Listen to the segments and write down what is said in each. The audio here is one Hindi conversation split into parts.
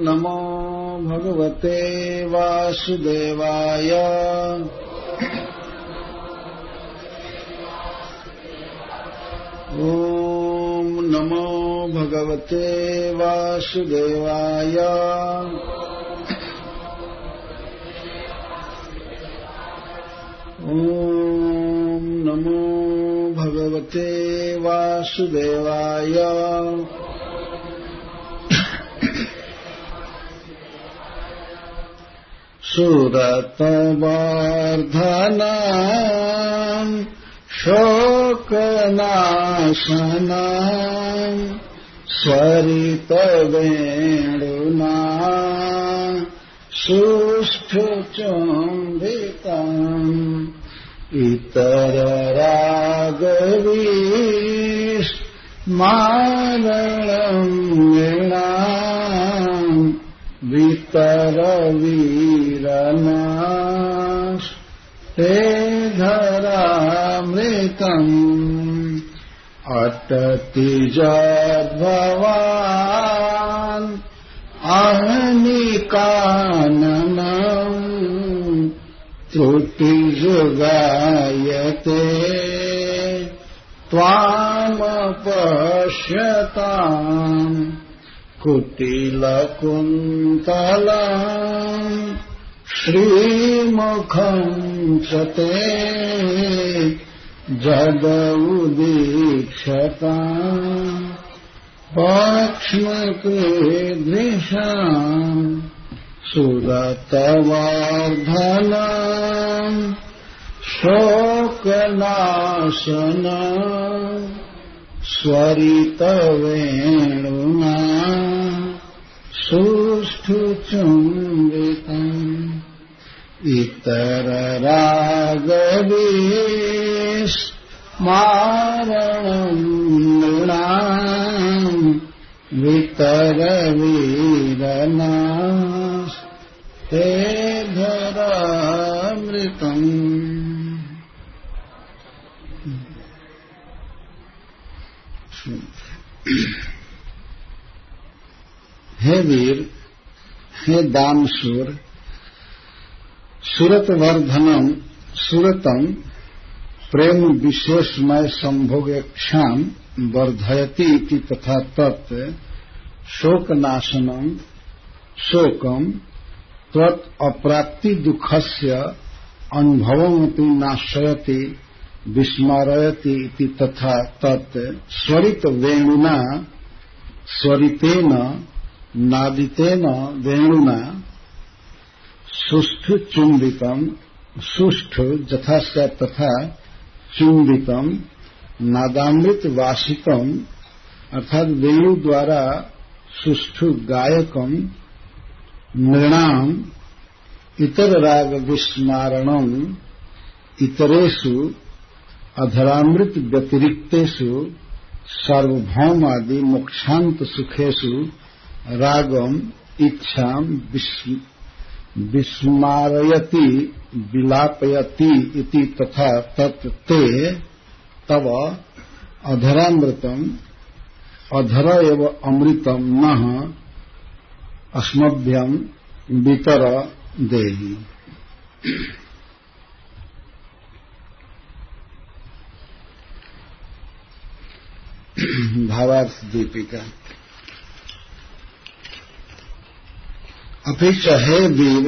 नमो भगवते वासुदेवाय। ॐ नमो भगवते वासुदेवाय। ॐ नमो भगवते वासुदेवाय। सुरतवर्धनम् शोकनाशनम् स्वरितवेणुना सुष्ठुचुम्बितम् इतररागवीष्मारणम् वीणाम् वितरवीरनास्ते धरामृतम् अटति जद्भवान् अहनिकाननम् त्रुटिजुगायते त्वामपश्यताम् कुटिलकुन्तलम् श्रीमुखम् च ते जगौदीक्षताम् पक्ष्मकृद्विषाम् सुरतवर्धनम् शोकनाशनम् स्वरितवेणुना सुष्ठुचुम्बितम् इतररागवीष्मारणम् नृणाम् वितरवीरनास्ते धरामृतम्। हे वीर, हे दानशूर, सुरतवर्धनम सुरतम प्रेम विशेषमय संभोगेक्षाम वर्धयति इति तथा तत् शोकनाशनम शोकम त्वत् अप्राप्ति दुःखस्य अनुभवमपि नाशयति विस्मारयति इति तथा तत् स्वरित वेणुना स्वरितेन नादितेन वेणुना सुष्ठु चुंबितम सुष्ठु यथा स तथा चुंबितम नादामृत वासितम अर्थात वेणु द्वारा सुष्ठु गायकम नृणाम इतर राग विस्मारणम इतरेषु अधरामृत व्यतिरिक्तेषु सार्वभौमादि मोक्षांत सुखेषु रागम इच्छाम विस्मारयति विलापयति इति तथा तत् ते तव अधरामृतम अधर एव अमृतम नः अस्मभ्यं वितर देहि। भावार्थ दीपिका। अपिच हे वीर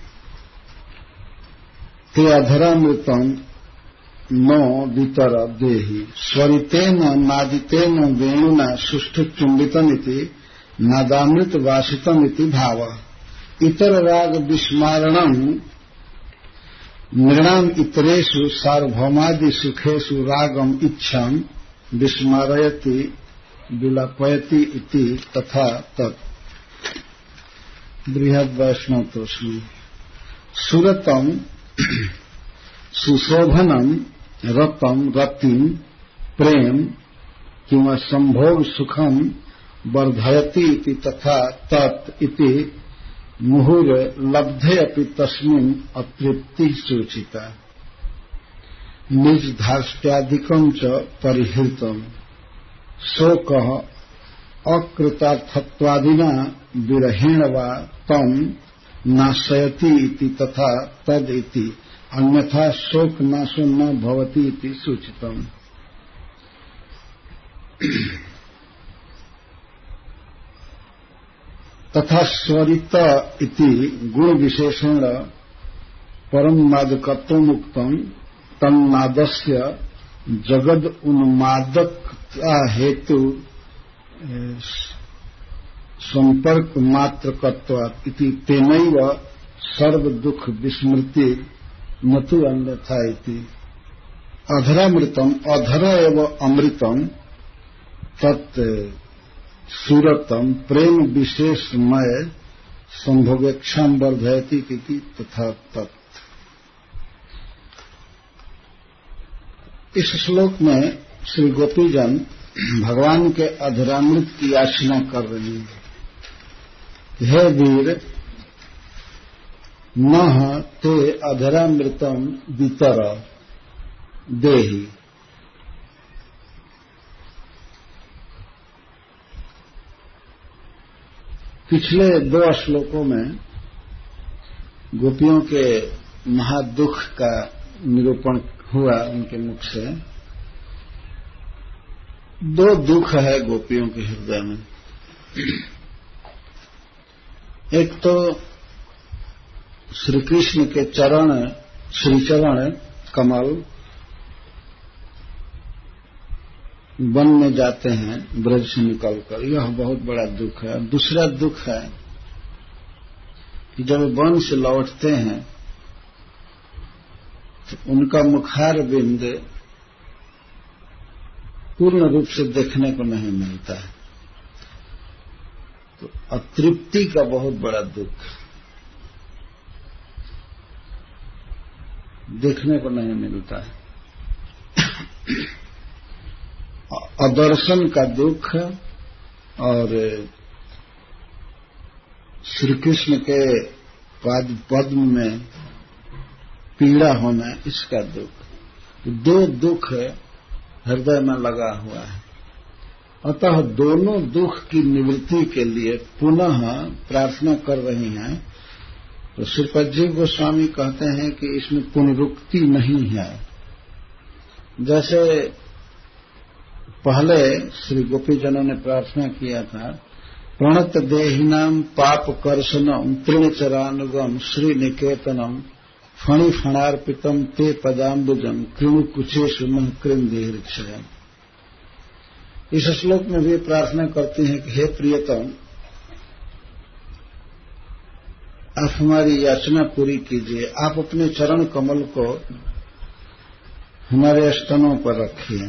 ते अधरामृतम नो वितर देहि स्वरितेन नादितेन वेणुना सुष्ठुचुम्बितमिति नादामृत वासितमिति भावः। इतर राग विस्मारणम् नृणाम् इतरेषु सार्वभौमादि सुखेषु रागम इच्छाम विस्मारयति विलापयति इति तथा तत्। बृहद वैष्णव तोष्णी सुरतम सुशोभनम रतम रतिम प्रेम किंवा संभोग सुखम वर्धयति इति तथा तत् इति मुहुर लब्धे अपि तस्मिन् अतृप्ति सूचिता निज धार्ष्ट्यादिकं च परिहृतम शोकः अकृतार्थत्वादिना विरहेण वा तम नाशयति इति तथा तद इति अन्यथा शोक नाशो न भवति इति सूचितम्। तथा स्वरित इति गुण विशेषण परम नादकत्वमुक्तम् तन्नादस्य जगद उन्मादकता हेतु संपर्क मात्रकत्वात् इति तेनैव सर्व दुख विस्मृति न तु अन्यथा इति। अधरामृतम अधर एव अमृतम तत् सुरतम प्रेम विशेषमय संभोगेक्षाम वर्धयति इति तथा तत्। इस श्लोक में श्री गोपीजन भगवान के अधरामृत की याचना कर रही है। हे वीर नः ते अधरामृतम वितर देहि। पिछले 2 श्लोकों में गोपियों के महादुख का निरूपण हुआ उनके मुख से। 2 दुख है गोपियों के हृदय में। एक तो श्री कृष्ण के चरण श्रीचरण कमल वन में जाते हैं ब्रज से निकलकर, यह बहुत बड़ा दुख है। दूसरा दुख है कि जब वन से लौटते हैं तो उनका मुखार बिंद पूर्ण रूप से देखने को नहीं मिलता है, तो अतृप्ति का बहुत बड़ा दुख, देखने को नहीं मिलता है। अदर्शन का दुख और श्री कृष्ण के पाद पद्म में पीड़ा होना, इसका दुख। 2 दुख हृदय में लगा हुआ है। अतः दोनों दुख की निवृत्ति के लिए पुनः प्रार्थना कर रही हैं। तो श्रीपद जी गोस्वामी कहते हैं कि इसमें पुनरुक्ति नहीं है। जैसे पहले श्री गोपीजनों ने प्रार्थना किया था, प्रणत देहिनाम पाप कर्षणम तृणचरानुगम श्री निकेतनम फणि फणार्पितम ते पदाम्बुजम कृणु कुचेषु मह कृंदेहृक्षयम। इस श्लोक में भी प्रार्थना करती हैं कि हे प्रियतम, आप हमारी याचना पूरी कीजिए, आप अपने चरण कमल को हमारे स्तनों पर रखिए।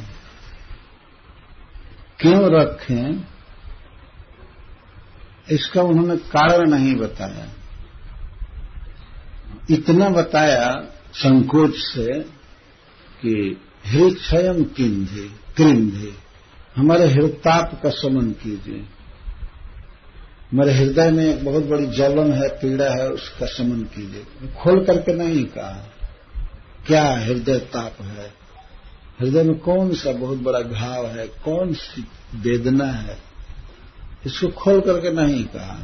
क्यों रखें, इसका उन्होंने कारण नहीं बताया। इतना बताया संकोच से कि हृक्षयम किंधे कृंधे, हमारे हृताप का शमन कीजिए। हमारे हृदय में एक बहुत बड़ी जलन है, पीड़ा है, उसका शमन कीजिए। खोल करके नहीं कहा क्या हृदय ताप है, हृदय में कौन सा बहुत बड़ा घाव है, कौन सी वेदना है, इसको खोल करके नहीं कहा।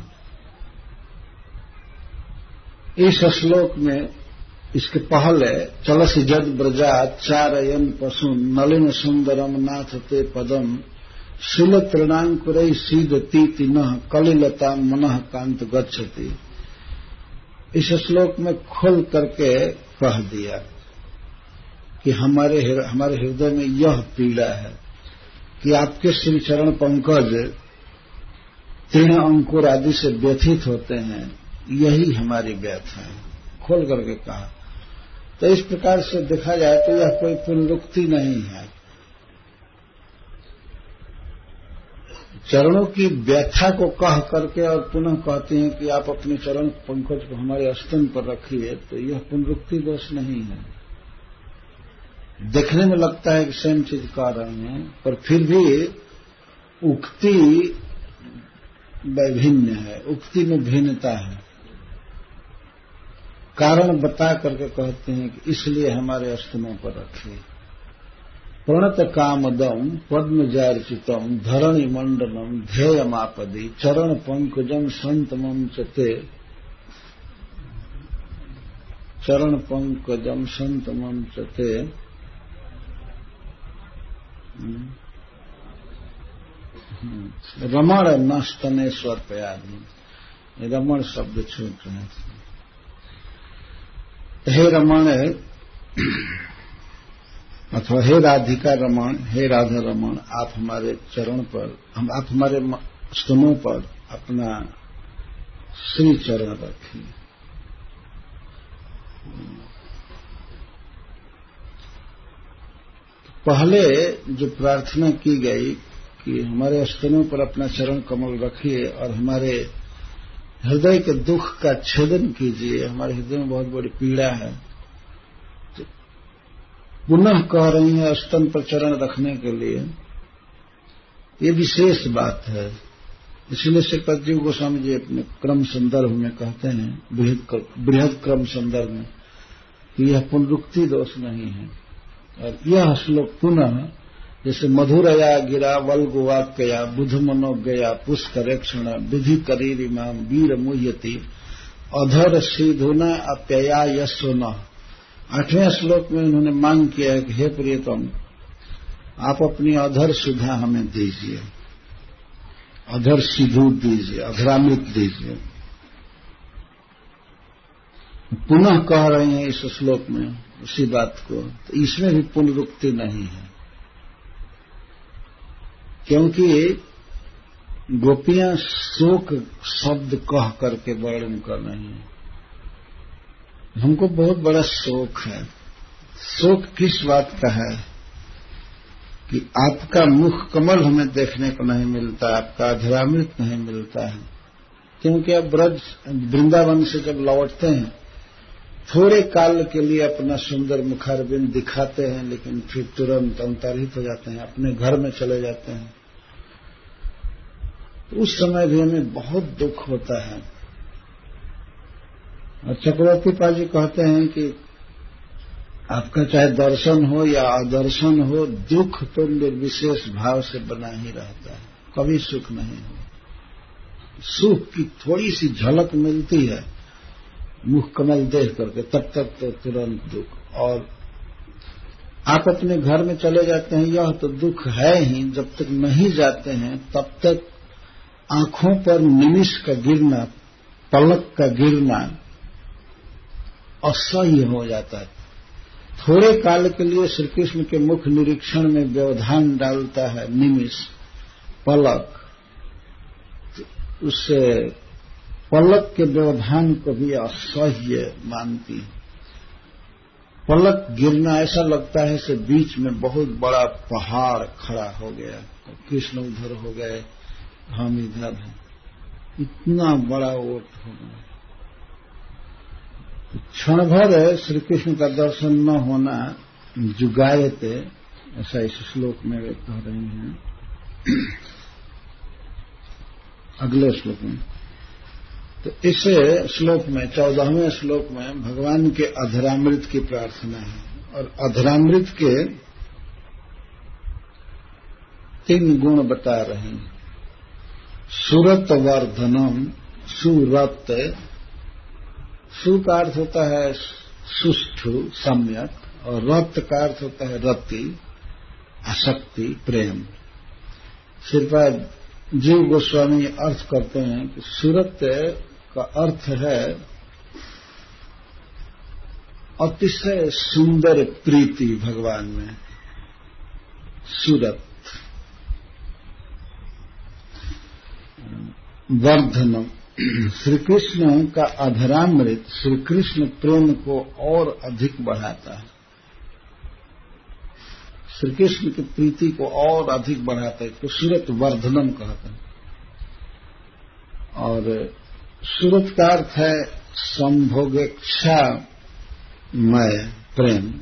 इस श्लोक में इसके पहले चलस जद ब्रजात चारयन पशु नलिन सुंदरम नाथ ते पदम शिल तृणांकुरई सीदती नः कलिलता मनः कांत गच्छति। इस श्लोक में खोल करके कह दिया कि हमारे हृदय में यह पीड़ा है कि आपके श्री चरण पंकज तृण अंकुर आदि से व्यथित होते हैं, यही हमारी व्यथा है। खोल करके कहा। तो इस प्रकार से देखा जाए तो यह कोई पुनरुक्ति नहीं है। चरणों की व्यथा को कह करके और पुनः कहते हैं कि आप अपने चरण पंकज को हमारे स्तन पर रखिए, तो यह पुनरुक्ति दोष नहीं है। देखने में लगता है कि सेम चीज कह रहे हैं, पर फिर भी उक्ति वैभिन्न है, उक्ति में भिन्नता है। कारण बता करके कहते हैं कि इसलिए हमारे स्तनों पर रखिए, प्रणत कामदम पद्मजार्चितम धरणि मंडलम ध्येयमापदी चरण पंकजम संतमम चते चरण पंकजम संतमम चते रमण नस्तनेश्वर प्रयागी। रमण शब्द छूट रहे थे। हे रमण अथवा हे राधिका रमण, हे राधा रमण, आप हमारे चरण पर, आप हमारे स्तनों पर अपना श्री चरण रखिए। पहले जो प्रार्थना की गई कि हमारे स्तनों पर अपना चरण कमल रखिए और हमारे हृदय के दुख का छेदन कीजिए, हमारे हृदय में बहुत बड़ी पीड़ा है, तो पुनः कह रही है स्तन पर चरण रखने के लिए। ये विशेष बात है। इसलिए श्रीपद जीव गोस्वामी जी अपने क्रम संदर्भ में कहते हैं, बृहद क्रम संदर्भ में, कि यह पुनरुक्ति दोष नहीं है। और यह श्लोक पुनः जैसे मधुरया गिरा वल्गुवाक्या बुध मनोज्ञया पुष्करेक्षण विधि करीर इमाम वीर मुह्यति अधर सीधुना अप्यया यशोन। 8वें श्लोक में उन्होंने मांग किया है कि हे प्रियतम, आप अपनी अधर सुधा हमें दीजिए, अधर सिधु दीजिए, अधरामृत दीजिए। पुनः कह रहे हैं इस श्लोक में उसी बात को। तो इसमें भी पुनरुक्ति नहीं है, क्योंकि गोपियां शोक शब्द कह करके वर्णन कर रही हैं। हमको बहुत बड़ा शोक है। शोक किस बात का है कि आपका मुख कमल हमें देखने को नहीं मिलता, आपका अधरामृत नहीं मिलता है। क्योंकि अब ब्रज वृंदावन से जब लौटते हैं, थोड़े काल के लिए अपना सुंदर मुखारबिंद दिखाते हैं, लेकिन फिर तुरंत अंतर्हित हो जाते हैं, अपने घर में चले जाते हैं। तो उस समय भी हमें बहुत दुख होता है। और चक्रवर्ती पाल जी कहते हैं कि आपका चाहे दर्शन हो या अदर्शन हो, दुख तो निर्विशेष भाव से बना ही रहता है, कभी सुख नहीं हो। सुख की थोड़ी सी झलक मिलती है मुख कमल देख करके, तब तक तो तुरंत दुख। और आप अपने घर में चले जाते हैं, यह तो दुख है ही। जब तक नहीं जाते हैं तब तक आंखों पर निमिष का गिरना, पलक का गिरना असह्य हो जाता है। थोड़े काल के लिए श्री कृष्ण के मुख निरीक्षण में व्यवधान डालता है निमिष, पलक, तो उससे पलक के व्यवधान को भी असह्य मानती है। पलक गिरना ऐसा लगता है कि बीच में बहुत बड़ा पहाड़ खड़ा हो गया, कृष्ण उधर हो गए, हम इधर हैं, इतना बड़ा ओट हो गया। क्षण भर श्री कृष्ण का दर्शन न होना जुगायते, ऐसा इस श्लोक में वे कह रही हैं। अगले श्लोक में तो इस श्लोक में 14वें श्लोक में भगवान के अधरामृत की प्रार्थना है। और अधरामृत के 3 गुण बता रहे हैं। सुरत वर्धनम, सुरत, सु का अर्थ होता है सुष्ठु, सम्यक, और रत का अर्थ होता है रति, आसक्ति, प्रेम। श्रीपाद जीव गोस्वामी अर्थ करते हैं कि सुरत का अर्थ है अतिशय सुंदर प्रीति भगवान में। सुरत वर्धनम, श्री कृष्ण का अधरामृत श्री कृष्ण प्रेम को और अधिक बढ़ाता है, श्री कृष्ण की प्रीति को और अधिक बढ़ाता है, तो सुरत वर्धनम कहते हैं। और सुरत का अर्थ है संभोगेच्छा मय प्रेम।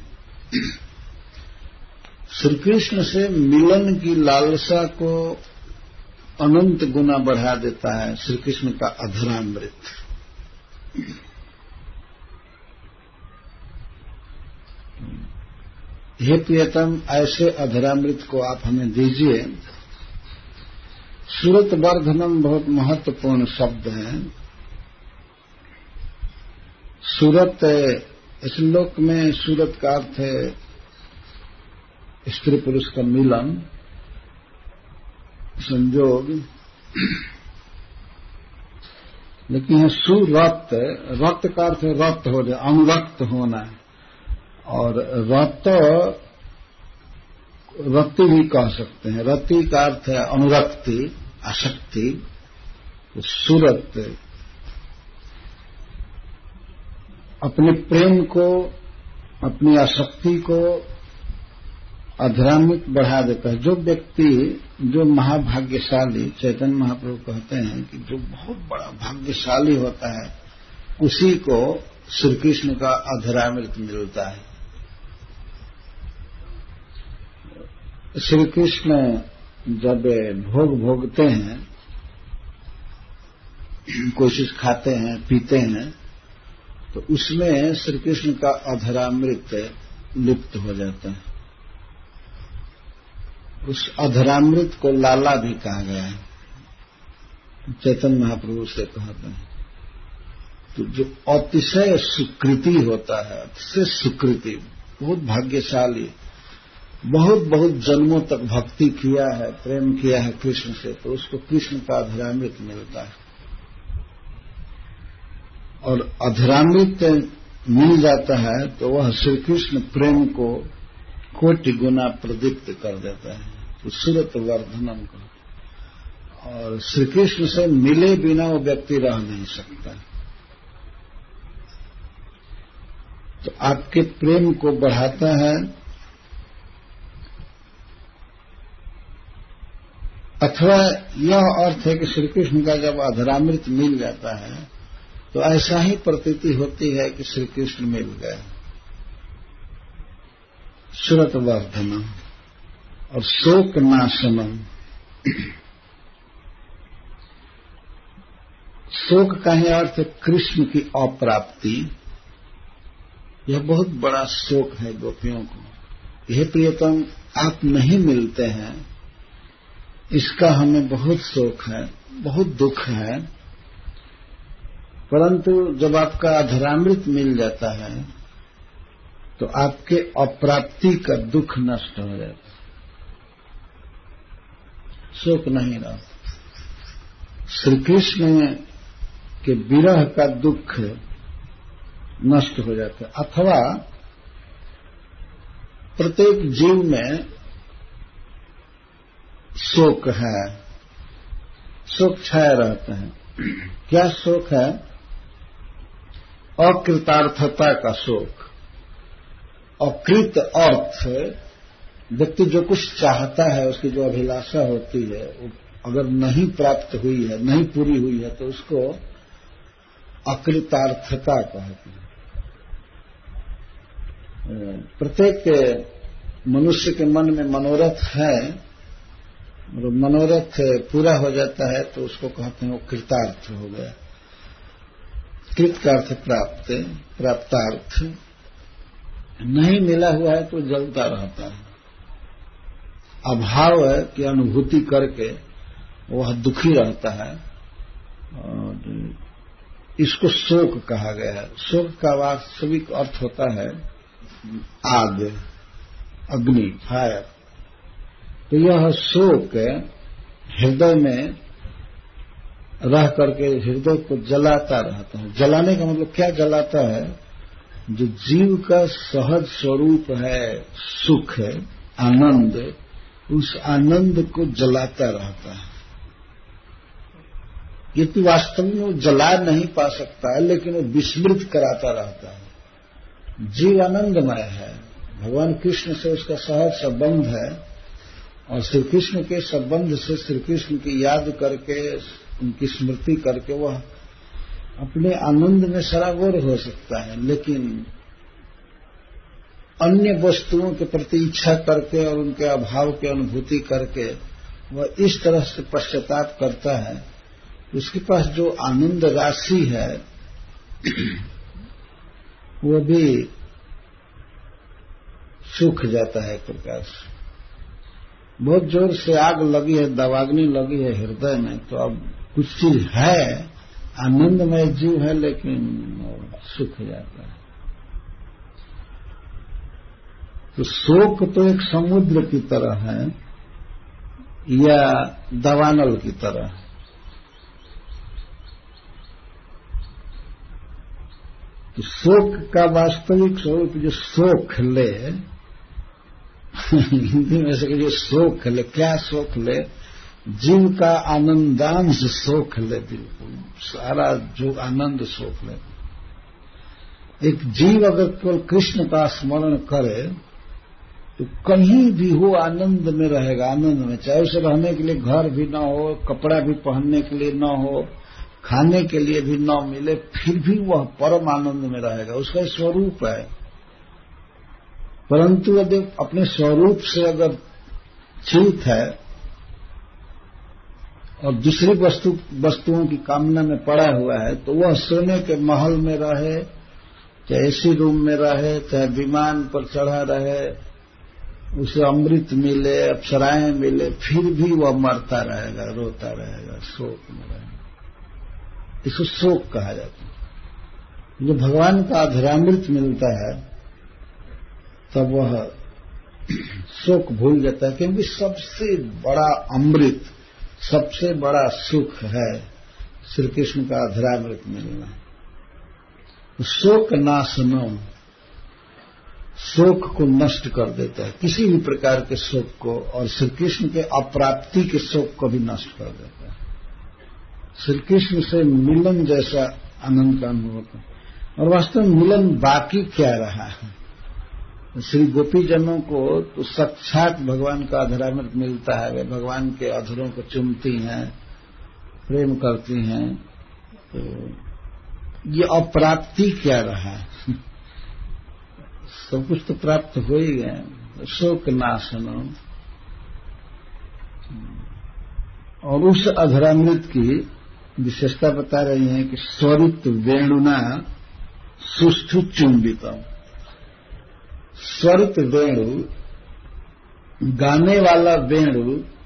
श्री कृष्ण से मिलन की लालसा को अनंत गुना बढ़ा देता है श्री कृष्ण का अधरामृत। हे प्रियतम, ऐसे अधरामृत को आप हमें दीजिए। सूरत वर्धनम बहुत महत्वपूर्ण शब्द है। सूरत, इस श्लोक में सूरत का अर्थ है स्त्री पुरुष का मिलन, संयोग। लेकिन यह सुरत, रक्त का अर्थ है रक्त हो जाए, अनुरक्त होना है। और रति भी कह सकते हैं। रति का अर्थ है अनुरक्ति, आसक्ति। तो सूरत अपने प्रेम को, अपनी आसक्ति को अधरामृत बढ़ा देता है। जो व्यक्ति, जो महाभाग्यशाली, चैतन्य महाप्रभु कहते हैं कि जो बहुत बड़ा भाग्यशाली होता है उसी को श्री कृष्ण का अधरामृत मिलता है। श्री कृष्ण जब भोग भोगते हैं, कोई चीज खाते हैं, पीते हैं, तो उसमें श्री कृष्ण का अधरामृत लिप्त हो जाता है। उस अधरामृत को लाला भी कहा गया है, चैतन्य महाप्रभु से कहते हैं। तो जो अतिशय सुकृति होता है, अतिशय सुकृति, बहुत भाग्यशाली, बहुत बहुत जन्मों तक भक्ति किया है, प्रेम किया है कृष्ण से, तो उसको कृष्ण का अधरामृत मिलता है। और अधरामृत मिल जाता है तो वह श्री कृष्ण प्रेम को कोटि गुना प्रदीप्त कर देता है। तो सूरत वर्धनम को, और श्री कृष्ण से मिले बिना वो व्यक्ति रह नहीं सकता। तो आपके प्रेम को बढ़ाता है, अथवा यह अर्थ है कि श्री कृष्ण का जब अधरामृत मिल जाता है तो ऐसा ही प्रतीति होती है कि श्री कृष्ण मिल गए। सूरत वर्धनम और शोक नाशनम। शोक का ही अर्थ है कृष्ण की अप्राप्ति। यह बहुत बड़ा शोक है गोपियों को। यह प्रियतम, आप नहीं मिलते हैं, इसका हमें बहुत शोक है, बहुत दुख है। परंतु जब आपका अधरामृत मिल जाता है तो आपके अप्राप्ति का दुख नष्ट हो जाता है, शोक नहीं रहा। श्री कृष्ण के विरह का दुख नष्ट हो जाता है। अथवा प्रत्येक जीव में शोक है, शोक छाया रहता है। क्या शोक है? अकृतार्थता का शोक। अकृत अर्थ, व्यक्ति जो कुछ चाहता है, उसकी जो अभिलाषा होती है, वो अगर नहीं प्राप्त हुई है, नहीं पूरी हुई है, तो उसको अकृतार्थता कहते हैं। प्रत्येक मनुष्य के मन में मनोरथ है, और मनोरथ पूरा हो जाता है तो उसको कहते हैं वो कृतार्थ हो गया। कृत का अर्थ प्राप्त, प्राप्तार्थ। नहीं मिला हुआ है तो जलता रहता है, अभाव की अनुभूति करके वह दुखी रहता है। और इसको शोक कहा गया है। शोक का वास्तविक अर्थ होता है आग, अग्नि, फायर। तो यह शोक हृदय में रह करके हृदय को जलाता रहता है। जलाने का मतलब क्या? जलाता है जो जीव का सहज स्वरूप है, सुख है, आनंद, उस आनंद को जलाता रहता है। ये तो वास्तव में वो जला नहीं पा सकता है, लेकिन वो विस्मृत कराता रहता है। जीव आनंदमय है, भगवान कृष्ण से उसका सहज संबंध है, और श्री कृष्ण के संबंध से श्री कृष्ण की याद करके, उनकी स्मृति करके वह अपने आनंद में सराबोर हो सकता है। लेकिन अन्य वस्तुओं के प्रति इच्छा करके और उनके अभाव की अनुभूति करके वह इस तरह से पश्चाताप करता है, उसके पास जो आनंद राशि है वो भी सूख जाता है एक प्रकार से। बहुत जोर से आग लगी है, दवाग्नि लगी है हृदय में, तो अब कुछ चीज है, आनंदमय जीव है, लेकिन सूख जाता है। तो शोक तो एक समुद्र की तरह है या दवानल की तरह है। तो शोक का वास्तविक स्वरूप जो शोक ले, हिंदी में से जो शोक ले, क्या शोक ले? जीव का आनंदांश शोक ले, बिल्कुल सारा जो आनंद शोक ले। एक जीव अगर केवल कृष्ण का स्मरण करे तो कहीं भी हो आनंद में रहेगा, आनंद में। चाहे उसे रहने के लिए घर भी ना हो, कपड़ा भी पहनने के लिए ना हो, खाने के लिए भी न मिले, फिर भी वह परम आनंद में रहेगा, उसका स्वरूप है। परंतु यदि अपने स्वरूप से अगर च्युत है और दूसरी वस्तुओं की कामना में पड़ा हुआ है, तो वह सोने के महल में रहे, चाहे एसी रूम में रहे, चाहे विमान पर चढ़ा रहे, उसे अमृत मिले, अप्सराएं मिले, फिर भी वह मरता रहेगा, रोता रहेगा, शोक में रहेगा। इसको शोक कहा जाता है। जब भगवान का अधरामृत मिलता है तब वह शोक भूल जाता है, क्योंकि सबसे बड़ा अमृत, सबसे बड़ा सुख है श्री कृष्ण का अधरामृत मिलना। शोक नाशनम, शोक को नष्ट कर देता है, किसी भी प्रकार के शोक को, और श्री कृष्ण के अप्राप्ति के शोक को भी नष्ट कर देता है। श्री कृष्ण से मिलन जैसा आनंद का अनुभव होता है। और वास्तव में मिलन बाकी क्या रहा है? श्री गोपीजनों को तो साक्षात भगवान का अधरामृत मिलता है, वे भगवान के अधरों को चूमती हैं, प्रेम करती हैं, तो ये अप्राप्ति क्या रहा है? सब कुछ तो प्राप्त हो ही गए। शोक नाशनम, और उस अधरामृत की विशेषता बता रही है कि स्वरित वेणुना सुष्ठु चुंबितम। स्वरित वेणु, गाने वाला वेणु,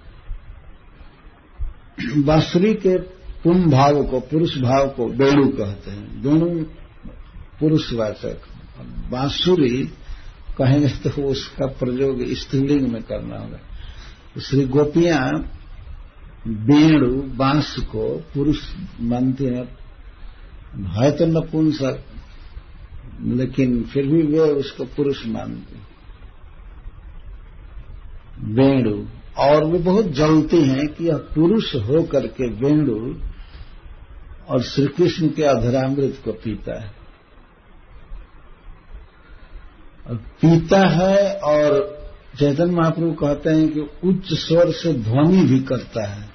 बांसुरी के पुम भाव को, पुरुष भाव को वेणु कहते हैं। वेणु पुरुषवाचक, बांसुरी कहेंगे तो उसका प्रयोग स्त्रीलिंग में करना होगा। श्री गोपियां वेणु, बांस को पुरुष मानती हैं, है तो नपुंसक, लेकिन फिर भी वे उसको पुरुष मानते हैं, वेणु। और वे बहुत जलती हैं कि यह पुरुष हो करके वेणु और श्री कृष्ण के अधरामृत को पीता है, और पीता है। और चैतन्य महाप्रभु कहते हैं कि उच्च स्वर से ध्वनि भी करता है।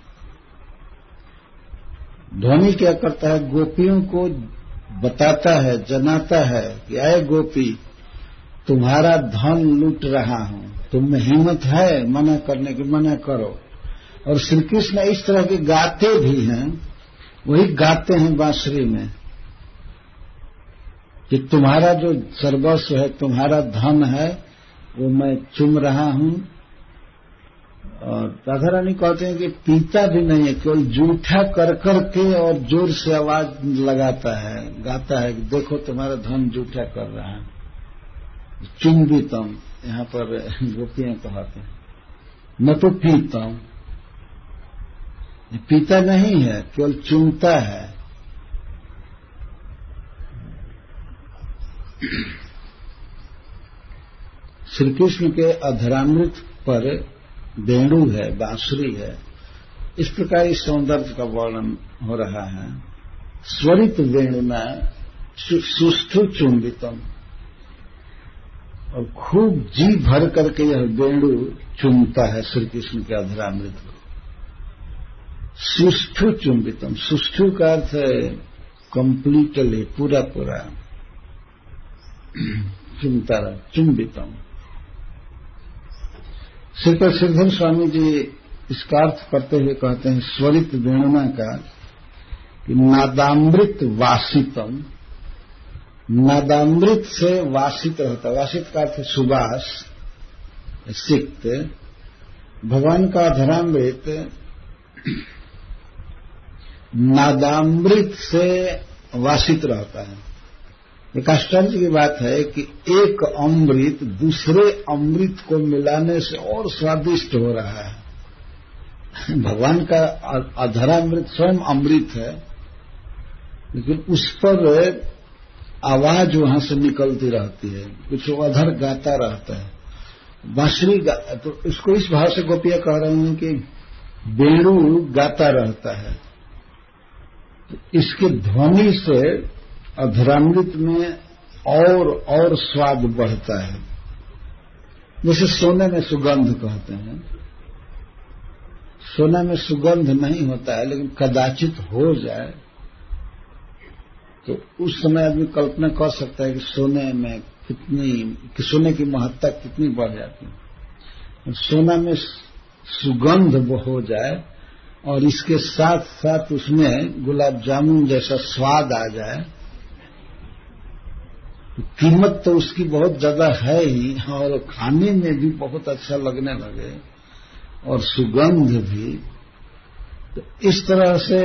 ध्वनि क्या करता है? गोपियों को बताता है, जनाता है कि आए गोपी, तुम्हारा धन लूट रहा हूं, तुम में हिम्मत है मना करने की, मना करो। और श्री कृष्ण इस तरह के गाते भी हैं, वही गाते हैं बांसुरी में कि तुम्हारा जो सर्वस्व है, तुम्हारा धन है, वो मैं चुम रहा हूं। और राधा रानी कहते हैं कि पीता भी नहीं है, केवल जूठा कर करके और जोर से आवाज लगाता है, गाता है कि देखो तुम्हारा धन जूठा कर रहा है। चुंबितम, यहाँ पर गोपियां कहते हैं, न तो पीतम, पीता नहीं है, केवल चुमता है। श्री कृष्ण के अधरामृत पर वेणु है, बांसुरी है। इस प्रकार इस सौंदर्य का वर्णन हो रहा है। स्वरित वेणुना सुष्ठु चुंबितम, और खूब जी भर करके यह वेणु चुमता है श्री कृष्ण के अधरामृत को। सुष्ठु चुंबितम, सुष्ठु का अर्थ है कंप्लीटली, पूरा पूरा चुमता रहा, चुंबितम। श्री सिद्धन स्वामी जी इसका अर्थ करते हुए कहते हैं स्वरित वेणुना का कि नादामृत वासितम, नादामृत से वासित रहता, वासित का अर्थ सुबास, सिक्त, भगवान का अधरामृत नादामृत से वासित रहता है। एक आश्चर्य की बात है कि एक अमृत दूसरे अमृत को मिलाने से और स्वादिष्ट हो रहा है। भगवान का अधरामृत स्वयं अमृत है, लेकिन उस पर आवाज वहां से निकलती रहती है, कुछ अधर गाता रहता है, बांसुरी तो इसको इस भाव से गोपियां कह रही हैं कि वेणु गाता रहता है। तो इसके ध्वनि से अधरामृत में और स्वाद बढ़ता है। जैसे सोने में सुगंध कहते हैं, सोने में सुगंध नहीं होता है, लेकिन कदाचित हो जाए तो उस समय आदमी कल्पना कर सकता है कि सोने में सोने की महत्ता कितनी बढ़ जाती है। सोना में सुगंध हो जाए और इसके साथ साथ उसमें गुलाब जामुन जैसा स्वाद आ जाए, तो कीमत तो उसकी बहुत ज्यादा है ही, और खाने में भी बहुत अच्छा लगने लगे और सुगंध भी। तो इस तरह से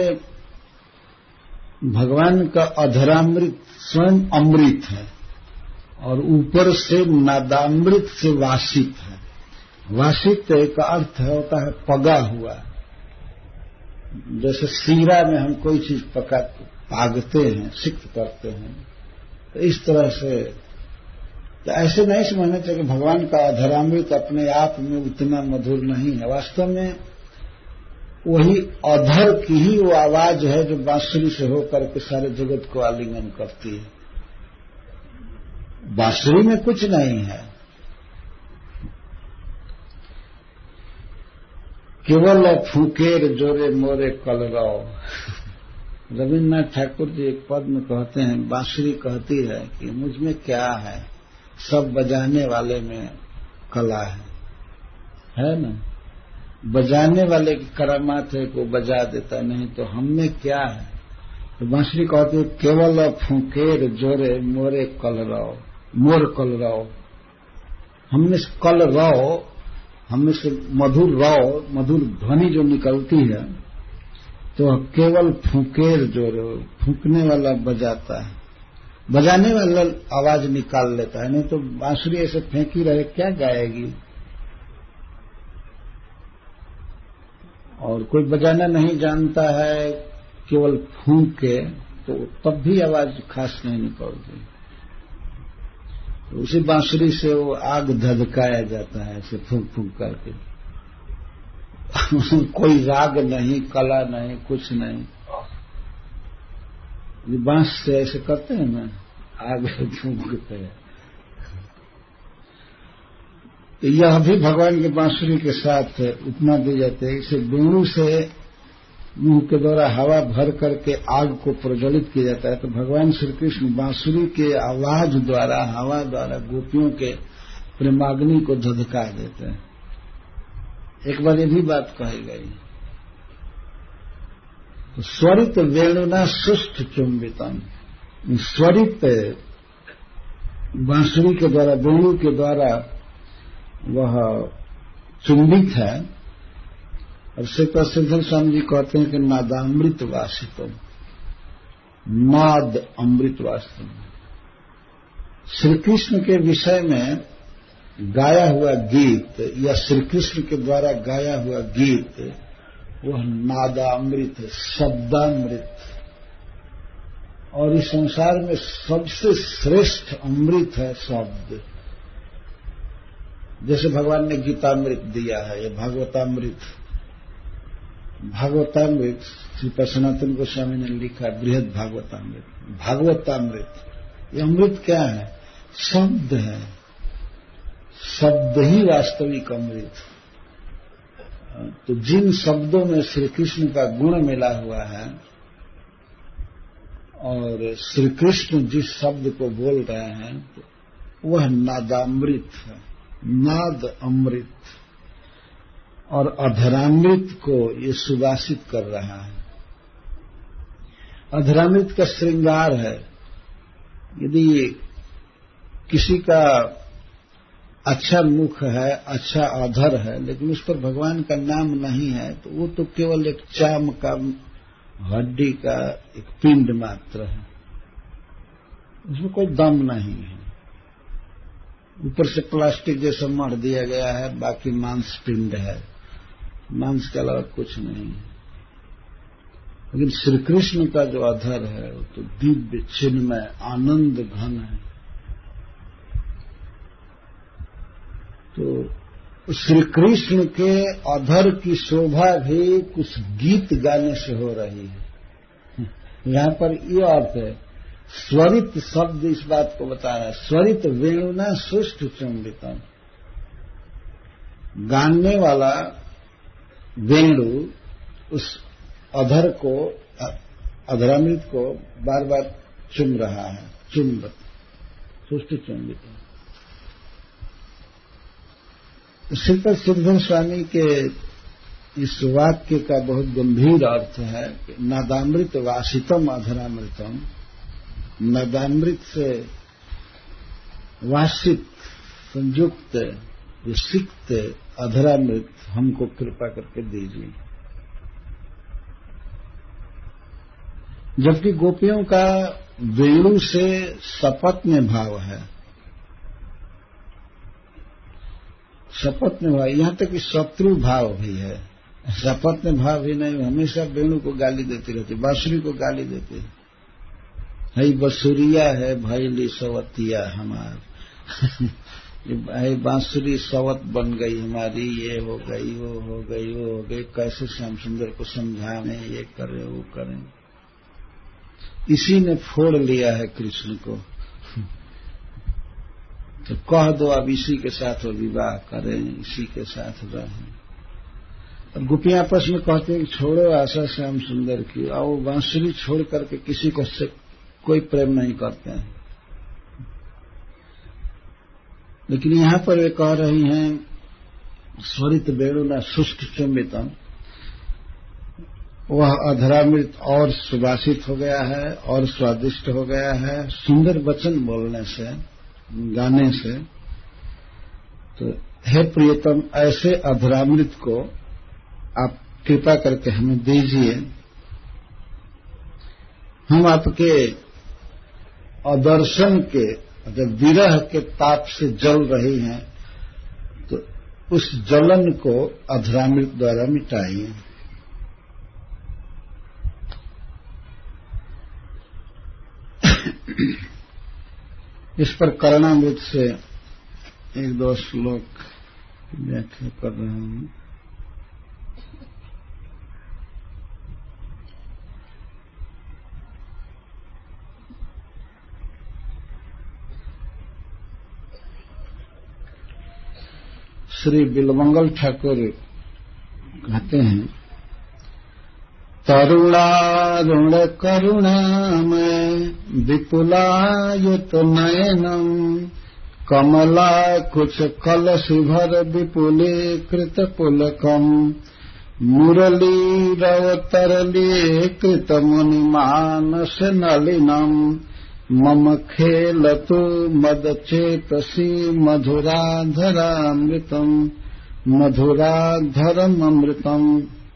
भगवान का अधरामृत स्वयं अमृत है और ऊपर से नादामृत से वासित है। वासित का अर्थ होता है पगा हुआ। जैसे सीरा में हम कोई चीज पागते हैं, सिक्त करते हैं, तो इस तरह से तो ऐसे नहीं समझना चाहिए कि भगवान का अधरामृत अपने आप में उतना मधुर नहीं है। वास्तव में वही अधर की ही वो आवाज है जो बांसुरी से होकर के सारे जगत को आलिंगन करती है। बांसुरी में कुछ नहीं है, केवल फूकेर जोरे मोरे कलरव। रविन्द्रनाथ ठाकुर जी एक पद में कहते हैं, बांसुरी कहती है कि मुझ में क्या है, सब बजाने वाले में कला है ना। बजाने वाले की करामात है को बजा देता, नहीं तो हम में क्या है। तो बांसुरी कहती है केवल फूकेर जोरे मोरे कलरव, मोर कलरव। हमने से कलरव, हमने से मधुर रव, मधुर ध्वनि जो निकलती है, तो केवल फूकेर जोरे, फूकने वाला बजाता है, बजाने वाला आवाज निकाल लेता है, नहीं तो बांसुरी ऐसे फेंकी रहे क्या गाएगी। और कोई बजाना नहीं जानता है, केवल फूंके, तो तब भी आवाज खास नहीं निकलती। तो उसी बांसुरी से वो आग धधकाया जाता है, ऐसे फूंक फूंक करके। कोई राग नहीं, कला नहीं, कुछ नहीं, बांस से ऐसे करते हैं ना, आग फूंकते हैं। तो यह भी भगवान की बांसुरी के साथ उपमा दी जाती है। इसे वेणु से मुंह के द्वारा हवा भर करके आग को प्रज्वलित किया जाता है। तो भगवान श्री कृष्ण बांसुरी के आवाज द्वारा, हवा द्वारा गोपियों के प्रेमाग्नि को धधका देते हैं। एक बार ये भी बात कही गई, तो स्वरित वेणुना सुष्ठ चुंबितम। स्वरित बांसुरी के द्वारा, वेणु के द्वारा वह चुंबित है। और श्री प्रसिद्ध स्वामी जी कहते हैं कि नादामृत वासितम, नाद अमृत वास्तव। श्री कृष्ण के विषय में गाया हुआ गीत या श्री कृष्ण के द्वारा गाया हुआ गीत वह नादामृत है, शब्दामृत। और इस संसार में सबसे श्रेष्ठ अमृत है शब्द। जैसे भगवान ने गीतामृत दिया है, ये भागवतामृत। भागवतामृत श्री सनातन गोस्वामी ने लिखा, बृहद भागवतामृत। भागवतामृत ये अमृत क्या है? शब्द है। शब्द ही वास्तविक अमृत। तो जिन शब्दों में श्री कृष्ण का गुण मिला हुआ है और श्री कृष्ण जिस शब्द को बोल रहे हैं, तो वह नादामृत है, नाद अमृत। और अधरामृत को ये सुवासित कर रहा है। अधरामृत का श्रृंगार है। यदि किसी का अच्छा मुख है, अच्छा अधर है, लेकिन उस पर भगवान का नाम नहीं है, तो वो तो केवल एक चाम का, हड्डी का एक पिंड मात्र है, उसमें कोई दम नहीं है। ऊपर से प्लास्टिक जैसा मढ़ दिया गया है, बाकी मांस पिंड है, मांस के अलावा कुछ नहीं है। लेकिन श्री कृष्ण का जो अधर है वो तो दिव्य चिन्मय आनंद घन है। तो श्री कृष्ण के अधर की शोभा भी कुछ गीत गाने से हो रही है। यहां पर यह अर्थ है, स्वरित शब्द इस बात को बता रहा है, स्वरित वेणुना सुष्ठु चुंबितम, गाने वाला वेणु उस अधर को, अधरामृत को बार बार चुम रहा है, चुंबत, सुष्ठु चुंबित। श्रीपद सिद्धन स्वामी के इस वाक्य का बहुत गंभीर अर्थ है कि नादामृत वासितम अधरामृतम, नादामृत से वासित, संयुक्त, सिक्त अधरामृत हमको कृपा करके दीजिए। जबकि गोपियों का वेणु से शपथ में भाव है, शपथ में भाव, यहां तक कि शत्रु भाव भी है। शपथ में भाव भी नहीं, हमेशा वेणु को गाली देती रहती, बांसुरी को गाली देती है, बसुरिया है भैली सवतिया हमार, बांसुरी सवत बन गई हमारी, ये हो गई, वो हो गई, वो हो गई, कैसे श्याम सुंदर को समझाने, ये करें वो करें। इसी ने फोड़ लिया है कृष्ण को, तो कह दो अब इसी के साथ वो विवाह करें, इसी के साथ रहें। अब गोपियां आपस में कहते हैं कि छोड़ो आशा श्याम सुंदर की, और वो बांसुरी छोड़ करके किसी को से कोई प्रेम नहीं करते हैं। लेकिन यहां पर वे कह रही हैं, स्वरित वेणुना शुष्क चुंबितम, वह अधरामृत और सुवासित हो गया है और स्वादिष्ट हो गया है सुंदर वचन बोलने से, गाने से। तो हे प्रियतम, ऐसे अधरामृत को आप कृपा करके हमें दीजिए। हम आपके अदर्शन के, जब विरह के ताप से जल रही हैं, तो उस जलन को अधरामृत द्वारा मिटाइए। इस पर कर्णामृत से एक दो श्लोक व्याख्या कर रहा हूं। श्री बिलमंगल ठाकुर कहते हैं, तरुणारुण करुणामय विपुलायत नयनम कमला कुछ कलशिभर विपुलीकृत पुलकम मुरली रवतरलीकृत मुनिमानस नलिनम मम खेलतु मदचेतसी मधुराधरामृतम मधुराधरमृतम।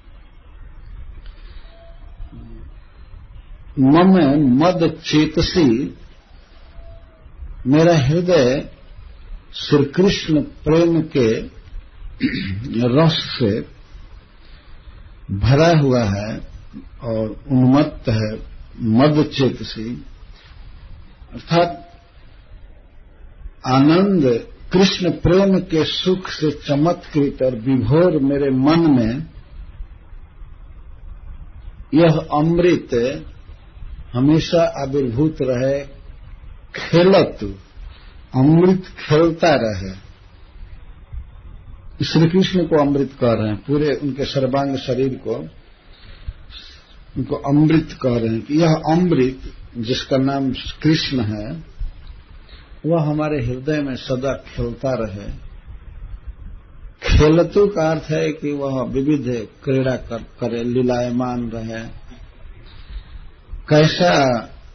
मम मद चेतसी, मेरा हृदय श्री कृष्ण प्रेम के रस से भरा हुआ है और उन्मत्त है। मद चेतसी अर्थात आनंद, कृष्ण प्रेम के सुख से चमत्कृत और विभोर मेरे मन में यह अमृत हमेशा आविर्भूत रहे। खेलत, अमृत खेलता रहे। श्री कृष्ण को अमृत कह रहे हैं, पूरे उनके सर्वांग शरीर को उनको अमृत कह रहे हैं कि यह अमृत जिसका नाम कृष्ण है वह हमारे हृदय में सदा खेलता रहे। खेलतु का अर्थ है कि वह विविध क्रीड़ा करे, लीलायमान रहे। कैसा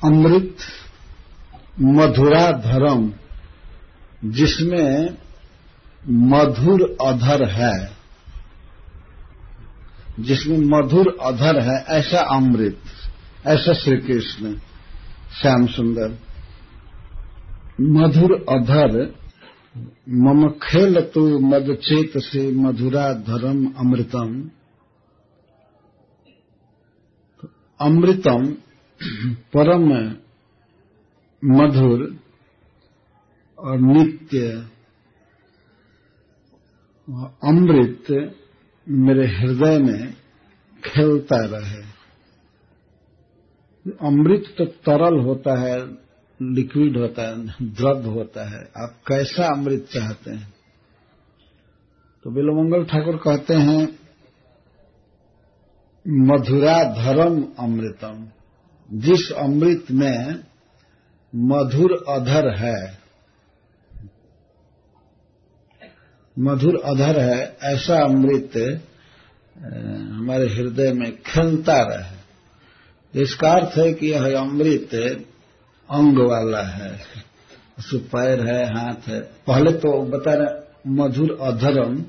अमृत, मधुराधरम, जिसमें मधुर अधर है, जिसमें मधुर अधर है, ऐसा अमृत, ऐसा श्री कृष्ण श्याम सुंदर। मधुर अधर मम खेल तो मद चेत से मधुरा धरम अमृतम। अमृतम परम मधुर और नित्य अमृत मेरे हृदय में खेलता रहे। अमृत तो तरल होता है, लिक्विड होता है, द्रव होता है। आप कैसा अमृत चाहते हैं? तो बिल्वमंगल ठाकुर कहते हैं मधुराधरम अमृतम, जिस अमृत में मधुर अधर है, मधुर अधर है, ऐसा अमृत हमारे हृदय में खेलता रहे। इसका अर्थ है कि यह अमृत अंग वाला है, उसमें पैर है, हाथ है। पहले तो बता रहे मधुर अधरम,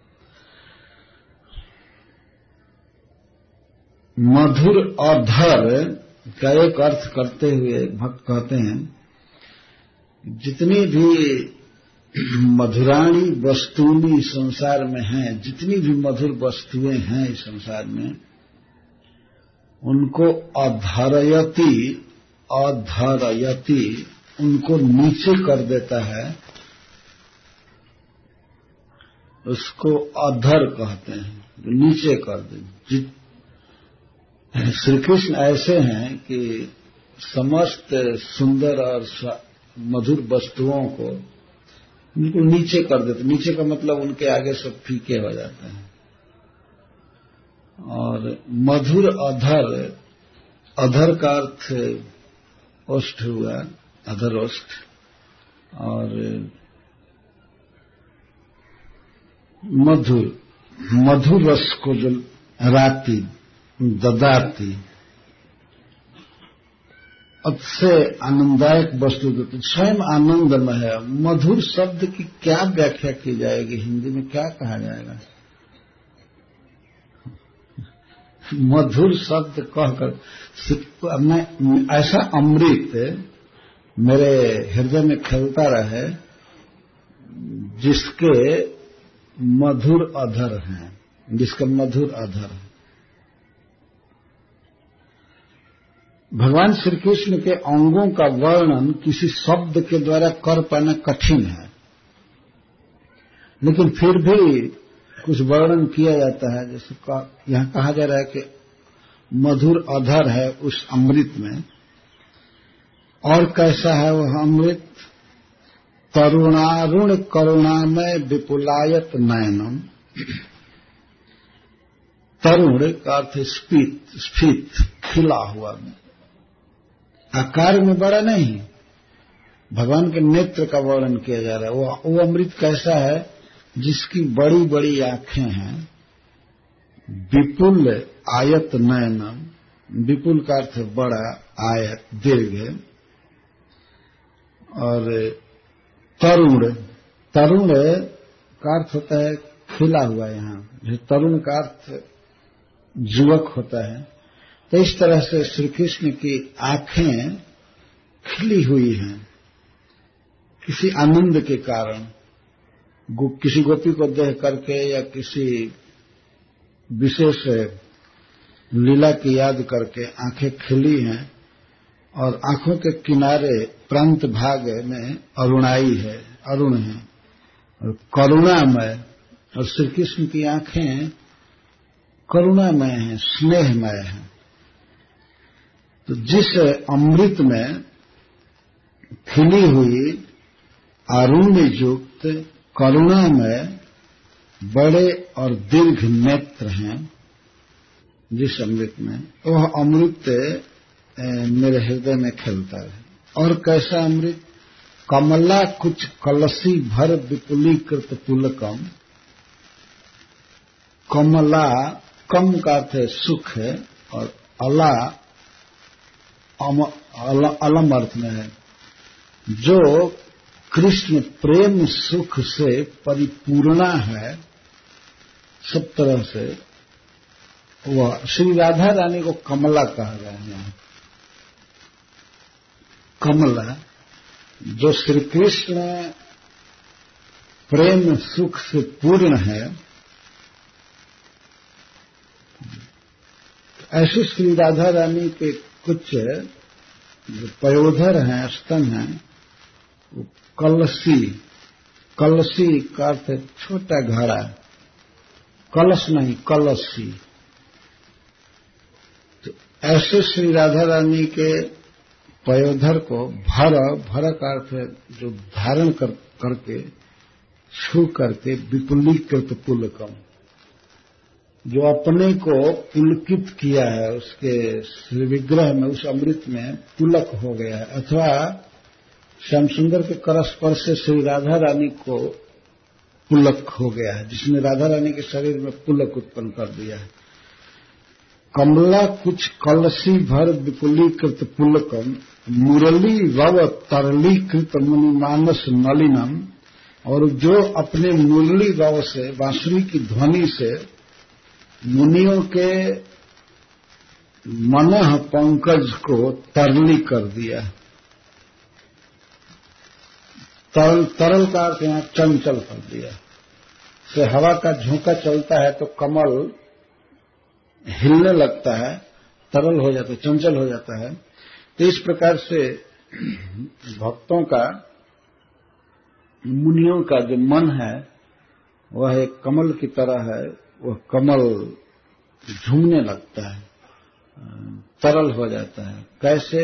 मधुर अधर का एक अर्थ करते हुए भक्त कहते हैं जितनी भी मधुराणी वस्तुनी संसार में हैं, जितनी भी मधुर वस्तुएं हैं इस संसार में, उनको अधरयति अधरयति उनको नीचे कर देता है, उसको अधर कहते हैं, जो नीचे कर दे। श्री कृष्ण ऐसे हैं कि समस्त सुंदर और मधुर वस्तुओं को उनको नीचे कर देते। नीचे का मतलब उनके आगे सब फीके हो जाते हैं। और मधुर अधर, अधर का अर्थ ओष्ठ हुआ, अधर ओष्ठ, और मधुर, मधुर रस को जो राती ददाती, अच्छे आनंददायक वस्तु देते, स्वयं आनंदमय है। मधुर शब्द की क्या व्याख्या की जाएगी? हिंदी में क्या कहा जाएगा? मधुर शब्द कहकर मैं ऐसा अमृत मेरे हृदय में खेलता रहे जिसके मधुर अधर हैं, जिसका मधुर अधर है। भगवान श्री कृष्ण के अंगों का वर्णन किसी शब्द के द्वारा कर पाना कठिन है, लेकिन फिर भी कुछ वर्णन किया जाता है। जैसे यहां कहा जा रहा है कि मधुर अधर है उस अमृत में। और कैसा है वह अमृत? तरुणारुण करुणामय विपुलायत नयनम। तरुण का अर्थ स्फीत, खिला हुआ, आकार में बड़ा नहीं, भगवान के नेत्र का वर्णन किया जा रहा है। वो अमृत कैसा है? जिसकी बड़ी बड़ी आंखें हैं, विपुल आयत नयनम, विपुल का अर्थ बड़ा, आयत दीर्घ, और तरुण, तरुण का अर्थ होता है खिला हुआ। यहाँ तरुण का अर्थ युवक होता है। तो इस तरह से श्री कृष्ण की आंखें खिली हुई हैं किसी आनंद के कारण, किसी गोपी को देख करके या किसी विशेष लीला की याद करके आंखें खिली हैं। और आंखों के किनारे प्रांत भाग में अरुणाई है, अरुण है, और करुणामय। और श्री कृष्ण की आंखें करुणामय हैं, स्नेहमय हैं। तो जिस अमृत में खिली हुई आरुण्य युक्त करुणामय बड़े और दीर्घ नेत्र हैं, जिस अमृत में, वह अमृत मेरे हृदय में खेलता है। और कैसा अमृत? कमला कुछ कलसी भर विपुलीकृत पुलकम। कमला, कम का अर्थ है सुख है, और अला अलम अर्थ में है, जो कृष्ण प्रेम सुख से परिपूर्णा है सब तरह से, वह श्री राधा रानी को कमला कहा गया है। कमला, जो श्री कृष्ण प्रेम सुख से पूर्ण है, ऐसे श्री राधा रानी के कुछ जो पयोधर हैं, स्तन हैं, वो कलसी, कलसी का अर्थ छोटा घड़ा, कलश नहीं कलसी। तो ऐसे श्री राधा रानी के पयोधर को भर का अर्थ जो धारण करके छू करके विपुलीकृत पुलकम, जो अपने को पुलकित किया है, उसके श्री विग्रह में, उस अमृत में पुलक हो गया है, अथवा श्याम सुंदर के करस्पर्श से श्री राधा रानी को पुलक हो गया है, जिसने राधा रानी के शरीर में पुलक उत्पन्न कर दिया है। कमला कुछ कलसी भर विपुलीकृत पुलकम, मुरली रव तरलीकृत मुनिमानस नलिनम, और जो अपने मुरली रव से, बांसुरी की ध्वनि से मुनियों के मनः पंकज को तरली कर दिया। तरल का अर्थ यहां चंचल कर दिया। से हवा का झोंका चलता है तो कमल हिलने लगता है, तरल हो जाता है, चंचल हो जाता है। तो इस प्रकार से भक्तों का, मुनियों का जो मन है वह एक कमल की तरह है, वह कमल झूमने लगता है, तरल हो जाता है। कैसे?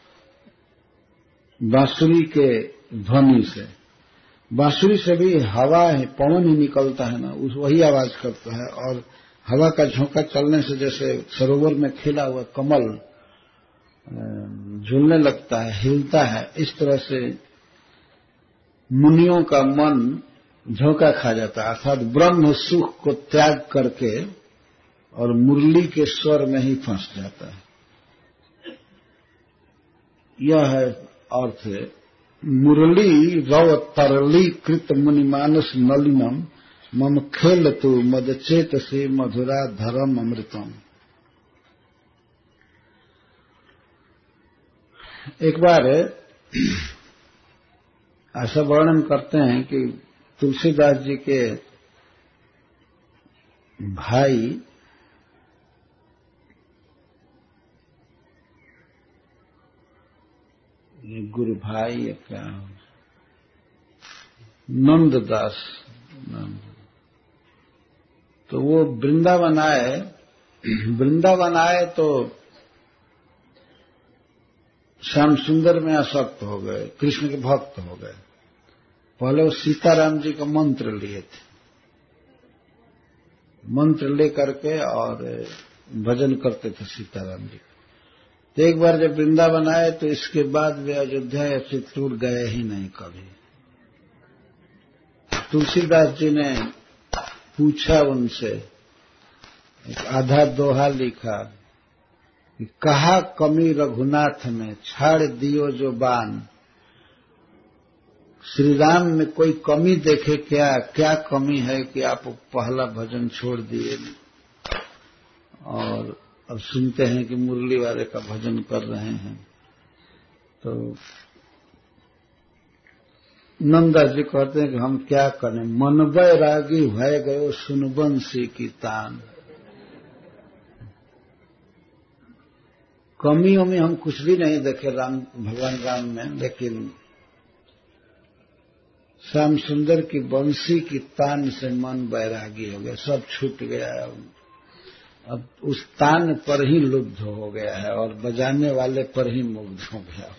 बांसुरी के ध्वनि से। बांसुरी से भी हवा है, पवन ही निकलता है ना, वही आवाज करता है, और हवा का झोंका चलने से जैसे सरोवर में खिला हुआ कमल झूलने लगता है, हिलता है, इस तरह से मुनियों का मन झोंका खा जाता है, अर्थात ब्रह्म सुख को त्याग करके और मुरली के स्वर में ही फंस जाता है। यह है अर्थ है मुरली रव तरली कृत मुनिमानस नलिनम मम खेल तु मदचेत से मधुरा धरम अमृतम। एक बार ऐसा वर्णन करते हैं कि तुलसीदास जी के भाई गुरु भाई या क्या, नंददास, तो वो वृंदावन आए। वृंदावन आए तो श्याम सुंदर में आसक्त हो गए, कृष्ण के भक्त हो गए। पहले वो सीताराम जी का मंत्र लिए थे, मंत्र ले करके और भजन करते थे सीताराम जी। तो एक बार जब वृंदावन आए तो इसके बाद वे अयोध्या या चित्तूर गए ही नहीं कभी। तुलसीदास जी ने पूछा उनसे, एक आधा दोहा लिखा कि कहा कमी रघुनाथ में छाड़ दियो जो बान। श्री राम में कोई कमी देखे क्या? क्या कमी है कि आप पहला भजन छोड़ दिए और अब सुनते हैं कि मुरली वाले का भजन कर रहे हैं। तो नंदा जी कहते हैं कि हम क्या करें, मन बैरागी भय गयो सुनबंसी की तान। कमियों में हम कुछ भी नहीं देखे राम, भगवान राम में, लेकिन श्याम सुंदर की बंसी की तान से मन बैरागी हो गया, सब छूट गया। अब उस तान पर ही लुब्ध हो गया है और बजाने वाले पर ही मुग्ध हो गया।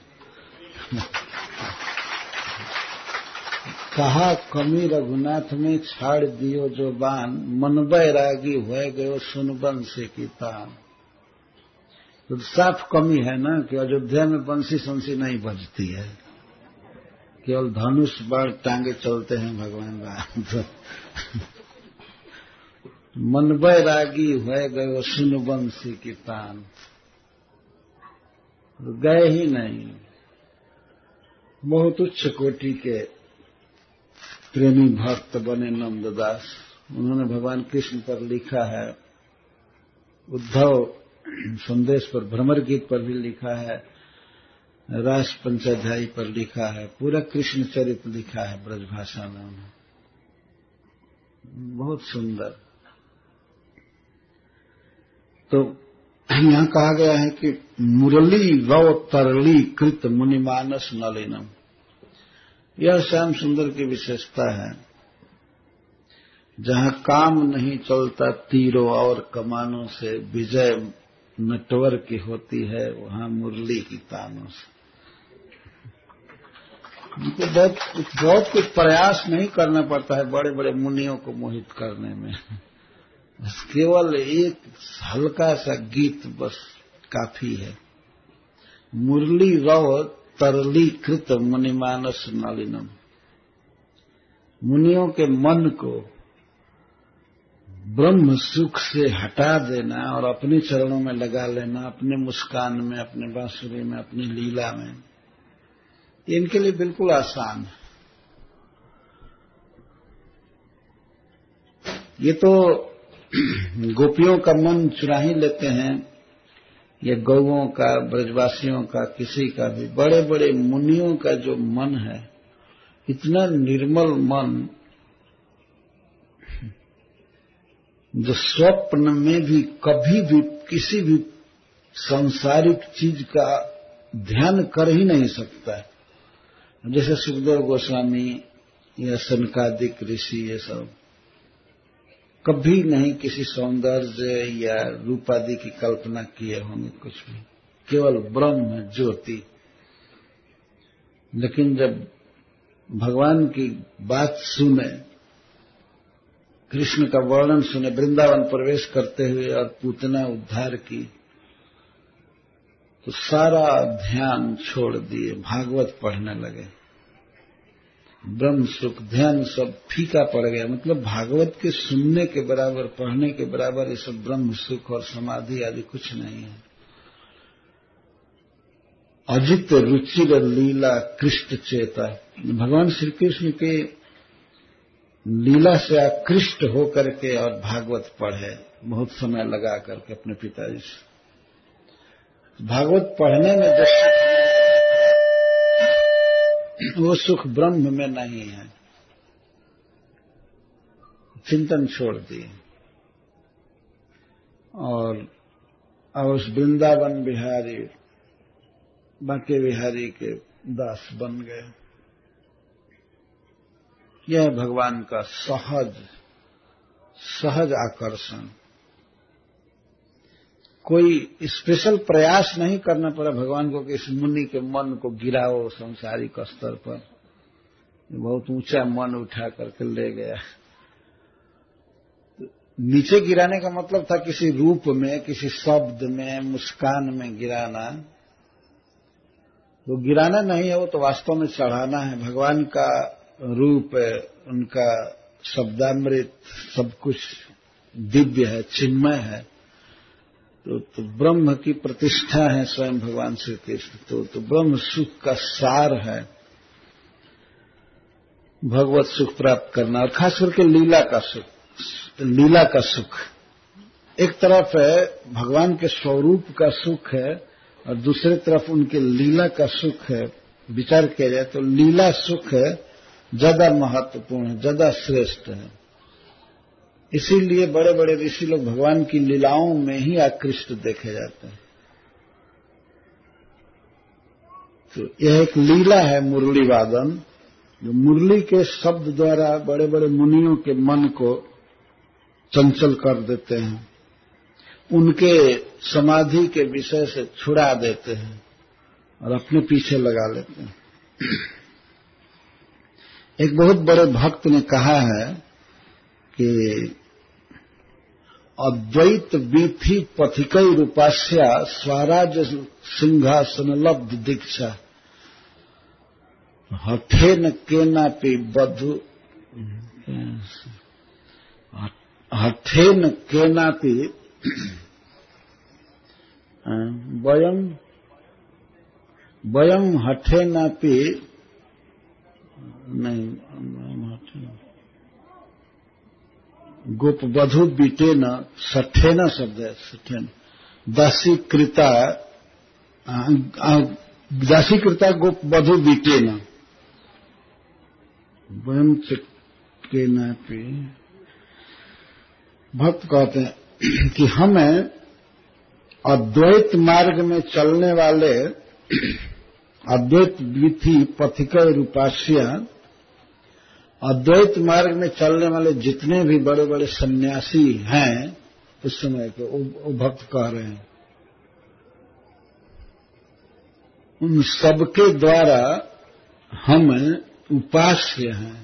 कहा कमी रघुनाथ में छाड़ दियो जो बान, मन बैरागी हुए गयो सुन बंसी की तान। तो साफ कमी है ना कि अयोध्या में बंसी संसी नहीं बजती है, केवल धनुष बाण टांगे चलते हैं भगवान राम। मन बैरागी हुए गयो सुन बंसी की तान, गए ही नहीं। बहुत उच्च कोटि के प्रेमी भक्त बने नंददास। उन्होंने भगवान कृष्ण पर लिखा है, उद्धव संदेश पर, भ्रमर गीत पर भी लिखा है, रास पंचाध्यायी पर लिखा है, पूरा कृष्ण चरित्र लिखा है ब्रज भाषा में उन्होंने, बहुत सुंदर। तो यहां कहा गया है कि मुरली रव तरली कृत मुनिमानस नलिनम, यह श्याम सुंदर की विशेषता है। जहां काम नहीं चलता तीरों और कमानों से, विजय नटवर की होती है वहां मुरली की तानों से। उनको बहुत कुछ प्रयास नहीं करना पड़ता है बड़े बड़े मुनियों को मोहित करने में, केवल एक हल्का सा गीत बस काफी है। मुरली रव तरली कृत मुनिमानस नलिनम, मुनियों के मन को ब्रह्म सुख से हटा देना और अपने चरणों में लगा लेना, अपने मुस्कान में, अपने बांसुरी में, अपनी लीला में, इनके लिए बिल्कुल आसान है। ये तो गोपियों का मन चुरा ही लेते हैं, या गौओं का, ब्रजवासियों का, किसी का भी। बड़े बड़े मुनियों का जो मन है, इतना निर्मल मन, जो स्वप्न में भी कभी भी किसी भी सांसारिक चीज का ध्यान कर ही नहीं सकता है। जैसे सुखदेव गोस्वामी या सनकादिक ऋषि, ये सब कभी नहीं किसी सौंदर्य या रूपादि की कल्पना किए होंगे, कुछ भी, केवल ब्रह्म ज्योति। लेकिन जब भगवान की बात सुने, कृष्ण का वर्णन सुने, वृंदावन प्रवेश करते हुए और पूतना उद्धार की, तो सारा ध्यान छोड़ दिए, भागवत पढ़ने लगे। ब्रह्म सुख ध्यान सब फीका पड़ गया। मतलब भागवत के सुनने के बराबर, पढ़ने के बराबर ये सब ब्रह्म सुख और समाधि आदि कुछ नहीं है। अजित रुचिर लीला कृष्ण चेता, भगवान श्री कृष्ण के लीला से आकृष्ट होकर के और भागवत पढ़े, बहुत समय लगा करके अपने पिताजी से। भागवत पढ़ने में जो सुख, वो सुख ब्रह्म में नहीं है। चिंतन छोड़ दिए और उस वृंदावन बिहारी, बांके बिहारी के दास बन गए। यह भगवान का सहज आकर्षण। कोई स्पेशल प्रयास नहीं करना पड़ा भगवान को कि इस मुनि के मन को गिराओ संसारिक स्तर पर। बहुत ऊंचा मन उठा करके ले गया। नीचे गिराने का मतलब था किसी रूप में, किसी शब्द में, मुस्कान में गिराना। वो गिराना नहीं है, वो तो वास्तव में चढ़ाना है। भगवान का रूप, उनका शब्दामृत सब कुछ दिव्य है, चिन्मय है। तो ब्रह्म की प्रतिष्ठा है स्वयं भगवान श्री कृष्ण। तो ब्रह्म सुख का सार है भगवत सुख प्राप्त करना, और खास करके लीला का सुख। लीला का सुख एक तरफ है भगवान के स्वरूप का सुख है, और दूसरी तरफ उनके लीला का सुख है। विचार किया जाए तो लीला सुख है ज्यादा महत्वपूर्ण है, ज्यादा श्रेष्ठ है। इसीलिए बड़े बड़े ऋषि लोग भगवान की लीलाओं में ही आकृष्ट देखे जाते हैं। तो यह एक लीला है मुरली वादन, जो मुरली के शब्द द्वारा बड़े बड़े मुनियों के मन को चंचल कर देते हैं, उनके समाधि के विषय से छुड़ा देते हैं और अपने पीछे लगा लेते हैं। एक बहुत बड़े भक्त ने कहा है कि अद्वैत वीथि पथिकै रूपास्या स्वराज सिंहासन लब्ध दीक्षा हठेन केनापि बधु हठेन केनापि वयम हठेनापि नहीं, गोप वधु बीटे न सठेना शब्द है, सठेन दासी कृता गोप वधु बीटे न वयम के न पे। भक्त कहते हैं कि हमें अद्वैत मार्ग में चलने वाले अद्वैत विधि पथिक रूपास्या, अद्वैत मार्ग में चलने वाले जितने भी बड़े बड़े सन्यासी हैं उस समय के, वो भक्त कह रहे हैं, उन सबके द्वारा हम उपास्य हैं।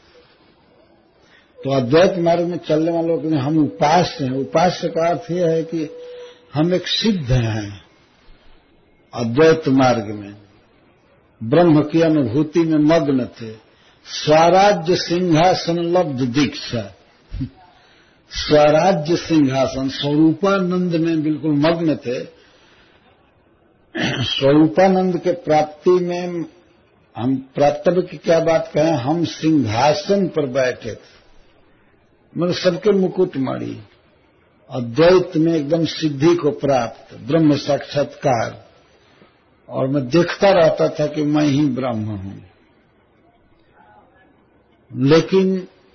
तो अद्वैत मार्ग में चलने वालों के लिए हम उपास्य हैं। उपास्य का अर्थ यह है कि हम एक सिद्ध हैं अद्वैत मार्ग में, ब्रह्म की अनुभूति में मग्न थे, स्वराज्य सिंहासन लब्ध दीक्षा, स्वराज्य सिंहासन स्वरूपानंद में बिल्कुल मग्न थे। स्वरूपानंद के प्राप्ति में हम प्राप्तव्य की क्या बात कहें, हम सिंहासन पर बैठे थे, मतलब सबके मुकुटमणि, अद्वैत में एकदम सिद्धि को प्राप्त, ब्रह्म साक्षात्कार, और मैं देखता रहता था कि मैं ही ब्रह्म हूं। लेकिन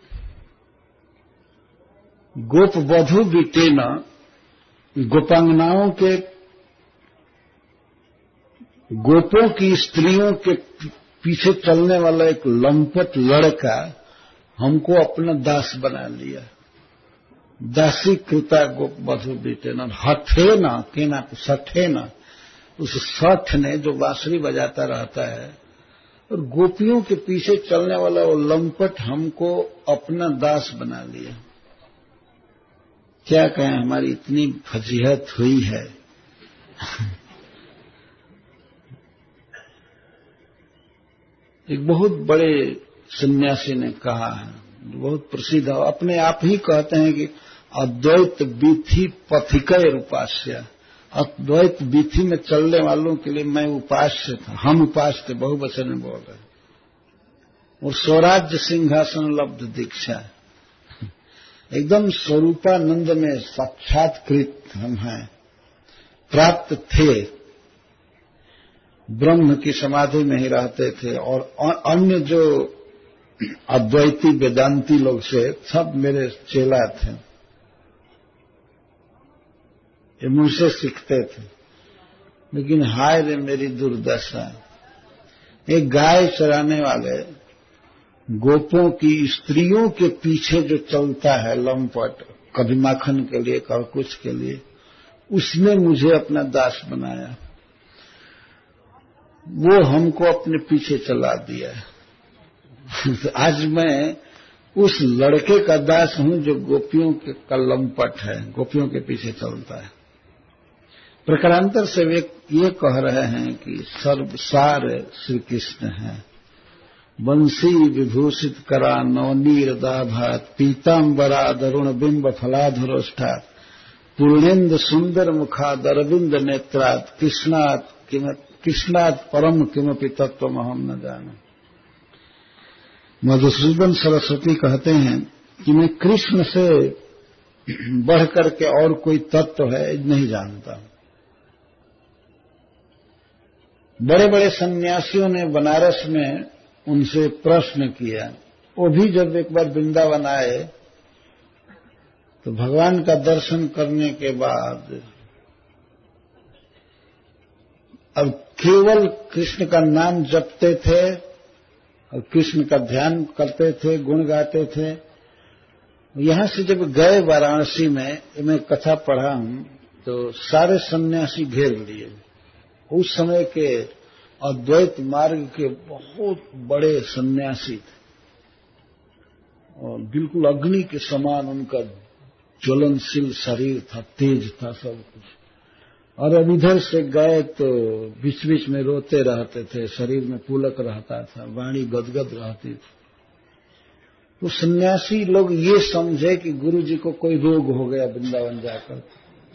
गोप वधु बीटेना, गोपांगनाओं के, गोपों की स्त्रियों के पीछे चलने वाला एक लंपट लड़का हमको अपना दास बना लिया। दासी कृता गोप वधु बीटेना हठे ना केना सठे ना, उस सठ ने जो बांसुरी बजाता रहता है, और गोपियों के पीछे चलने वाला वो लंपट हमको अपना दास बना लिया। क्या कहें, हमारी इतनी फजीहत हुई है। एक बहुत बड़े सन्यासी ने कहा है, बहुत प्रसिद्ध है, अपने आप ही कहते हैं कि अद्वैत विधि पथिकय रूपास्य, अद्वैत विधि में चलने वालों के लिए मैं उपास्य था, हम उपास्य थे, बहुवचन में बोल रहे। और स्वराज्य सिंहासन लब्ध दीक्षा, एकदम स्वरूपानंद में साक्षात्कृत हम हैं, प्राप्त थे, ब्रह्म की समाधि में ही रहते थे। और अन्य जो अद्वैती वेदांती लोग से सब मेरे चेला थे, ये मुझसे सीखते थे। लेकिन हाय रे मेरी दुर्दशा, एक गाय चराने वाले गोपों की स्त्रियों के पीछे जो चलता है लंपट, कभी माखन के लिए कभी कुछ के लिए, उसने मुझे अपना दास बनाया, वो हमको अपने पीछे चला दिया। आज मैं उस लड़के का दास हूं जो गोपियों का लंपट है, गोपियों के पीछे चलता है। प्रकारांतर से वे ये कह रहे हैं कि सर्वसार श्री कृष्ण है, बंसी विभूषित करा नवनीर दाभात, पीतांबरा दरुण बिंब फलाधरोष्ठात, पूर्णेन्द्र सुंदर मुखाद अरविंद नेत्रात, कृष्णात परम किमपि तत्वमहम न जाना। मधुसूदन सरस्वती कहते हैं कि मैं कृष्ण से बढ़कर के और कोई तत्व है नहीं जानता। बड़े बड़े सन्यासियों ने बनारस में उनसे प्रश्न किया, वो भी जब एक बार वृंदावन आए तो भगवान का दर्शन करने के बाद अब केवल कृष्ण का नाम जपते थे और कृष्ण का ध्यान करते थे, गुण गाते थे। यहां से जब गए वाराणसी में, मैं कथा पढ़ा हूं, तो सारे सन्यासी घेर लिए। उस समय के अद्वैत मार्ग के बहुत बड़े सन्यासी थे और बिल्कुल अग्नि के समान उनका ज्वलनशील शरीर था, तेज था सब कुछ। और अब इधर से गए तो बीच बीच में रोते रहते थे, शरीर में पुलक रहता था, वाणी गदगद रहती थी। तो सन्यासी लोग ये समझे कि गुरु जी को कोई रोग हो गया वृंदावन जाकर।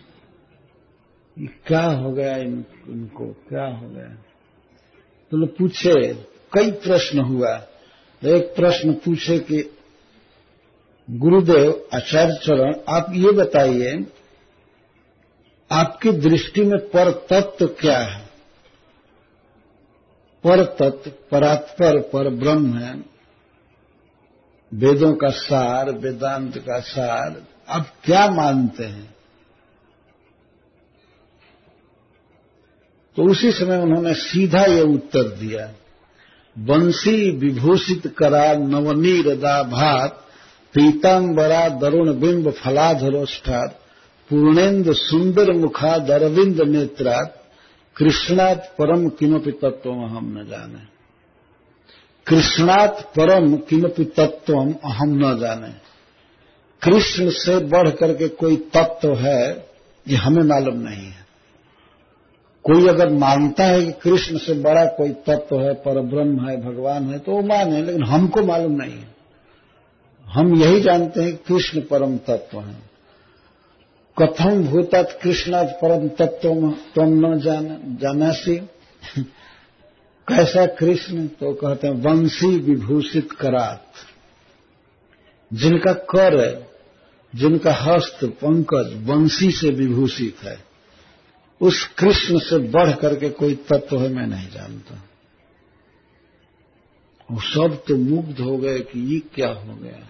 क्या हो गया इनको, क्या हो गया? तो लोग पूछे, कई प्रश्न हुआ एक प्रश्न पूछे कि गुरुदेव आचार्य चरण, आप ये बताइए, आपकी दृष्टि में पर तत्व क्या है? पर तत्व, परात्पर, पर ब्रह्म है, वेदों का सार, वेदांत का सार, आप क्या मानते हैं? तो उसी समय उन्होंने सीधा ये उत्तर दिया, बंसी विभूषित करा नवनीरदा भात, पीतांबरा दरुण बिंब फलाधरोष्ठात, पूर्णेन्द्र सुंदर मुखाद अरविंद नेत्रात, कृष्णात् परम किमपि तत्वम अहम न जाने। कृष्णात् परम किमपि तत्वम अहम न जाने। कृष्ण से बढ़ करके कोई तत्व है ये हमें मालूम नहीं है। कोई अगर मानता है कि कृष्ण से बड़ा कोई तत्व है, परब्रह्म है, भगवान है, तो वो माने, लेकिन हमको मालूम नहीं है। हम यही जानते हैं कि कृष्ण परम तत्व है। कथम भूतात कृष्णात् परम तत्व तुम न जानासी। कैसा कृष्ण? तो कहते हैं वंशी विभूषित करात, जिनका कर, जिनका हस्त पंकज वंशी से विभूषित है, उस कृष्ण से बढ़ करके कोई तत्व है मैं नहीं जानता। वो सब तो मुग्ध हो गए कि ये क्या हो गया है।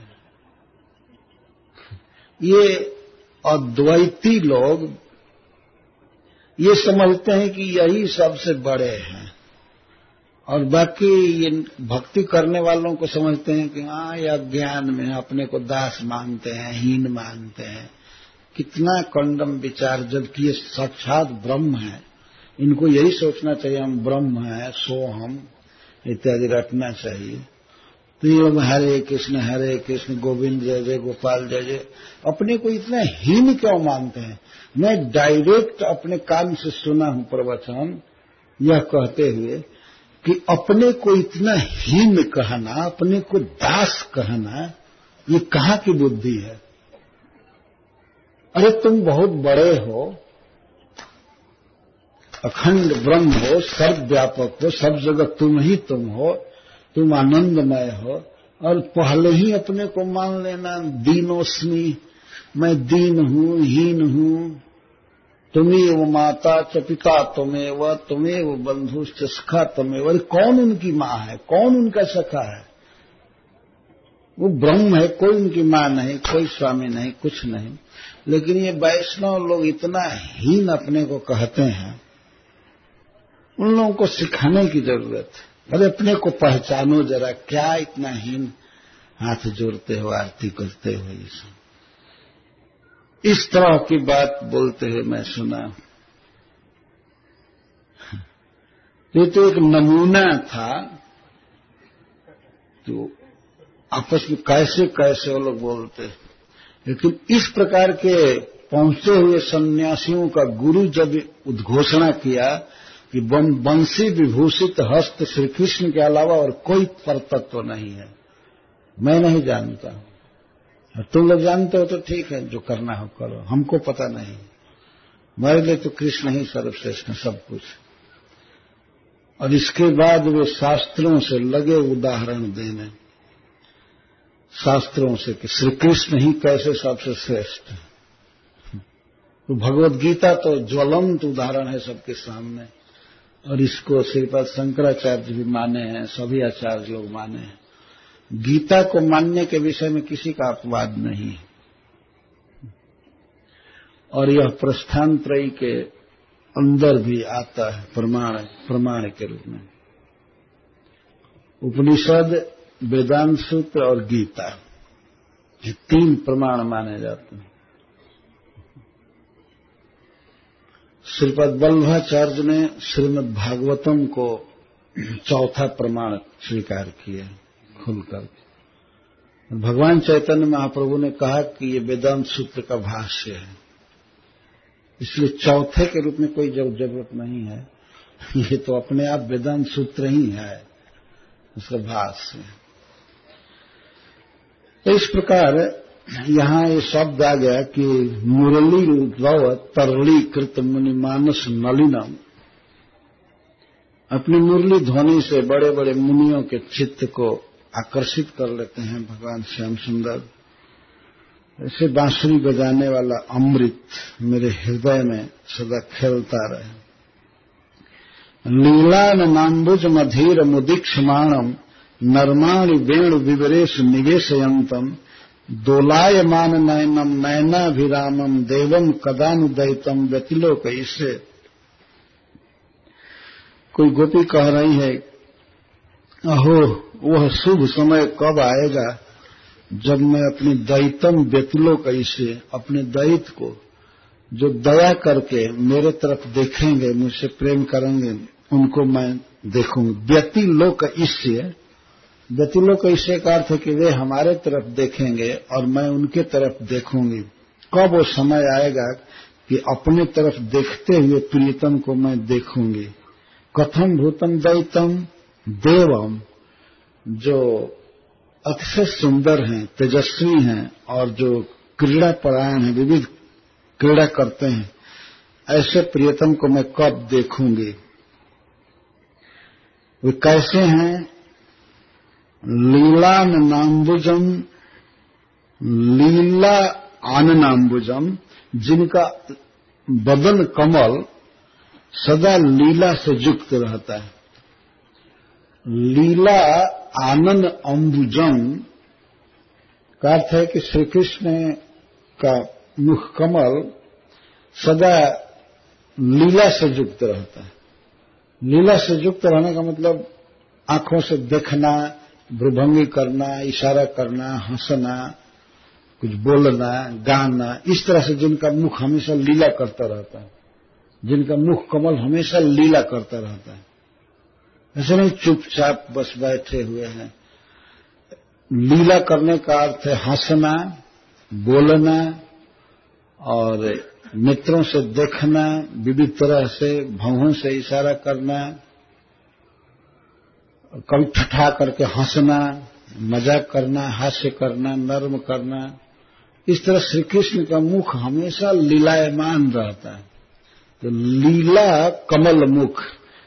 ये अद्वैती लोग ये समझते हैं कि यही सबसे बड़े हैं, और बाकी ये भक्ति करने वालों को समझते हैं कि हाँ, या ज्ञान में अपने को दास मानते हैं, हीन मानते हैं। कितना कंडम विचार, जबकि ये साक्षात ब्रह्म है। इनको यही सोचना चाहिए हम ब्रह्म हैं, सो हम इत्यादि रटना चाहिए। तो ये हरे कृष्ण गोविंद जय जय गोपाल जय जय, अपने को इतना हीन क्यों मानते हैं? मैं डायरेक्ट अपने कान से सुना हूं प्रवचन यह कहते हुए कि अपने को इतना हीन कहना, अपने को दास कहना, ये कहाँ की बुद्धि है? अरे तुम बहुत बड़े हो, अखंड ब्रह्म हो, सर्वव्यापक हो, सब जगह तुम ही तुम हो, तुम आनंदमय हो, और पहले ही अपने को मान लेना दीनोस्मि, मैं दीन हूं, हीन हूं, तुम्हें माता च पिता तुम्हें बंधुश्च सखा तुम्हें। कौन उनकी माँ है, कौन उनका सखा है? वो ब्रह्म है, कोई उनकी माँ नहीं, कोई स्वामी नहीं, कुछ नहीं। लेकिन ये वैष्णव लोग इतना हीन अपने को कहते हैं, उन लोगों को सिखाने की जरूरत है। अरे अपने को पहचानो जरा, क्या इतना हीन हाथ जोड़ते हो, आरती करते हो? ये सब इस तरह की बात बोलते हुए मैं सुना। ये तो एक नमूना था, तो आपस में कैसे कैसे वो लोग बोलते। लेकिन इस प्रकार के पहुंचे हुए सन्यासियों का गुरु जब उद्घोषणा किया कि बंसी विभूषित हस्त श्री कृष्ण के अलावा और कोई परतत्व नहीं है, मैं नहीं जानता, तुम लोग जानते हो तो ठीक है, जो करना हो करो, हमको पता नहीं, मेरे लिए तो कृष्ण ही सर्वश्रेष्ठ है सब कुछ। और इसके बाद वे शास्त्रों से लगे उदाहरण देने, शास्त्रों से कि श्री कृष्ण ही कैसे सबसे श्रेष्ठ है। तो भगवद गीता तो ज्वलंत उदाहरण है सबके सामने, और इसको श्रीपाद शंकराचार्य भी माने हैं, सभी आचार्य लोग माने हैं। गीता को मानने के विषय में किसी का अपवाद नहीं है। और यह प्रस्थानत्रयी के अंदर भी आता है प्रमाण के रूप में। उपनिषद, वेदांत सूत्र और गीता, ये तीन प्रमाण माने जाते हैं। श्रीपाद वल्लभाचार्य ने श्रीमद् भागवतम को चौथा प्रमाण स्वीकार किया खुलकर। भगवान चैतन्य महाप्रभु ने कहा कि ये वेदांत सूत्र का भाष्य है, इसलिए चौथे के रूप में कोई जरूरत नहीं है, ये तो अपने आप वेदांत सूत्र ही है, उसका भाष्य। तो इस प्रकार यहाँ ये शब्द आ गया कि मुरली उद्भव तरलीकृत मुनि मानस नलिनम, अपनी मुरली ध्वनि से बड़े बड़े मुनियों के चित्त को आकर्षित कर लेते हैं भगवान श्याम सुंदर। ऐसे बांसुरी बजाने वाला अमृत मेरे हृदय में सदा खेलता रहे। लीलान नाम्बुज मधीर मुदीक्षमाणम नर्माणि वेणु विवरेश निवेशयंतम दोलायमान नयनम नयनाभिरामम देवम कदानुदयितम व्यतिलोकैसे। कोई गोपी कह रही है, अहो वह शुभ समय कब आएगा जब मैं अपनी दैतम व्यतिलोकैसे, अपने दैत को जो दया करके मेरे तरफ देखेंगे, मुझसे प्रेम करेंगे, उनको मैं देखूंगी। व्यतिलोक इससे, व्यतिलोक इससे का अर्थ है कि वे हमारे तरफ देखेंगे और मैं उनके तरफ देखूंगी। कब वो समय आएगा कि अपने तरफ देखते हुए प्रियतम को मैं देखूंगी। कथम भूतम दैतम देवम, जो अतिशय सुंदर हैं, तेजस्वी हैं और जो क्रीड़ा परायण हैं, विविध क्रीड़ा करते हैं, ऐसे प्रियतम को मैं कब देखूंगी। वे कैसे हैं? लीला नाम्बुजम, लीला आननाम्बुजम, जिनका बदन कमल सदा लीला से युक्त रहता है। लीला आनन अंबुजम का अर्थ है कि श्री कृष्ण का मुख कमल सदा लीला से युक्त रहता है। लीला से युक्त रहने का मतलब आंखों से देखना, भ्रुभंगी करना, इशारा करना, हंसना, कुछ बोलना, गाना, इस तरह से जिनका मुख हमेशा लीला करता रहता है, जिनका मुख कमल हमेशा लीला करता रहता है। ऐसे नहीं चुपचाप बस बैठे हुए हैं। लीला करने का अर्थ है हंसना, बोलना और नेत्रों से देखना, विविध तरह से भौहों से इशारा करना, कभी ठठा करके हंसना, मजाक करना, हास्य करना, नर्म करना। इस तरह श्री कृष्ण का मुख हमेशा लीलायमान रहता है। तो लीला कमल मुख,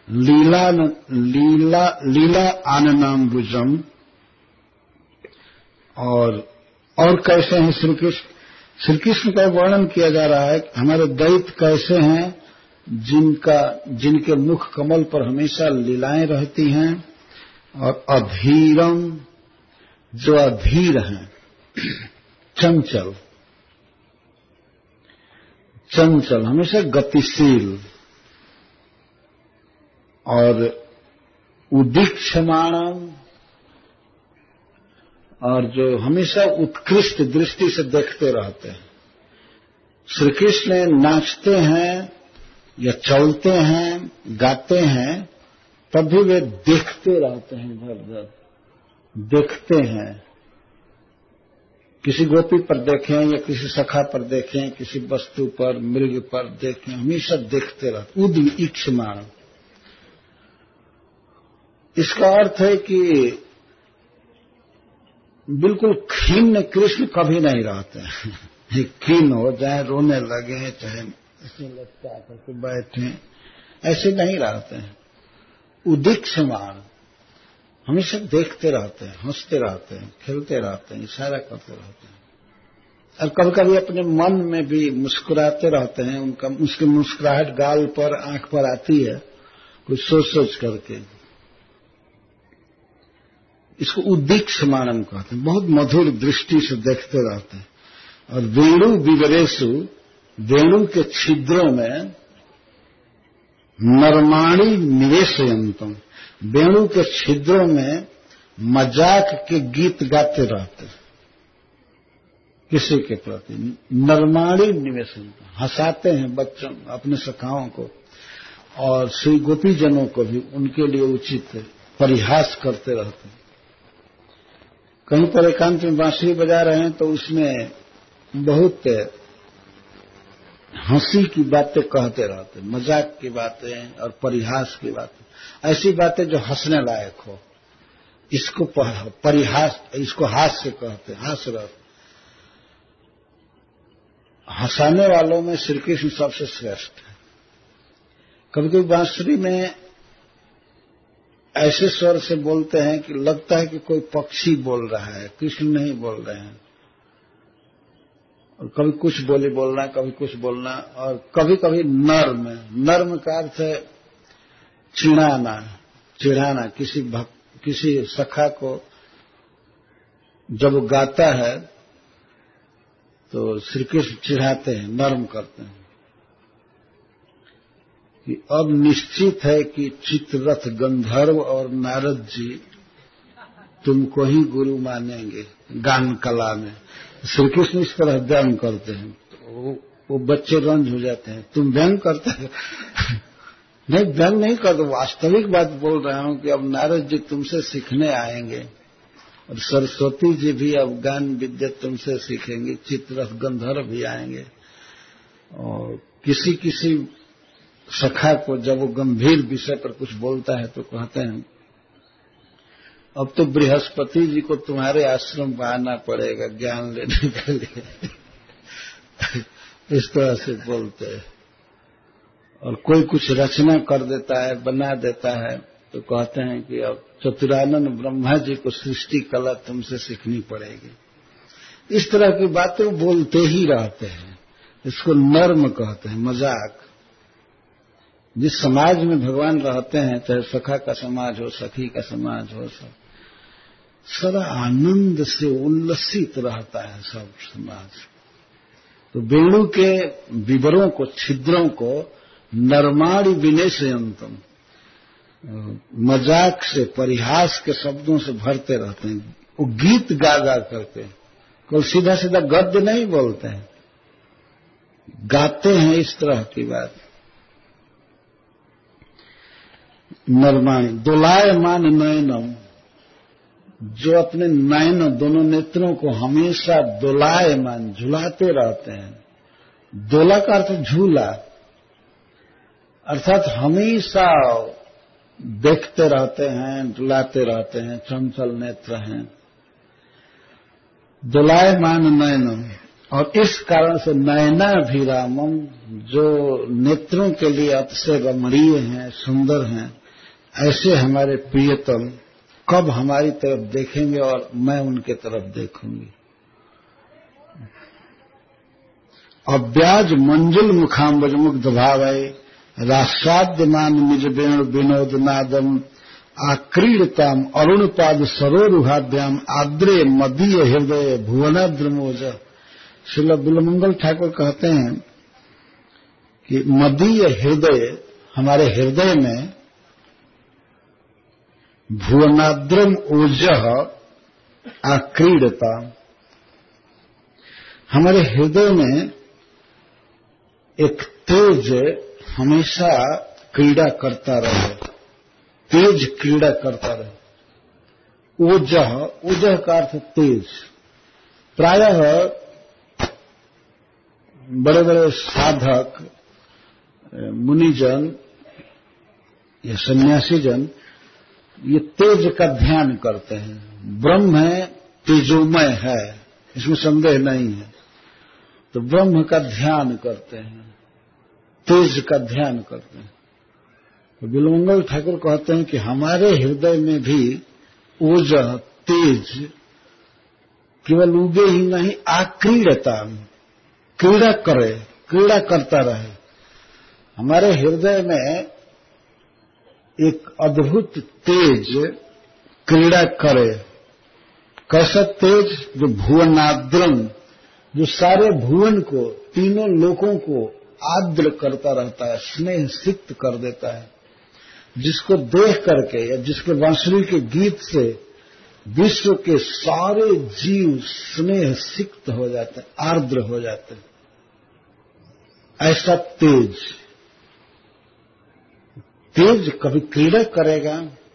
लीला आननाम्बुजम। और कैसे हैं श्री कृष्ण? श्री कृष्ण का वर्णन किया जा रहा है कि हमारे दैत कैसे हैं, जिनके मुख कमल पर हमेशा लीलाएं रहती हैं। और अधीरम, जो अधीर हैं, चंचल, हमेशा गतिशील। और उदीक्षमाणम, और जो हमेशा उत्कृष्ट दृष्टि से देखते रहते हैं। श्री कृष्ण नाचते हैं या चलते हैं, गाते हैं, तब भी वे देखते रहते हैं, इधर उधर देखते हैं। किसी गोपी पर देखें या किसी सखा पर देखें, किसी वस्तु पर, मृग पर देखें, हमेशा देखते रहते। उदीक्षमाण, इसका अर्थ है कि बिल्कुल खिन्न कृष्ण कभी नहीं रहते हैं। खिन्न हो जाए, रोने लगे, चाहे ऐसे लटका करके बैठे, ऐसे नहीं रहते हैं। उदीक्षमाण, हमेशा देखते रहते हैं, हंसते रहते हैं, खेलते रहते हैं, इशारा करते रहते हैं। और कभी कभी अपने मन में भी मुस्कुराते रहते हैं। उसकी मुस्कुराहट गाल पर, आंख पर आती है, कुछ सोच सोच करके। इसको उदीक्षमाणम कहते हैं। बहुत मधुर दृष्टि से देखते रहते हैं। और वेणु विवरेशु, वेणु के छिद्रों में नरमाणी निवेशयंतम, वेणु के छिद्रों में मजाक के गीत गाते रहते हैं किसी के प्रति। नरमाणी निवेशयंतम, हंसाते हैं बच्चों, अपने सखाओं को और श्री गोपीजनों को भी उनके लिए उचित परिहास करते रहते हैं। कहीं पर एकांत में बांसुरी बजा रहे हैं तो उसमें बहुत हंसी की बातें कहते रहते, मजाक की बातें और परिहास की बातें, ऐसी बातें जो हंसने लायक हो, इसको परिहास, इसको हास्य कहते, हास रस। हंसाने वालों में श्री कृष्ण सबसे श्रेष्ठ है। कभी कभी बांसुरी में ऐसे स्वर से बोलते हैं कि लगता है कि कोई पक्षी बोल रहा है, कृष्ण नहीं बोल रहे हैं। और कभी कुछ बोली बोलना, कभी कुछ बोलना, और कभी कभी नर्म। नर्म का अर्थ है चिढ़ाना। किसी सखा को जब वो गाता है तो श्री कृष्ण चिढ़ाते हैं, नर्म करते हैं कि अब निश्चित है कि चित्ररथ गंधर्व और नारद जी तुमको ही गुरु मानेंगे गान कला में। श्री कृष्ण इस तरह व्यंग करते हैं तो वो बच्चे रंज हो जाते हैं। तुम व्यंग करते हो? नहीं, व्यंग नहीं करते, वास्तविक बात बोल रहा हूं कि अब नारद जी तुमसे सीखने आएंगे और सरस्वती जी भी अब गान विद्या तुमसे सीखेंगे, चित्ररथ गंधर्व भी आएंगे। और किसी किसी सखा को जब वो गंभीर विषय पर कुछ बोलता है तो कहते हैं अब तो बृहस्पति जी को तुम्हारे आश्रम पर आना पड़ेगा ज्ञान लेने के लिए। इस तरह से बोलते हैं। और कोई कुछ रचना कर देता है, बना देता है, तो कहते हैं कि अब चतुरानन ब्रह्मा जी को सृष्टि कला तुमसे सीखनी पड़ेगी। इस तरह की बातें बोलते ही रहते हैं। इसको नर्म कहते हैं, मजाक। जिस समाज में भगवान रहते हैं, चाहे सखा का समाज हो, सखी का समाज हो, सब सदा आनंद से उल्लसित रहता है सब समाज। तो वेणु के विवरों को, छिद्रों को नरमाणि विनेशयंतम, मजाक से, परिहास के शब्दों से भरते रहते हैं। वो गीत गा गा करते हैं, कोई सीधा सीधा गद्य नहीं बोलते हैं, गाते हैं इस तरह की बात। नरमाणि दोलायमान नयनम, जो अपने नयन, दोनों नेत्रों को हमेशा दोलायमान, झुलाते रहते हैं। दोला का अर्थ झूला, अर्थात हमेशा देखते रहते हैं, डुलाते रहते हैं, चंचल नेत्र हैं। दोलायमान नयनम, और इस कारण से नयनाभिरामम, जो नेत्रों के लिए अतिशय रमणीय हैं, सुंदर हैं, ऐसे हमारे प्रियतम कब हमारी तरफ देखेंगे और मैं उनके तरफ देखूंगी। अव्याज मंजुल मुखाम्बज मुग्ध भावै राष्ट्राद्यमान निज वेणु विनोद नादम आक्रीडताम अरुणपाद सरोरुहाभ्याम आद्रे मदीय हृदय भुवनाद्रमोज। श्रील बिल्वमंगल ठाकुर कहते हैं कि मदीय हृदय, हमारे हृदय में भुवनाद्रम ओजः आक्रीडता, हमारे हृदय में एक तेज हमेशा क्रीड़ा करता रहे, तेज क्रीड़ा करता रहे। ओजः, ओजः का अर्थ तेज। प्रायः बड़े बड़े साधक, मुनिजन या सन्यासी जन ये तेज का ध्यान करते हैं। ब्रह्म है, तेजोमय है, इसमें संदेह नहीं है। तो ब्रह्म का ध्यान करते हैं, तेज का ध्यान करते हैं। तो बिल्वमंगल ठाकुर कहते हैं कि हमारे हृदय में भी ओजः, तेज केवल उगे ही नहीं, आक्रीडता, क्रीड़ा करे, क्रीड़ा करता रहे। हमारे हृदय में एक अद्भुत तेज क्रीड़ा करे। कैसा तेज? जो भुवनाद्रम, जो सारे भुवन को, तीनों लोकों को आद्र करता रहता है, स्नेह सिक्त कर देता है। जिसको देख करके या जिसके बांसुरी के गीत से विश्व के सारे जीव स्नेह सिक्त हो जाते हैं, आर्द्र हो जाते हैं। ऐसा तेज, तेज कभी क्रीड़ा करेगा,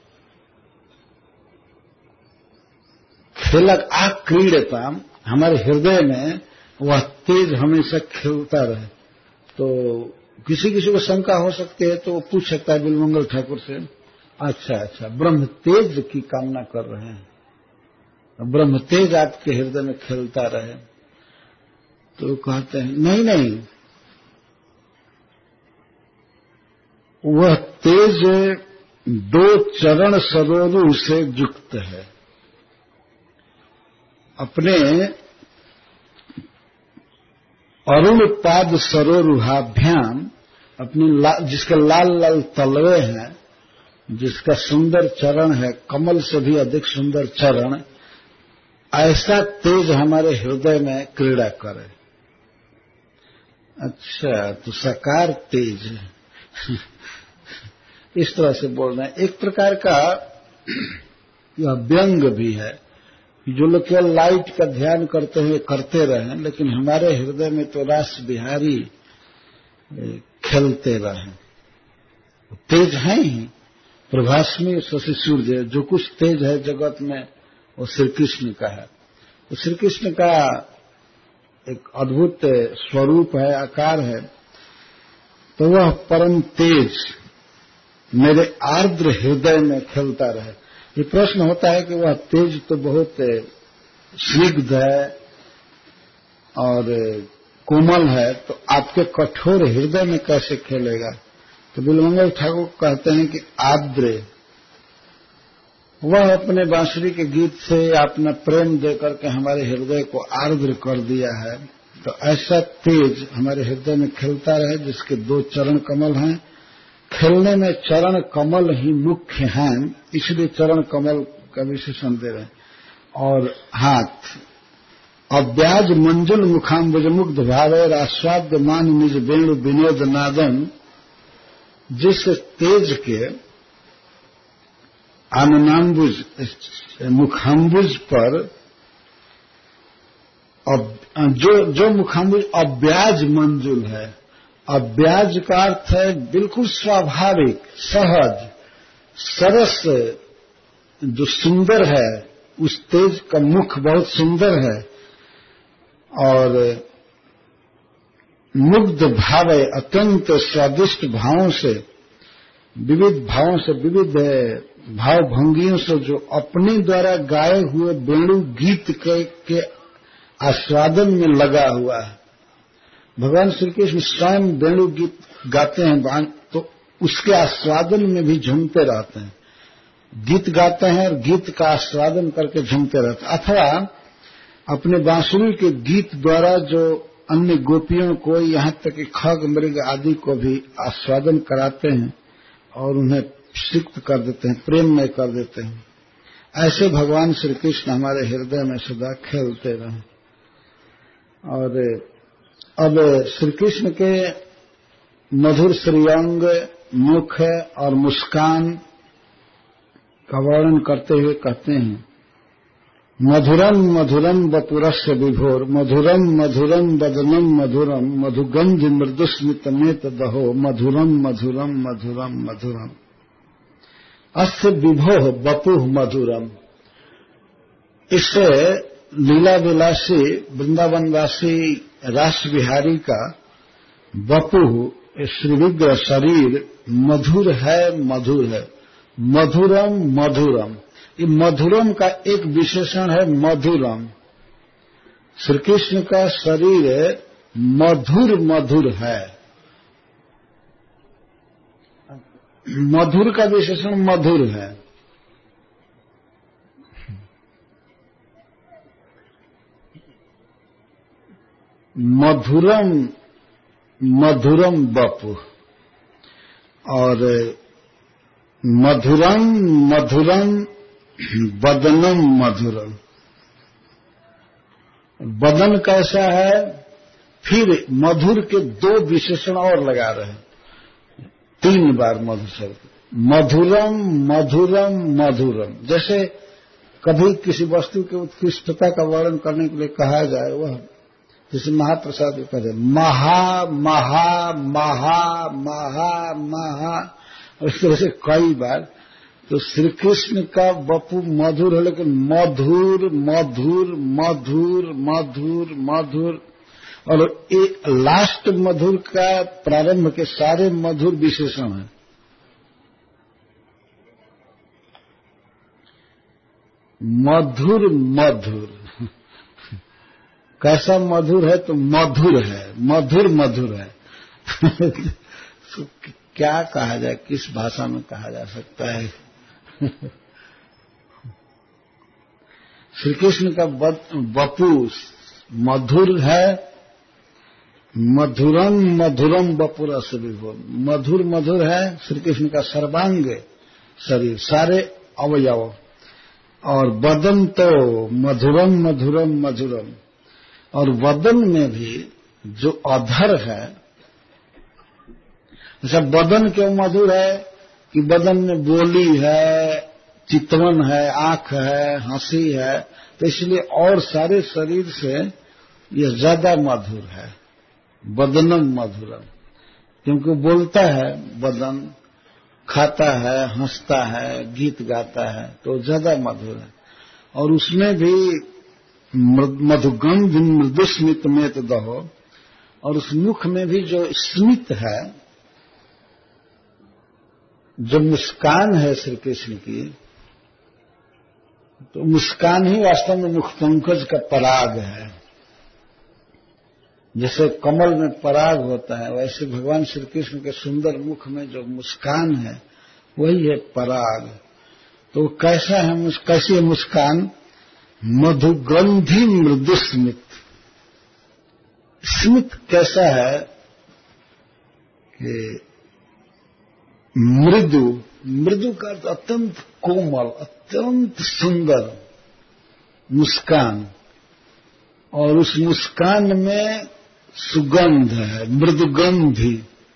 खेलक आक्रीडता, हमारे हृदय में वह तेज हमेशा खिलता रहे। तो किसी किसी को शंका हो सकती है तो वो पूछ सकता है बिल्वमंगल ठाकुर से, अच्छा, ब्रह्म तेज की कामना कर रहे हैं, ब्रह्म तेज आपके हृदय में खिलता रहे। तो कहते हैं नहीं, वह तेज दो चरण सरोरु से युक्त है। अपने अरुण पाद सरोरुहाभ्याम, अपनी जिसके लाल लाल तलवे हैं, जिसका सुंदर चरण है, कमल से भी अधिक सुंदर चरण, ऐसा तेज हमारे हृदय में क्रीड़ा करे। अच्छा, तो साकार तेज है। इस तरह से बोल रहे हैं। एक प्रकार का यह व्यंग भी है, जो लोग केवल लाइट का ध्यान करते हुए करते रहे, लेकिन हमारे हृदय में तो रास बिहारी खेलते रहे। तेज है ही, प्रभास्मी शशि सूर्य, जो कुछ तेज है जगत में वो श्री कृष्ण का है। तो श्री कृष्ण का एक अद्भुत स्वरूप है, आकार है। तो वह परम तेज मेरे आर्द्र हृदय में खेलता रहे। ये प्रश्न होता है कि वह तेज तो बहुत स्निग्ध है और कोमल है, तो आपके कठोर हृदय में कैसे खेलेगा? तो बिलमंगल ठाकुर कहते हैं कि आर्द्र, वह अपने बांसुरी के गीत से अपना प्रेम देकर के हमारे हृदय को आर्द्र कर दिया है। तो ऐसा तेज हमारे हृदय में खेलता रहे, जिसके दो चरण कमल हैं। खेलने में चरण कमल ही मुख्य हैं, इसलिए चरण कमल का विशेषण दे रहे हैं। और हाथ, अव्याज मंजुल मुखाम्बुज मुग्ध भावे आस्वाद्य मान निज वेणु विनोद नादन, जिस तेज के आननाम्बुज मुखाम्बुज पर, जो मुखाम्बुज अव्याज मंजुल है, अव्याज का अर्थ है बिल्कुल स्वाभाविक, सहज, सरस, जो सुंदर है, उस तेज का मुख बहुत सुंदर है। और मुग्ध भाव, अत्यंत स्वादिष्ट भावों से, विविध भावों से, विविध भाव भंगियों से, जो अपने द्वारा गाए हुए वेणु गीत के आस्वादन में लगा हुआ है। भगवान श्री कृष्ण स्वयं वेणु गीत गाते हैं, तो उसके आस्वादन में भी झूमते रहते हैं। गीत गाते हैं और गीत का आस्वादन करके झूमते रहते हैं। अथवा अपने बांसुरी के गीत द्वारा जो अन्य गोपियों को, यहाँ तक कि खग मृग आदि को भी आस्वादन कराते हैं और उन्हें सिक्त कर देते हैं, प्रेम में कर देते हैं। ऐसे भगवान श्री कृष्ण हमारे हृदय में सदा खेलते रहे। और अब श्री कृष्ण के मधुर श्रीअंग, मुख और मुस्कान का वर्णन करते हुए कहते हैं, मधुरम मधुरम वपुरस्य विभोर, मधुरम मधुरम वदनम मधुरम, मधुगंध मृदुस्मित नेत दहो, मधुरम मधुरम मधुरम मधुरम, अस्य विभोह वपुः मधुरम। इससे लीला विलासी वृंदावनवासी रास बिहारी का वपुः श्रीविग्रह शरीर मधुर है, मधुर है। मधुरम मधुरम, ये मधुरम का एक विशेषण है, मधुरम। श्री कृष्ण का शरीर मधुर मधुर है। मधुर का विशेषण मधुर है। मधुरम मधुरम वपुः, और मधुरम मधुरम वदनम मधुरम। वदन कैसा है? फिर मधुर के दो विशेषण और लगा रहे हैं, 3 बार मधुर शब्द, मधुरम मधुरम मधुरम। जैसे कभी किसी वस्तु की उत्कृष्टता का वर्णन करने के लिए कहा जाए, वह जैसे महाप्रसाद कहते हैं महा महा महा महा महा, और इस तरह से कई बार। तो श्री कृष्ण का वपु मधुर है, लेकिन मधुर मधुर मधुर मधुर मधुर, और एक लास्ट मधुर का प्रारंभ के सारे मधुर विशेषण हैं। मधुर मधुर, कैसा मधुर है? तो मधुर है, मधुर मधुर है। क्या कहा जाए, किस भाषा में कहा जा सकता है। श्री कृष्ण का वपु मधुर है, मधुरम मधुरम वपुरस विभो, मधुर मधुर है श्री कृष्ण का सर्वांग शरीर, सारे अवयव, और वदन तो मधुरम मधुरम मधुरम, और वदन में भी जो अधर है, जैसा वदन क्यों मधुर है कि वदन में बोली है, चितवन है, आंख है, हंसी है, तो इसलिए और सारे शरीर से यह ज्यादा मधुर है, वदनम मधुरम, क्योंकि बोलता है वदन, खाता है, हंसता है, गीत गाता है, तो ज्यादा मधुर है। और उसमें भी मधुगंध मृदुस्मित में तो दहो, और उस मुख में भी जो स्मित है, जो मुस्कान है श्री कृष्ण की, तो मुस्कान ही वास्तव में मुख पंकज का पराग है। जैसे कमल में पराग होता है, वैसे भगवान श्री कृष्ण के सुंदर मुख में जो मुस्कान है वही है पराग। तो कैसा है, कैसी है मुस्कान? मधुगंधी मृदुस्मित। स्मित कैसा है कि मृदु, मृदु का अर्थ अत्यंत कोमल, अत्यंत सुंदर मुस्कान, और उस मुस्कान में सुगंध है, मृदुगंधी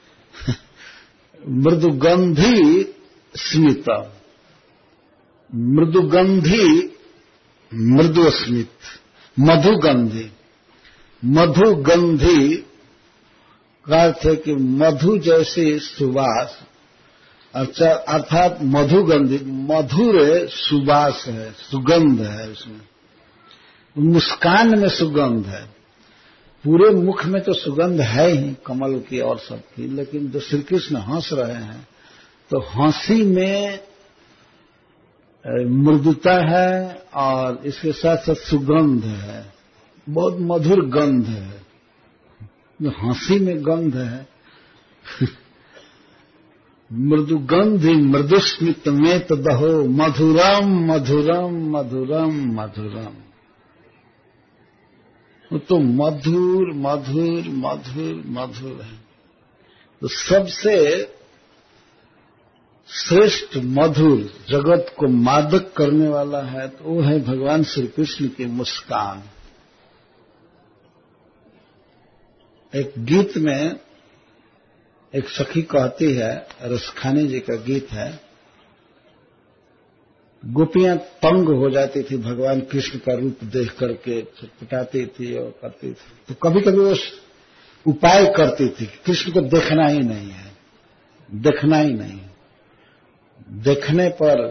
मृदुगंधी स्मिता, मृदुगंधी मृदुस्मित, मधुगंधी, मधुगंधी का अर्थ है कि मधु जैसी सुवास, अर्थात मधुगंधी, मधुर सुवास है, सुगंध है उसमें, मुस्कान में सुगंध है। पूरे मुख में तो सुगंध है ही कमल की और सबकी, लेकिन जो श्री कृष्ण हंस रहे हैं तो हंसी में मृदुता है और इसके साथ साथ सुगंध है, बहुत मधुर गंध है। जो हंसी में गंध है मृदुगंधि मृदुस्मित में तो दहो, मधुरम मधुरम मधुरम मधुरम। वो तो मधुर मधुर मधुर मधुर है। तो सबसे श्रेष्ठ मधुर, जगत को मादक करने वाला है तो वो है भगवान श्री कृष्ण की मुस्कान। एक गीत में एक सखी कहती है, रसखानी जी का गीत है, गोपियां तंग हो जाती थी भगवान कृष्ण का रूप देख करके, छटपटाती थी और करती थी। तो कभी कभी वो उपाय करती थी, कृष्ण को देखना ही नहीं है, देखना ही नहीं। देखने पर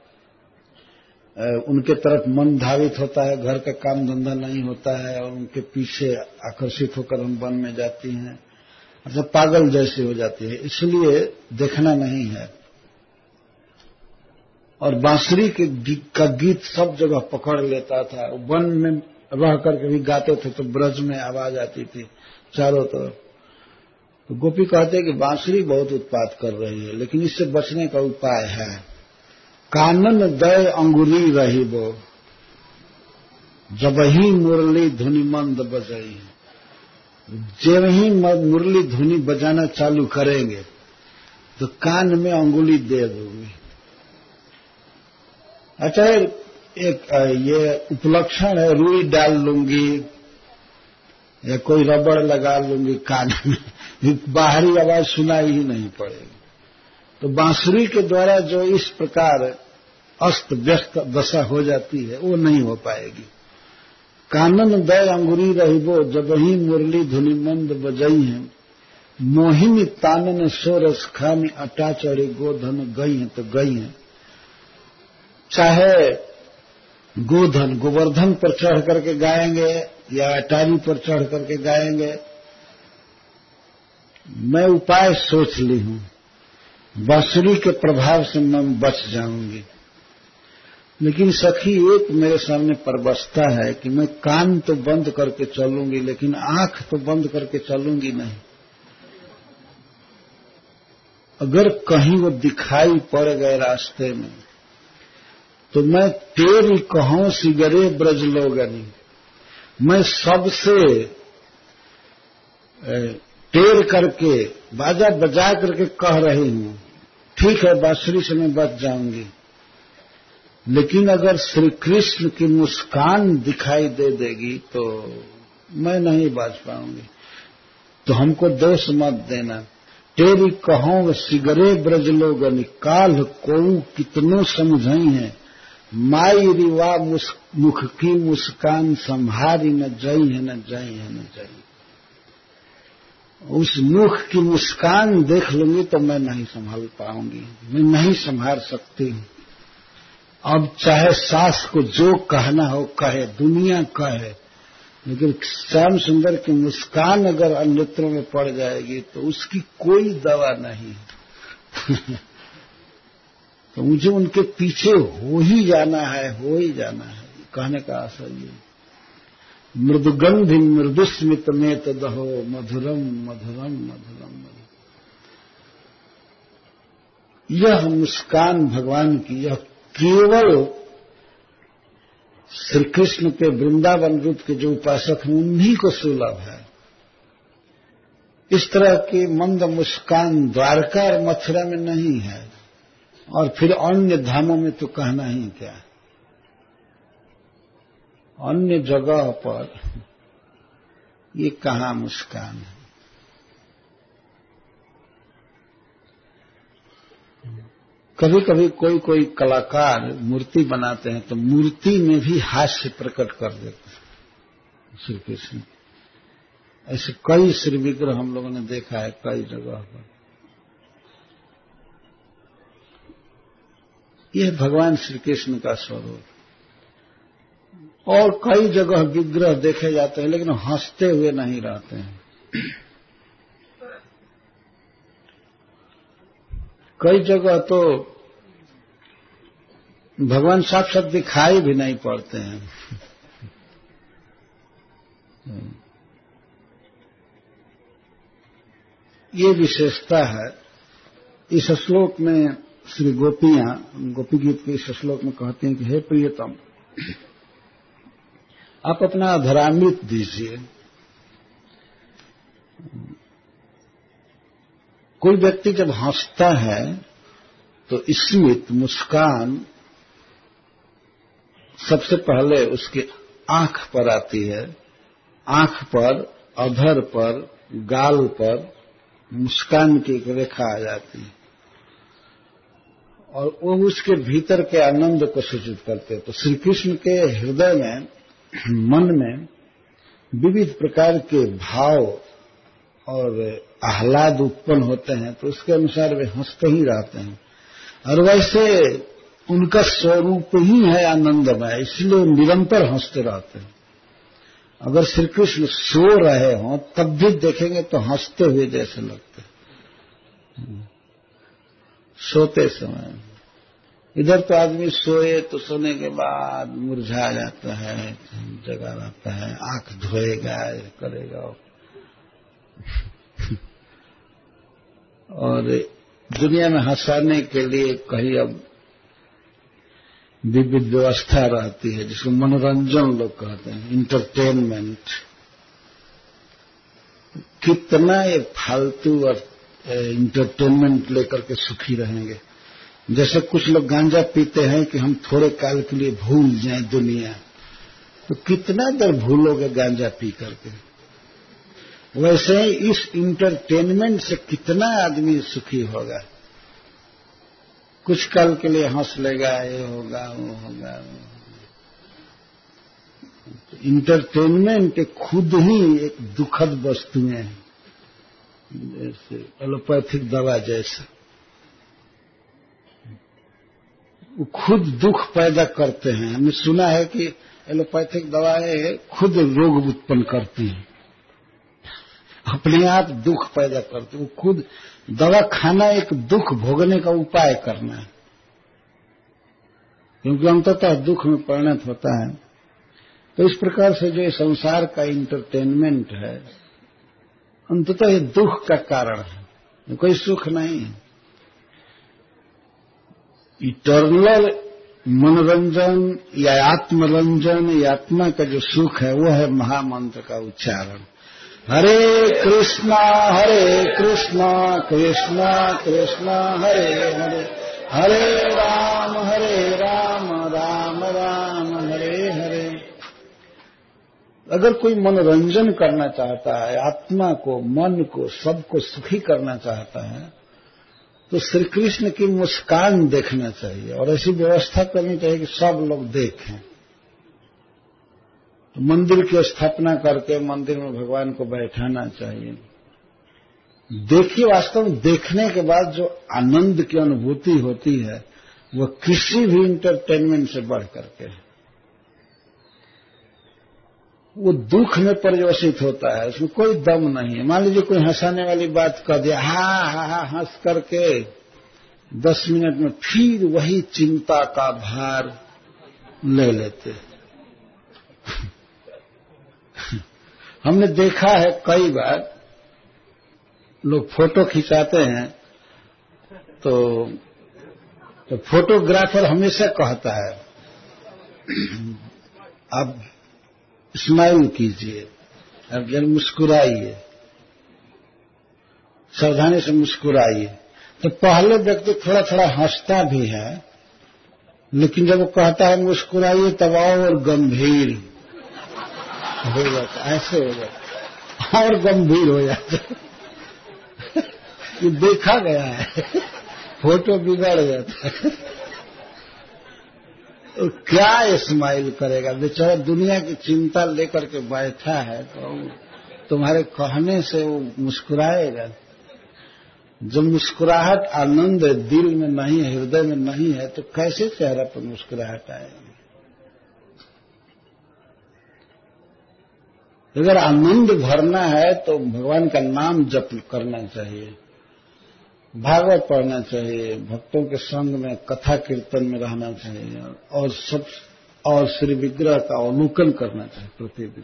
उनके तरफ मन धावित होता है, घर का काम धंधा नहीं होता है और उनके पीछे आकर्षित होकर हम वन में जाती हैं, मतलब पागल जैसी हो जाती है, इसलिए देखना नहीं है। और बांसुरी का गीत सब जगह पकड़ लेता था, वन में रह करके भी गाते थे तो ब्रज में आवाज आती थी चारों तरफ। तो गोपी कहते हैं कि बांसुरी बहुत उत्पात कर रही है, लेकिन इससे बचने का उपाय है। कानन दय अंगुली रही वो, जब ही मुरली धुनि मंद बजाई, जब ही मुरली धुनि बजाना चालू करेंगे तो कान में अंगुली दे दूंगी। अच्छा, एक ये उपलक्षण है, रुई डाल लूंगी या कोई रबड़ लगा लूंगी कान में, बाहरी आवाज सुनाई ही नहीं पड़ेगी। तो बांसुरी के द्वारा जो इस प्रकार अस्त व्यस्त दशा हो जाती है वो नहीं हो पाएगी। कानन दय अंगुरी रहिबो, जब ही मुरली धुनि मंद बजई है, मोहिनी तानन सोरस खानी अटा चढ़ी गोधन गई है तो गई है। चाहे गोधन गोवर्धन पर चढ़ करके गाएंगे या अटारी पर चढ़ करके गाएंगे, मैं उपाय सोच ली हूं, बांसुरी के प्रभाव से मैं बच जाऊंगी। लेकिन सखी एक मेरे सामने परबस्ता है कि मैं कान तो बंद करके चलूंगी लेकिन आंख तो बंद करके चलूंगी नहीं। अगर कहीं वो दिखाई पड़ गए रास्ते में तो मैं तेरी कहूं सिगरे ब्रज लोगनी, मैं सबसे टेर करके बाजा बजा करके कह रही हूं, ठीक है बांसुरी से मैं बच जाऊंगी, लेकिन अगर श्री कृष्ण की मुस्कान दिखाई दे देगी तो मैं नहीं बाज पाऊंगी। तो हमको दोष मत देना। तेरी कहूं सिगरे ब्रज लोगनी, काल कोऊ कितनो समझई है, माई रिवा मुख की मुस्कान संभारी न जई है न जई है न जई। उस मुख की मुस्कान देख लूंगी तो मैं नहीं संभाल पाऊंगी, मैं नहीं संभाल सकती हूं। अब चाहे सास को जो कहना हो कहे, दुनिया कहे, लेकिन श्याम सुंदर की मुस्कान अगर अन्यत्रों में पड़ जाएगी तो उसकी कोई दवा नहीं। तो मुझे उनके पीछे हो ही जाना है, हो ही जाना है, कहने का आशय ये। मृदुगंधि मृदुस्मित में तदहो, मधुरम मधुरम मधुरम। यह मुस्कान भगवान की, यह केवल श्री कृष्ण के वृंदावन रूप के जो उपासक हैं उन्हीं को सुलभ है। इस तरह की मंद मुस्कान द्वारका और मथुरा में नहीं है, और फिर अन्य धामों में तो कहना ही क्या। अन्य जगह पर ये कहाँ मुस्कान है। कभी कभी कोई कलाकार मूर्ति बनाते हैं तो मूर्ति में भी हास्य प्रकट कर देते हैं श्री कृष्ण। ऐसे कई श्री विग्रह हम लोगों ने देखा है कई जगह पर। यह भगवान श्री कृष्ण का स्वरूप। और कई जगह विग्रह देखे जाते हैं लेकिन हंसते हुए नहीं रहते हैं। कई जगह तो भगवान साफ साफ दिखाई भी नहीं पड़ते हैं। ये विशेषता है। इस श्लोक में श्री गोपियां गोपी गीत के इस श्लोक में कहते हैं कि हे प्रियतम, आप अपना अधरामृत दीजिए। कोई व्यक्ति जब हंसता है तो स्मित मुस्कान सबसे पहले उसकी आंख पर आती है। आंख पर, अधर पर, गाल पर मुस्कान की एक रेखा आ जाती है और वो उसके भीतर के आनंद को सूचित करते हैं। तो श्री कृष्ण के हृदय में, मन में विविध प्रकार के भाव और आह्लाद उत्पन्न होते हैं, तो उसके अनुसार वे हंसते ही रहते हैं। और वैसे उनका स्वरूप ही है आनंदमय, इसलिए निरंतर हंसते रहते हैं। अगर श्री कृष्ण सो रहे हों तब भी देखेंगे तो हंसते हुए जैसे लगते हैं सोते समय। इधर तो आदमी सोए तो सोने के बाद मुरझा जाता है, जगा रहता है, आंख धोएगा, करेगा। और दुनिया में हंसाने के लिए कहीं अब विविध व्यवस्था रहती है जिसको मनोरंजन लोग कहते हैं, इंटरटेनमेंट। कितना ये फालतू और इंटरटेनमेंट लेकर के सुखी रहेंगे। जैसे कुछ लोग गांजा पीते हैं कि हम थोड़े काल के लिए भूल जाएं दुनिया, तो कितना देर भूलोगे गांजा पी करके। वैसे ही इस इंटरटेनमेंट से कितना आदमी सुखी होगा। कुछ काल के लिए हंस लेगा, ये होगा वो होगा। इंटरटेनमेंट खुद ही एक दुखद वस्तुएं हैं, जैसे एलोपैथिक दवा जैसा। वो खुद दुख पैदा करते हैं। हमने सुना है कि एलोपैथिक दवाएं खुद रोग उत्पन्न करती हैं, अपने आप दुख पैदा करती। वो खुद दवा खाना एक दुख भोगने का उपाय करना है, क्योंकि अंततः दुख में परिणत होता है। तो इस प्रकार से जो संसार का इंटरटेनमेंट है अंततः ये दुख का कारण है, कोई सुख नहीं है। इटर्नल मनोरंजन या आत्मरंजन या आत्मा का जो सुख है वो है महामंत्र का उच्चारण। हरे कृष्णा कृष्णा कृष्णा हरे हरे, हरे राम राम राम हरे हरे। अगर कोई मनोरंजन करना चाहता है, आत्मा को, मन को, सबको सुखी करना चाहता है, तो श्री कृष्ण की मुस्कान देखना चाहिए और ऐसी व्यवस्था करनी चाहिए कि सब लोग देखें। तो मंदिर की स्थापना करके मंदिर में भगवान को बैठाना चाहिए। देखिए, वास्तव में देखने के बाद जो आनंद की अनुभूति होती है वो किसी भी इंटरटेनमेंट से बढ़ करके है। वो दुख में परिवर्तित होता है, उसमें कोई दम नहीं है। मान लीजिए कोई हंसाने वाली बात कर दिया, हा हंस करके 10 मिनट में फिर वही चिंता का भार ले लेते। हमने देखा है कई बार लोग फोटो खिंचाते हैं तो फोटोग्राफर हमेशा कहता है आप स्माइल कीजिए, आप जरा मुस्कुराइए, सावधानी से मुस्कुराइए। तो पहले व्यक्ति थोड़ा थोड़ा हंसता भी है, लेकिन जब वो कहता है मुस्कुराइए तब और गंभीर हो जाता, ऐसे हो जाता, और गंभीर हो जाता। ये देखा गया है, फोटो बिगड़ जाता है। तो क्या स्माइल करेगा बेचारा, दुनिया की चिंता लेकर के बैठा है, तो तुम्हारे कहने से वो मुस्कुराएगा। जब मुस्कुराहट आनंद दिल में नहीं है, हृदय में नहीं है, तो कैसे चेहरा पर मुस्कुराहट आएगी। अगर आनंद भरना है तो भगवान का नाम जप करना चाहिए, भागवत पढ़ना चाहिए, भक्तों के संग में कथा कीर्तन में रहना चाहिए और श्री विग्रह का अवलोकन करना चाहिए प्रतिदिन,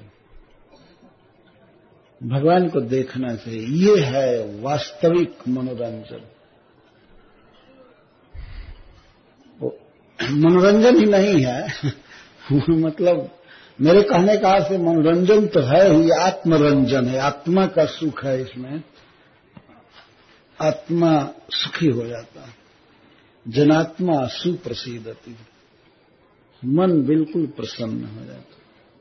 भगवान को देखना चाहिए। ये है वास्तविक मनोरंजन। मनोरंजन ही नहीं है मतलब मेरे कहने का अर्थ मनोरंजन तो है ही, आत्मरंजन है, आत्मा का सुख है इसमें। आत्मा सुखी हो जाता है। जनात्मा सुप्रसीदति, मन बिल्कुल प्रसन्न हो जाता।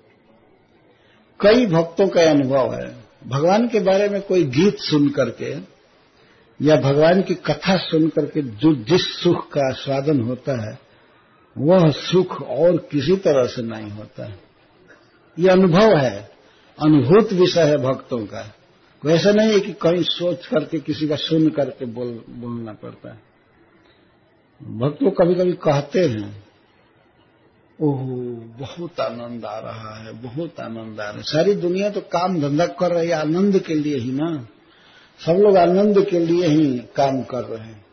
कई भक्तों का अनुभव है, भगवान के बारे में कोई गीत सुन करके या भगवान की कथा सुन करके जो जिस सुख का आस्वादन होता है वह सुख और किसी तरह से नहीं होता है। ये अनुभव है, अनुभूत विषय है भक्तों का। कोई ऐसा नहीं है कि कहीं सोच करके किसी का सुन करके बोलना पड़ता है। भक्त लोग कभी कभी कहते हैं, ओह बहुत आनंद आ रहा है, बहुत आनंद आ रहा है। सारी दुनिया तो काम धंधा कर रही है आनंद के लिए ही ना, सब लोग आनंद के लिए ही काम कर रहे हैं।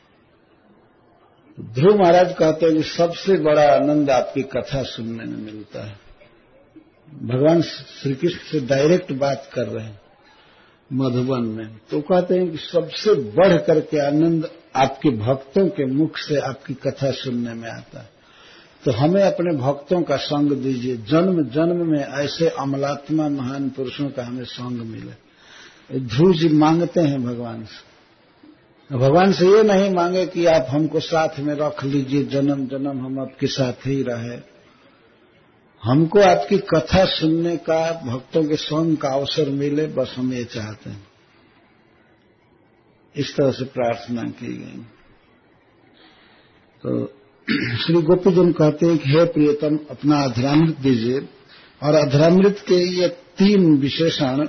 ध्रुव महाराज कहते हैं कि सबसे बड़ा आनंद आपकी कथा सुनने में मिलता है। भगवान श्री कृष्ण से डायरेक्ट बात कर रहे हैं मधुबन में, तो कहते हैं कि सबसे बढ़ करके आनंद आपके भक्तों के मुख से आपकी कथा सुनने में आता है। तो हमें अपने भक्तों का संग दीजिए, जन्म जन्म में ऐसे अमलात्मा महान पुरुषों का हमें संग मिले। ध्रुव जी मांगते हैं भगवान से। भगवान से ये नहीं मांगे कि आप हमको साथ में रख लीजिए, जन्म जन्म हम आपके साथ ही रहे। हमको आपकी कथा सुनने का, भक्तों के संग का अवसर मिले, बस हम ये चाहते हैं। इस तरह से प्रार्थना की गई। तो श्री गोपीजन कहते हैं कि हे प्रियतम अपना अधरामृत दीजिए, और अधरामृत के ये 3 विशेषण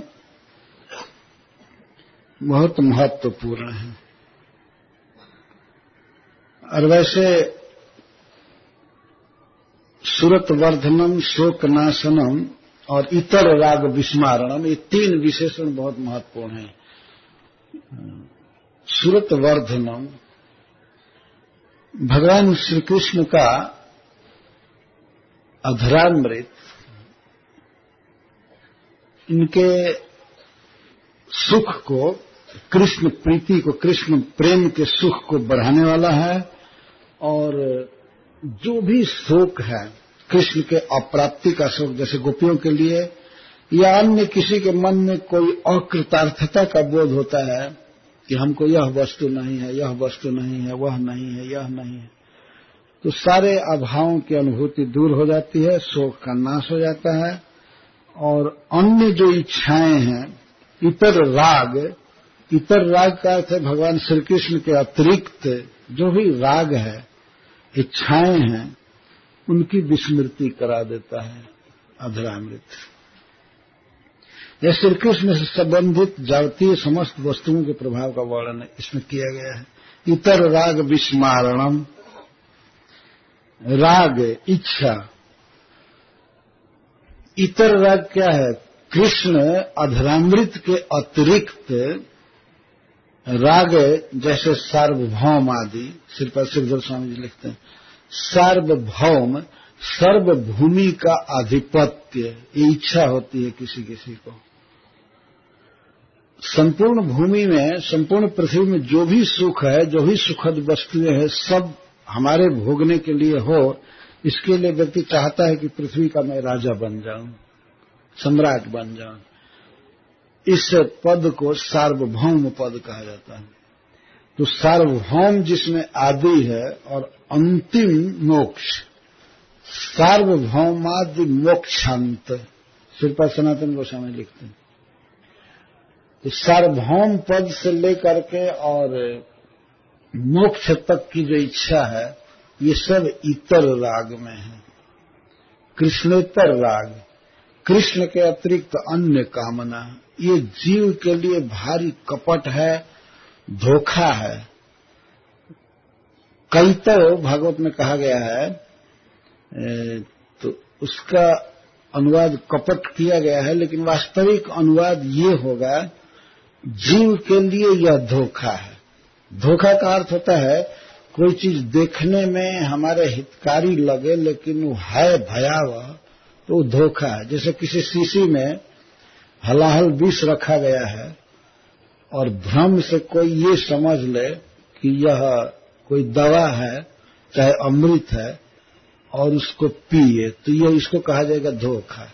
बहुत महत्वपूर्ण हैं। और वैसे सुरत वर्धनम, शोकनाशनम और इतर राग विस्मारणम, ये 3 विशेषण बहुत महत्वपूर्ण हैं। सुरत वर्धनम, भगवान श्री कृष्ण का अधरामृत इनके सुख को, कृष्ण प्रीति को, कृष्ण प्रेम के सुख को बढ़ाने वाला है और जो भी शोक है कृष्ण के अप्राप्ति का शोक, जैसे गोपियों के लिए या अन्य किसी के मन में कोई अकृतार्थता का बोध होता है कि हमको यह वस्तु नहीं है, यह वस्तु नहीं है, वह नहीं है, यह नहीं है, तो सारे अभावों की अनुभूति दूर हो जाती है, शोक का नाश हो जाता है। और अन्य जो इच्छाएं हैं, इतर राग का अर्थ है भगवान श्री कृष्ण के अतिरिक्त जो भी राग है, इच्छाएं हैं, उनकी विस्मृति करा देता है अधरामृत। यह श्री कृष्ण से संबंधित जागतीय समस्त वस्तुओं के प्रभाव का वर्णन इसमें किया गया है। इतर राग विस्मारणम, राग इच्छा, इतर राग क्या है? कृष्ण अधरामृत के अतिरिक्त राग, जैसे सार्वभौम आदि, श्रीपाद श्रीधर स्वामी जी लिखते हैं, सार्वभौम सर्वभूमि का आधिपत्य, ये इच्छा होती है किसी किसी को। संपूर्ण भूमि में, संपूर्ण पृथ्वी में जो भी सुख है, जो भी सुखद वस्तुएं हैं, सब हमारे भोगने के लिए हो, इसके लिए व्यक्ति चाहता है कि पृथ्वी का मैं राजा बन जाऊं, सम्राट बन जाऊं। इस पद को सार्वभौम पद कहा जाता है। तो सार्वभौम जिसमें आदि है और अंतिम मोक्ष, सार्वभौमादि मोक्षांत, श्रीपाद सनातन गोस्वामी लिखते हैं। तो सार्वभौम पद से लेकर के और मोक्ष तक की जो इच्छा है, ये सब इतर राग में है, कृष्णेतर राग, कृष्ण के अतिरिक्त अन्य कामना। ये जीव के लिए भारी कपट है, धोखा है। कई तो भागवत में कहा गया है, तो उसका अनुवाद कपट किया गया है, लेकिन वास्तविक अनुवाद ये होगा, जीव के लिए यह धोखा है। धोखा का अर्थ होता है कोई चीज देखने में हमारे हितकारी लगे लेकिन वो है भयावह, तो वो धोखा है। जैसे किसी शीशी में हलाहल विष रखा गया है और भ्रम से कोई ये समझ ले कि यह कोई दवा है, चाहे अमृत है, और उसको पिए, तो यह इसको कहा जाएगा धोखा।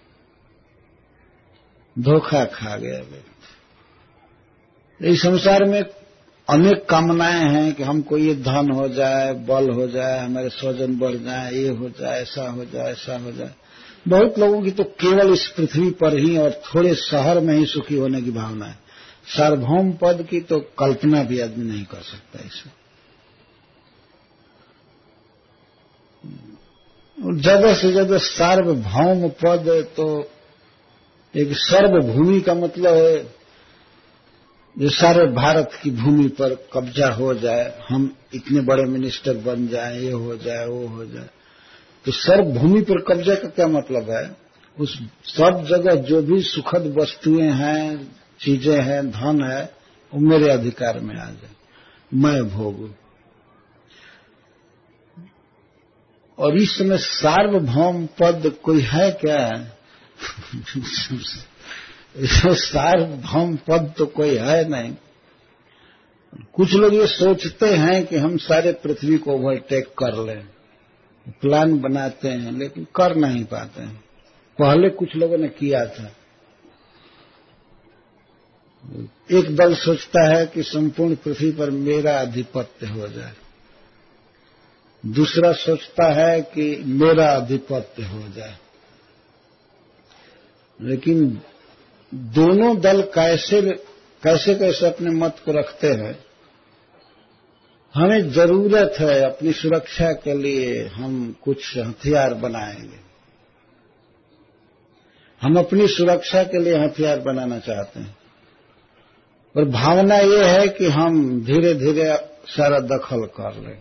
धोखा खा गया व्यक्ति। इस संसार में अनेक कामनाएं हैं कि हमको ये धन हो जाए, बल हो जाए, हमारे स्वजन बढ़ जाए, ये हो जाए, ऐसा हो जाए, ऐसा हो जाए। बहुत लोगों की तो केवल इस पृथ्वी पर ही और थोड़े शहर में ही सुखी होने की भावना है। सार्वभौम पद की तो कल्पना भी आदमी नहीं कर सकता इसे। ज्यादा से ज्यादा सार्वभौम पद, तो एक सर्वभूमि का मतलब है जो सारे भारत की भूमि पर कब्जा हो जाए, हम इतने बड़े मिनिस्टर बन जाए, ये हो जाए, वो हो जाए। तो सर्वभूमि पर कब्जा का क्या मतलब है? उस सब जगह जो भी सुखद वस्तुएं हैं, चीजें हैं, धन है, वो मेरे अधिकार में आ जाए, मैं भोगूं। और इस समय सार्वभौम पद कोई है क्या? सार्वभौम पद तो कोई है नहीं। कुछ लोग ये सोचते हैं कि हम सारे पृथ्वी को ओवरटेक कर लें, प्लान बनाते हैं, लेकिन कर नहीं पाते हैं। पहले कुछ लोगों ने किया था। एक दल सोचता है कि संपूर्ण पृथ्वी पर मेरा आधिपत्य हो जाए, दूसरा सोचता है कि मेरा आधिपत्य हो जाए। लेकिन दोनों दल कैसे कैसे अपने मत को रखते हैं। हमें जरूरत है अपनी सुरक्षा के लिए, हम कुछ हथियार बनाएंगे। हम अपनी सुरक्षा के लिए हथियार बनाना चाहते हैं, और भावना ये है कि हम धीरे धीरे सारा दखल कर लें।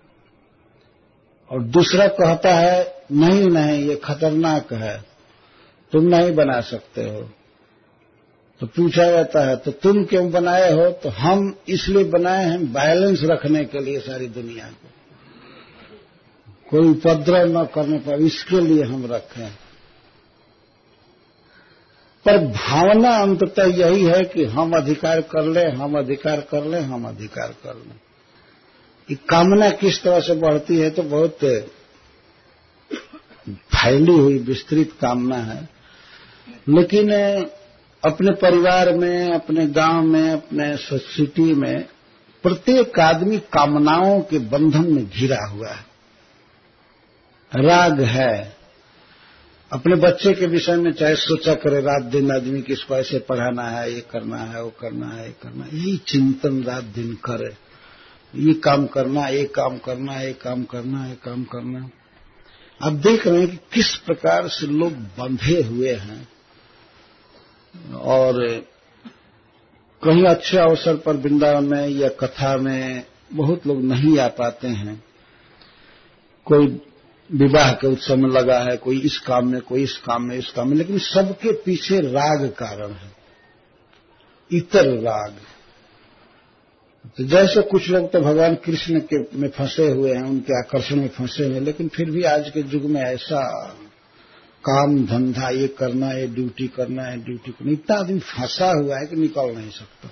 और दूसरा कहता है नहीं नहीं, ये खतरनाक है, तुम नहीं बना सकते हो। तो पूछा जाता है तो तुम क्यों बनाए हो? तो हम इसलिए बनाए हैं बैलेंस रखने के लिए सारी दुनिया को, कोई उपद्रव न करने पर, इसके लिए हम रखें। पर भावना अंततः यही है कि हम अधिकार कर लें, हम अधिकार कर लें, हम अधिकार कर लें। कि कामना किस तरह से बढ़ती है, तो बहुत फैली हुई विस्तृत कामना है। लेकिन अपने परिवार में, अपने गांव में, अपने सोसाइटी में प्रत्येक आदमी कामनाओं के बंधन में घिरा हुआ है, राग है। अपने बच्चे के विषय में चाहे सोचा करे रात दिन आदमी कि इसको ऐसे पढ़ाना है, ये करना है, वो करना है, ये करना है, यही चिंतन रात दिन करे, ये काम करना, ये काम करना, ये काम करना, ये काम करना। आप देख रहे हैं कि किस प्रकार से लोग बंधे हुए हैं, और कहीं अच्छे अवसर पर वृंदावन में या कथा में बहुत लोग नहीं आ पाते हैं। कोई विवाह के उत्सव में लगा है, कोई इस काम में, कोई इस काम में, इस काम में, लेकिन सबके पीछे राग कारण है, इतर राग। तो जैसे कुछ लोग तो भगवान कृष्ण के में फंसे हुए हैं, उनके आकर्षण में फंसे हुए हैं, लेकिन फिर भी आज के युग में ऐसा काम धंधा, ये करना है, ड्यूटी करना है, ड्यूटी करना, इतना आदमी फंसा हुआ है कि निकल नहीं सकता।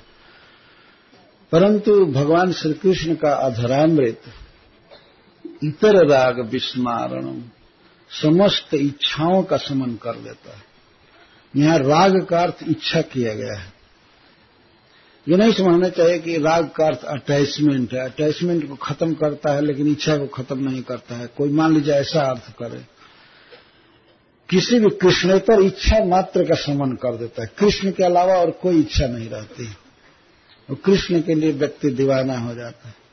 परंतु भगवान श्री कृष्ण का अधरामृत इतर राग विस्मारणम समस्त इच्छाओं का शमन कर देता है। यहां राग का अर्थ इच्छा किया गया है। ये नहीं समझना चाहिए कि राग का अर्थ अटैचमेंट है, अटैचमेंट को खत्म करता है लेकिन इच्छा को खत्म नहीं करता है। कोई मान लीजिए ऐसा अर्थ करे, किसी भी कृष्णेतर इच्छा मात्र का शमन कर देता है, कृष्ण के अलावा और कोई इच्छा नहीं रहती, और कृष्ण के लिए व्यक्ति दीवाना हो जाता है।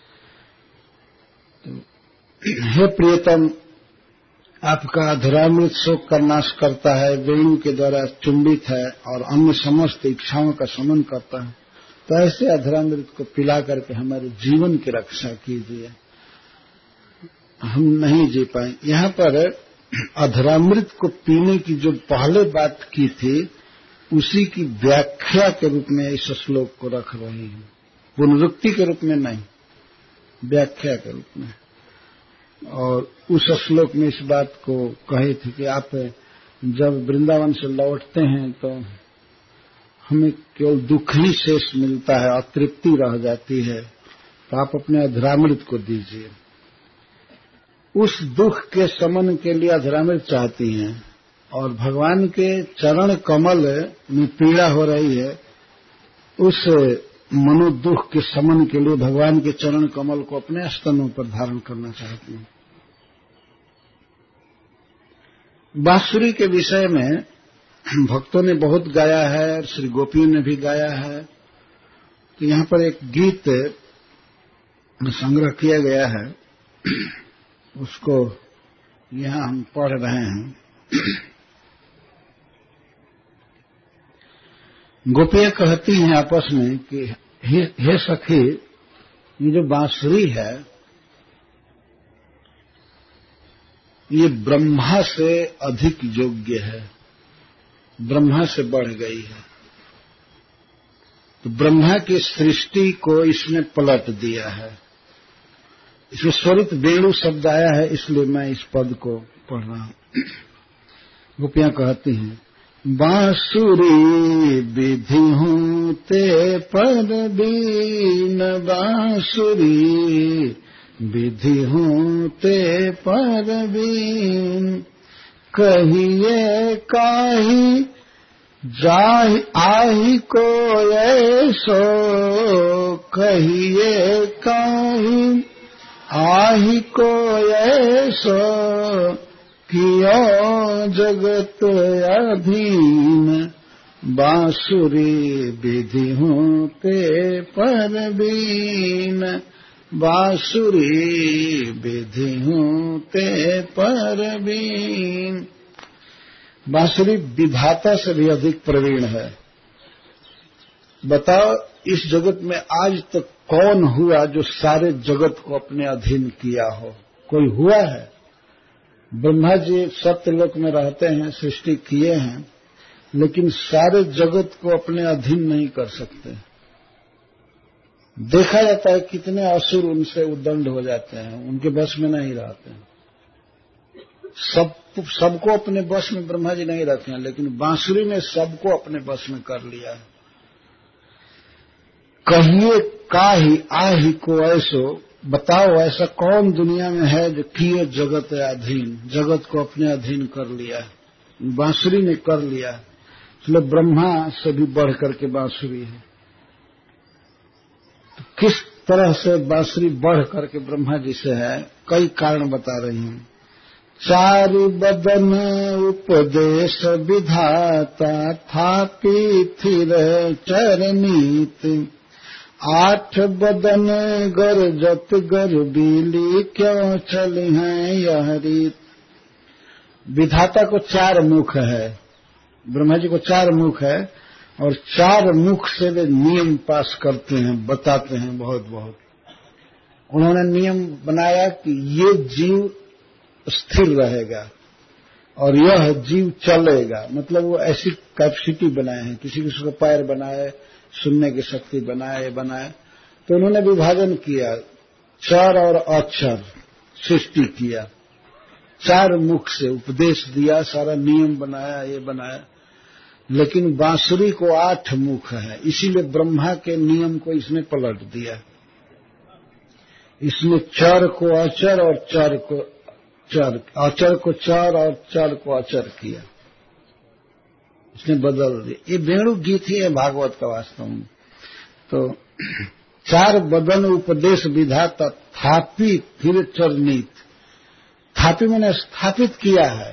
तो हे प्रियतम, आपका अधरामृत शोक का नाश करता है, वेणु के द्वारा चुंबित है और अन्य समस्त इच्छाओं का शमन करता है। तो ऐसे अधरामृत को पिला करके हमारे जीवन की रक्षा कीजिए, हम नहीं जी पाए। यहाँ पर अधरामृत को पीने की जो पहले बात की थी, उसी की व्याख्या के रूप में इस श्लोक को रख रही है, पुनरुक्ति के रूप में नहीं, व्याख्या के रूप में। और उस श्लोक में इस बात को कहे थे कि आप जब वृंदावन से लौटते हैं तो हमें केवल दुख ही शेष मिलता है, अतृप्ति रह जाती है, तो आप अपने अधरामृत को दीजिए। उस दुख के शमन के लिए अधरामृत चाहती हैं, और भगवान के चरण कमल में पीड़ा हो रही है, उस मनोदुख के शमन के लिए भगवान के चरण कमल को अपने स्तनों पर धारण करना चाहती हैं। बांसुरी के विषय में भक्तों ने बहुत गाया है, श्री गोपियों ने भी गाया है। तो यहाँ पर एक गीत संग्रह किया गया है, उसको यहाँ हम पढ़ रहे हैं। गोपियां कहती हैं आपस में कि हे सखी, ये जो बांसुरी है ये ब्रह्मा से अधिक योग्य है, ब्रह्मा से बढ़ गई है। तो ब्रह्मा की सृष्टि को इसने पलट दिया है। इसमें स्वरित वेणु शब्द आया है, इसलिए मैं इस पद को पढ़ रहा हूं। गोपियां कहती हैं, बांसुरी विधि हूं ते पर बीन, बांसुरी विधि हूं ते पर बीन, कहिए काही जाहि आहि को ऐसो, कहिए काही आहि को ऐसो, कियो जगत अधीन, बांसुरी विधि हूं ते पर बीन, बांसुरी विधि हूं ते पर बीन। बांसुरी विधाता से भी अधिक प्रवीण है। बताओ, इस जगत में आज तक कौन हुआ जो सारे जगत को अपने अधीन किया हो? कोई हुआ है? ब्रह्मा जी सत्यलोक में रहते हैं, सृष्टि किए हैं, लेकिन सारे जगत को अपने अधीन नहीं कर सकते। देखा जाता है कितने असुर उनसे उद्दंड हो जाते हैं, उनके बस में नहीं रहते हैं। सबको अपने बस में ब्रह्मा जी नहीं रखे हैं, लेकिन बांसुरी ने सबको अपने बस में कर लिया है। कहिए काहि आहि को ऐसो, बताओ ऐसा कौन दुनिया में है जो किए जगत अधीन, जगत को अपने अधीन कर लिया, बांसुरी ने कर लिया। इसलिए ब्रह्मा से भी बढ़ करके बांसुरी है। तो किस तरह से बांसुरी बढ़ करके ब्रह्मा जी से है, कई कारण बता रही हूं। चारु बदन उपदेश विधाता, थापी थिर चरनीत, आठ बदन गरजत गरबीली, क्यों चली हैं यह रीत। विधाता को 4 मुख है, ब्रह्मा जी को 4 मुख है, और 4 मुख से वे नियम पास करते हैं, बताते हैं बहुत बहुत। उन्होंने नियम बनाया कि ये जीव स्थिर रहेगा और यह जीव चलेगा, मतलब वो ऐसी कैपेसिटी बनाए हैं। किसी किसी को पैर बनाए, सुनने की शक्ति बनाए, तो उन्होंने विभाजन किया, चर और अक्षर सृष्टि किया, 4 मुख से उपदेश दिया, सारा नियम बनाया, ये बनाया। लेकिन बांसुरी को 8 मुख है, इसीलिए ब्रह्मा के नियम को इसने पलट दिया। इसने चर को अचर और चर को चर, अचर को चर और चर को अचर किया, इसने बदल दिया। ये वेणु गीत ही है भागवत का वास्तव में। तो 4 बदन उपदेश विधाता, थापी फिर चरनीत। थापी मैंने स्थापित किया है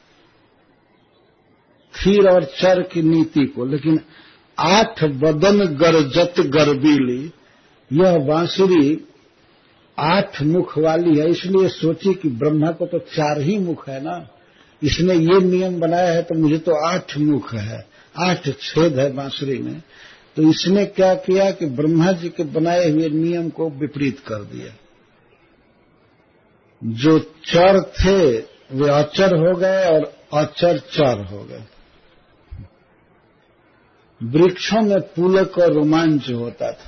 थीर और चर की नीति को, लेकिन 8 बदन गरजत गरबीली, यह बांसुरी 8 मुख वाली है। इसलिए सोचिए कि ब्रह्मा को तो 4 ही मुख है ना, इसने ये नियम बनाया है तो मुझे तो 8 मुख है, 8 छेद है बांसुरी में। तो इसने क्या किया कि ब्रह्मा जी के बनाए हुए नियम को विपरीत कर दिया। जो चर थे वे अचर हो गए और अचर चर हो गए। वृक्षों में पुलक और रोमांच होता था।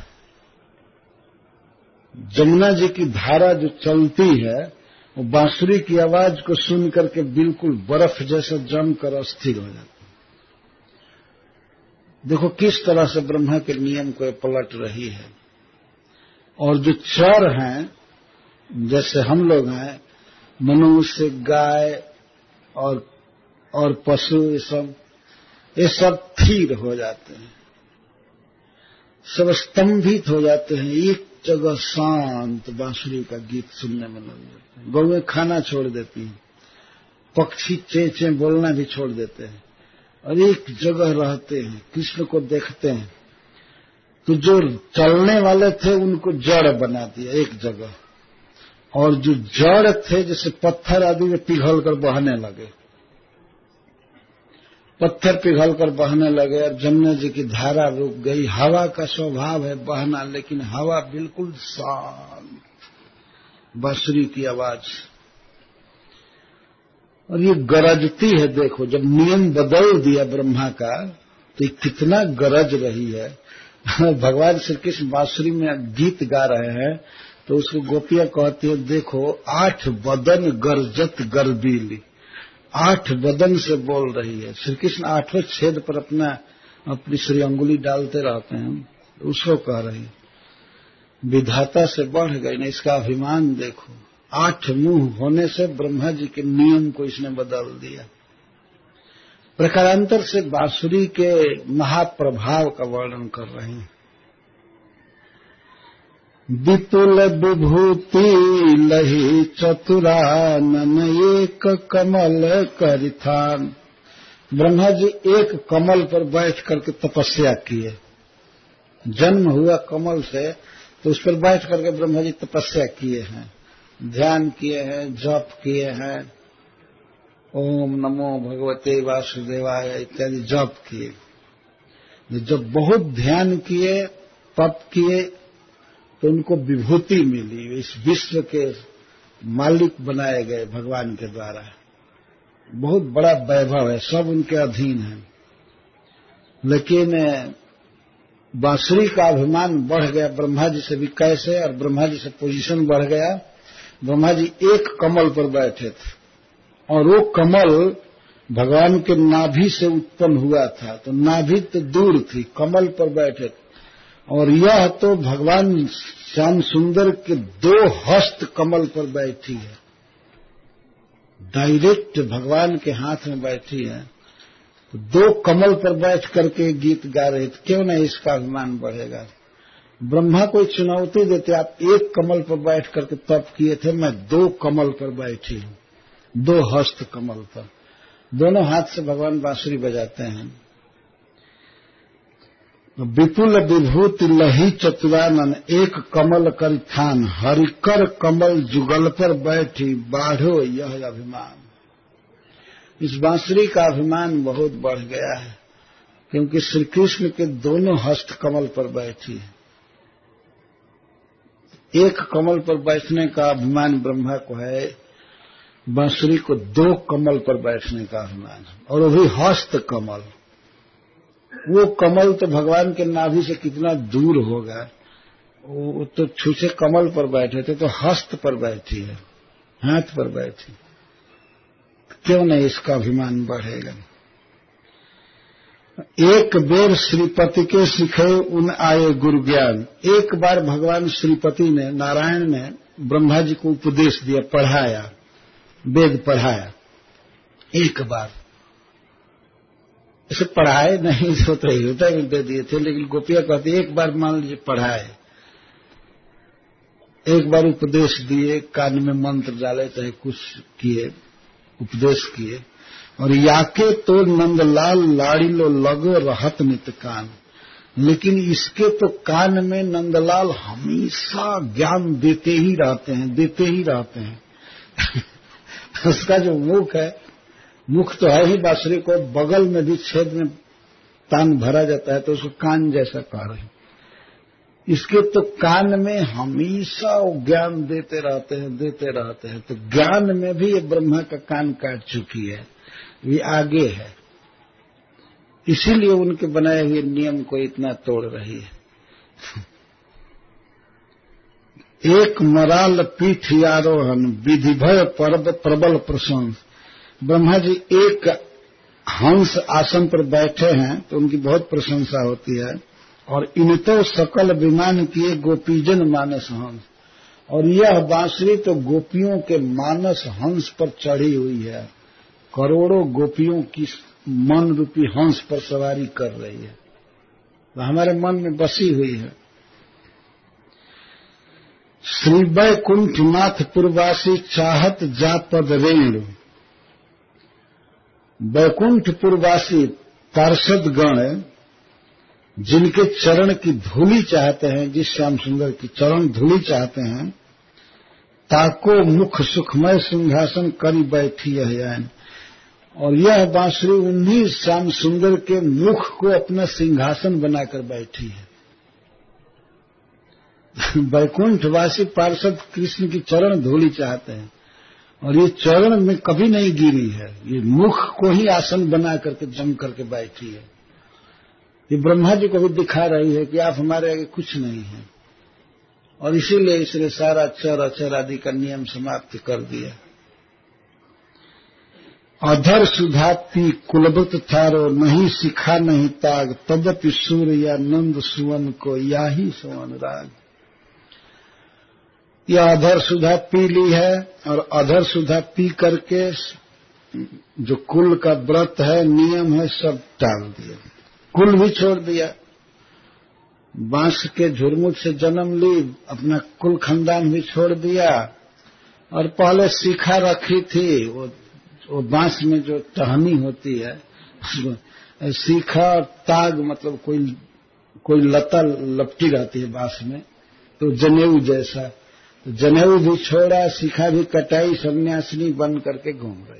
जमुना जी की धारा जो चलती है वो बांसुरी की आवाज को सुन करके बिल्कुल बर्फ जैसा जमकर अस्थिर हो जाता। देखो किस तरह से ब्रह्मा के नियम को पलट रही है। और जो चर हैं, जैसे हम लोग हैं, मनुष्य, गाय और पशु, ये सब स्थिर हो जाते हैं, सब स्तंभित हो जाते हैं, एक जगह शांत बांसुरी का गीत सुनने में लग जाते हैं। गौएं खाना छोड़ देती हैं, पक्षी चे चे बोलना भी छोड़ देते हैं और एक जगह रहते हैं, कृष्ण को देखते हैं। तो जो चलने वाले थे उनको जड़ बना दिया एक जगह, और जो जड़ थे जैसे पत्थर आदि में पिघल कर बहने लगे, पत्थर पिघल कर बहने लगे और जमुना जी की धारा रुक गई। हवा का स्वभाव है बहना, लेकिन हवा बिल्कुल शांत, बांसुरी की आवाज। और ये गरजती है। देखो जब नियम बदल दिया ब्रह्मा का तो ये कितना गरज रही है। भगवान श्री कृष्ण बांसुरी में गीत गा रहे हैं तो उसको गोपियां कहती है, देखो 8 बदन गरजत गरबीली, 8 बदन से बोल रही है। श्री कृष्ण 8वें छेद पर अपनी श्री अंगुली डालते रहते हैं, तो उसको कह रही है। विधाता से बढ़ गई ना, इसका अभिमान देखो। 8 मुंह होने से ब्रह्मा जी के नियम को इसने बदल दिया। प्रकारांतर से बांसुरी के महाप्रभाव का वर्णन कर रहे हैं। विपुल विभूति लही चतुरानन, एक कमल करिथान। ब्रह्मा जी एक कमल पर बैठ करके तपस्या किए। जन्म हुआ कमल से, तो उस पर बैठ करके ब्रह्मा जी तपस्या किए हैं, ध्यान किए हैं, जप किए हैं, ओम नमो भगवते वासुदेवाय इत्यादि जप किए। जब बहुत ध्यान किए, तप किए, तो उनको विभूति मिली। इस विश्व के मालिक बनाए गए भगवान के द्वारा। बहुत बड़ा वैभव है, सब उनके अधीन है। लेकिन बांसुरी का अभिमान बढ़ गया ब्रह्मा जी से भी। कैसे? और ब्रह्मा जी से पोजीशन बढ़ गया। ब्रह्मा जी एक कमल पर बैठे थे और वो कमल भगवान के नाभि से उत्पन्न हुआ था। तो नाभि तो दूर थी, कमल पर बैठे थे और यह तो भगवान श्याम सुंदर के 2 हस्त कमल पर बैठी है, डायरेक्ट भगवान के हाथ में बैठी है, तो 2 कमल पर बैठ करके गीत गा रहे थे, क्यों नहीं इसका अभिमान बढ़ेगा। ब्रह्मा कोई चुनौती देते, आप 1 कमल पर बैठ करके तप किए थे, मैं 2 कमल पर बैठी हूं, 2 हस्त कमल पर, दोनों हाथ से भगवान बांसुरी बजाते हैं। विपुल विभूति लही चतुरानन, 1 कमल कर थान, हरिकर कमल जुगल पर बैठी, बाढ़ो यह अभिमान। इस बांसुरी का अभिमान बहुत बढ़ गया है, क्योंकि श्री कृष्ण के दोनों हस्त कमल पर बैठी है। 1 कमल पर बैठने का अभिमान ब्रह्मा को है, बांसुरी को 2 कमल पर बैठने का अभिमान, और वो भी हस्त कमल। वो कमल तो भगवान के नाभि से कितना दूर होगा, वो तो छूछे कमल पर बैठे थे, तो हस्त पर बैठी है, हाथ पर बैठी, क्यों नहीं इसका अभिमान बढ़ेगा। 1 बेर श्रीपति के सिखे उन आए गुरु ज्ञान, 1 बार भगवान श्रीपति ने, नारायण ने ब्रह्मा जी को उपदेश दिया, पढ़ाया, वेद पढ़ाया 1 बार। इसे पढ़ाए नहीं होता ही होता है, दे दिए थे, लेकिन गोपियां कहती 1 बार मान लीजिए पढ़ाए, 1 बार उपदेश दिए, कान में मंत्र डाले, चाहे कुछ किए, उपदेश किए। और याके तो नंदलाल लाड़ी लो लगो रहत नित कान, लेकिन इसके तो कान में नंदलाल हमेशा ज्ञान देते ही रहते हैं, देते ही रहते हैं। उसका जो मुख है, मुख तो है ही बांसुरी को, बगल में भी छेद में तान भरा जाता है, तो उसको कान जैसा कह रहे हैं। इसके तो कान में हमेशा वो ज्ञान देते रहते हैं, देते रहते हैं। तो ज्ञान में भी ये ब्रह्मा का कान काट चुकी है, ये आगे है, इसीलिए उनके बनाए हुए नियम को इतना तोड़ रही है। 1 मराल पीठ आरोहण, विधि भय प्रबल प्रशंस। ब्रह्मा जी 1 हंस आसन पर बैठे हैं, तो उनकी बहुत प्रशंसा होती है। और इनतो सकल विमान किए गोपीजन मानस हंस, और यह बांसुरी तो गोपियों के मानस हंस पर चढ़ी हुई है, करोड़ों गोपियों की मन रूपी हंस पर सवारी कर रही है, तो हमारे मन में बसी हुई है। श्री वैकुंठ नाथ पुरवासी चाहत जा पद रेणु, वैकुंठ पुरवासी पार्षद गण जिनके चरण की धूली चाहते हैं, जिस श्याम सुंदर की चरण धूली चाहते हैं, ताको मुख सुखमय सिंहासन करी बैठी है। और यह बांसुरी उन्हीं श्याम सुंदर के मुख को अपना सिंहासन बनाकर बैठी है। वैकुंठवासी पार्षद कृष्ण की चरण धूली चाहते हैं, और ये चरण में कभी नहीं गिरी है, ये मुख को ही आसन बना करके जम करके बैठी है। ये ब्रह्मा जी को भी दिखा रही है कि आप हमारे आगे कुछ नहीं है, और इसीलिए इसने सारा चर अचर आदि का नियम समाप्त कर दिया। अधर सुधा पी कुलबत थारो, नहीं सिखा नहीं ताग, तदपि सूर्य या नंद सुवन को याही सुवन राग। यह अधर सुधा पी ली है, और अधर सुधा पी करके जो कुल का व्रत है, नियम है, सब टाल दिया, कुल भी छोड़ दिया। बांस के झुरमुट से जन्म ली, अपना कुल खानदान भी छोड़ दिया, और पहले शिखा रखी थी, वो बांस में जो टहनी होती है, शिखा और ताग मतलब कोई लता लपटी रहती है बांस में, तो जनेऊ जैसा, तो जनेऊ भी छोड़ा, शिखा भी कटाई, सन्यासिनी बन करके घूम रही।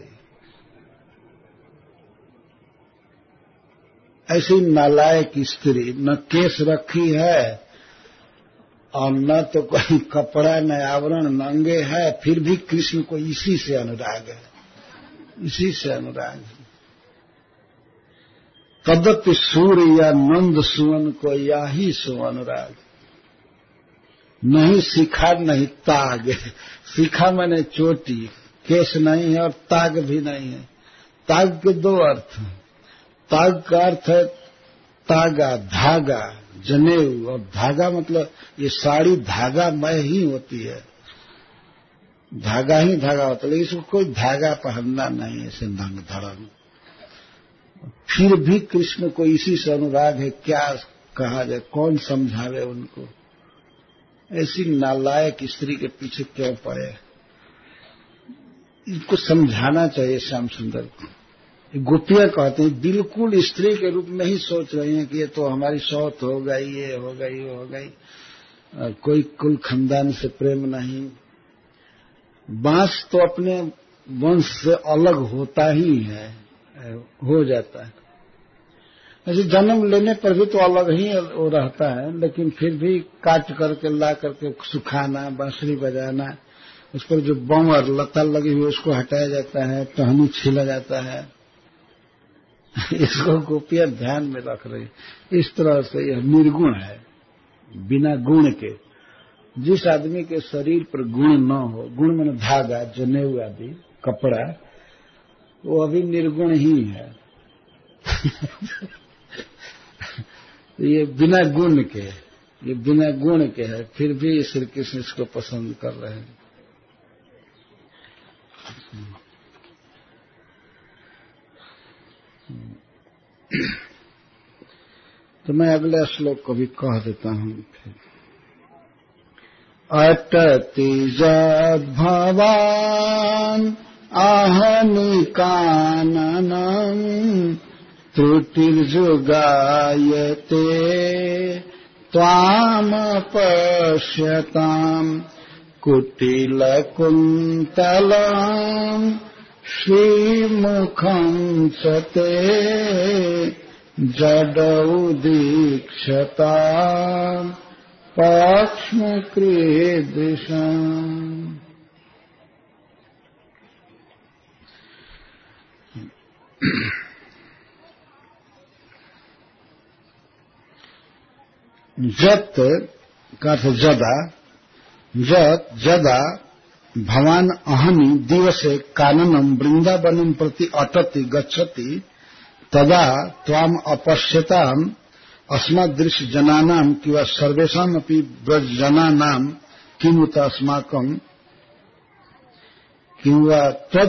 ऐसी नालायक स्त्री, न केस रखी है और न तो कोई कपड़ा न आवरण, नंगे है, फिर भी कृष्ण को इसी से अनुराग है, इसी से अनुराग है। तदपि सूर्य या नंद सुवन को याही सो अनुराग, नहीं शिखा नहीं ताग। शिखा माने चोटी, केस नहीं है और ताग भी नहीं है। ताग के 2 अर्थ हैं। ताग का अर्थ है तागा, धागा, जनेऊ, और धागा मतलब ये साड़ी धागामय ही होती है, धागा ही धागा होता है, लेकिन इसको कोई धागा पहनना नहीं, ऐसे नंग धड़ंग। फिर भी कृष्ण को इसी से अनुराग है, क्या कहा जाए, कौन समझावे उनको, ऐसी नालायक स्त्री के पीछे क्यों पड़े। इनको समझाना चाहिए श्याम सुंदर को। गोपियां कहते हैं बिल्कुल स्त्री के रूप में ही सोच रही हैं कि ये तो हमारी सौत हो गई, ये हो गई, वो हो गई, कोई कुल खानदान से प्रेम नहीं। बांस तो अपने वंश से अलग होता ही है, हो जाता है, ऐसे जन्म लेने पर भी तो अलग ही वो रहता है, लेकिन फिर भी काट करके ला करके सुखाना, बांसुरी बजाना, उस पर जो बम और लता लगी हुई उसको हटाया जाता है, टहनी छीला जाता है। इसको गोपियां ध्यान में रख रही। इस तरह से यह निर्गुण है, बिना गुण के। जिस आदमी के शरीर पर गुण न हो, गुण माने धागा, जनेऊ आदि, कपड़ा, वो अभी निर्गुण ही है। ये बिना गुण के, ये बिना गुण के है, फिर भी श्री कृष्ण इसको पसंद कर रहे हैं। तो मैं अगले श्लोक को भी कह देता हूं। अटति जद् भवान् आहनि काननम् त्रुटिर्जुगायते त्वामपश्यताम् कुटिलकुन्तलम् श्रीमुखम् च ते जडौ दीक्षताम् पक्ष्मक्रीदृशम्। जत का अर्थ जदा, जत जदा भवान अहनि दिवसे काननम वृंदावनम प्रति अटति गच्छति तदा त्वाम अपश्यताम अस्मदृश जनानाम किंवा सर्वेषाम अपि ब्रज जनानाम किमुत अस्माकं किंवा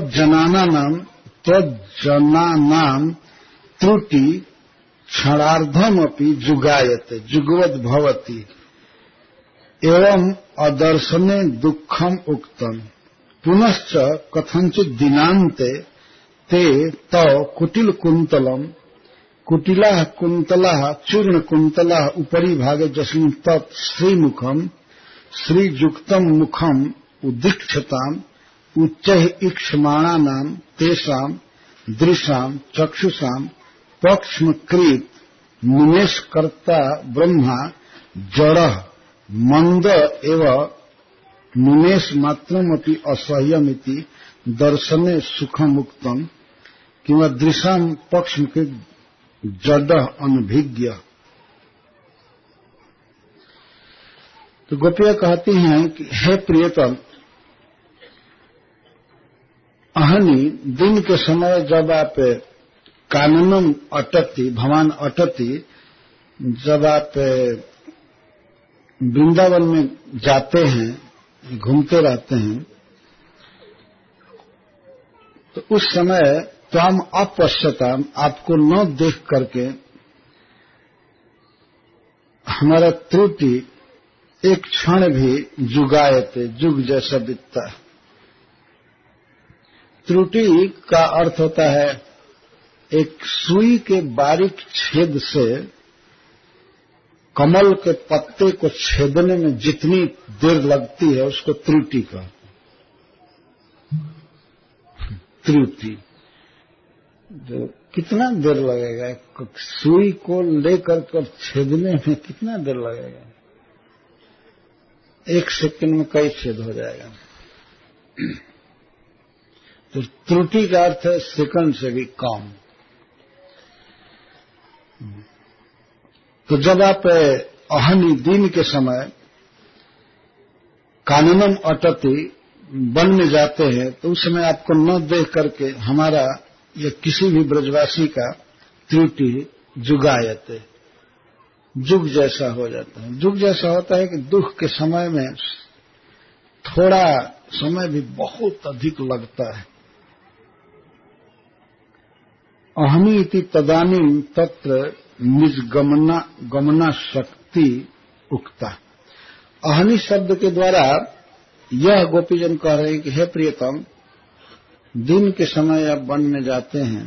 त्वज्जनानाम त्रुटि क्षणार्धमपि जुगायते जुगवद भवति एवं अदर्शने दुःखम उक्तम पुनश्च कथंचित दिनांते ते तव कुटिल कुंतलम कुटिला कुंतला चूर्ण कुंतला उपरी भागे जस्मिन् तत् श्रीमुखम श्रीजुक्तम मुखम उदीक्षताम उच्चैः ईक्षमाणानाम तेषाम दृशाम चक्षुषाम पक्ष्मकृत निमेषकर्ता ब्रह्मा जड़ मंद एव निमेष मात्रमपि असह्यमिति दर्शने सुखमुक्तम किंवा दृशाम पक्ष्मकृत जड अनभिज्ञ। तो गोपियां कहती हैं कि हे प्रियतम, अहनी दिन के समय जब आप काननम अटति भवान अटति, जब आप वृंदावन में जाते हैं, घूमते रहते हैं, तो उस समय त्वाम अपश्यताम आपको न देख करके हमारा त्रुटि एक क्षण भी जुगायते जुग जैसा बीतता है। त्रुटि का अर्थ होता है एक सुई के बारीक छेद से कमल के पत्ते को छेदने में जितनी देर लगती है उसको त्रुटि कहते हैं। त्रुटि जो कितना देर लगेगा सुई को लेकर कर छेदने में, कितना देर लगेगा? 1 सेकंड में कई छेद हो जाएगा। तो त्रुटि का अर्थ है सेकंड से भी कम। तो जब आप अहनी दिन के समय काननम अटति वन में जाते हैं तो उस समय आपको न देख करके हमारा या किसी भी ब्रजवासी का त्रुटि जुगायते जुग जैसा हो जाता है। जुग जैसा होता है कि दुख के समय में थोड़ा समय भी बहुत अधिक लगता है। अहमी इति तदानीं तत्र निजगमना शक्ति उक्ता। अहनी शब्द के द्वारा यह गोपीजन कह रहे हैं कि हे प्रियतम, दिन के समय आप वन में जाते हैं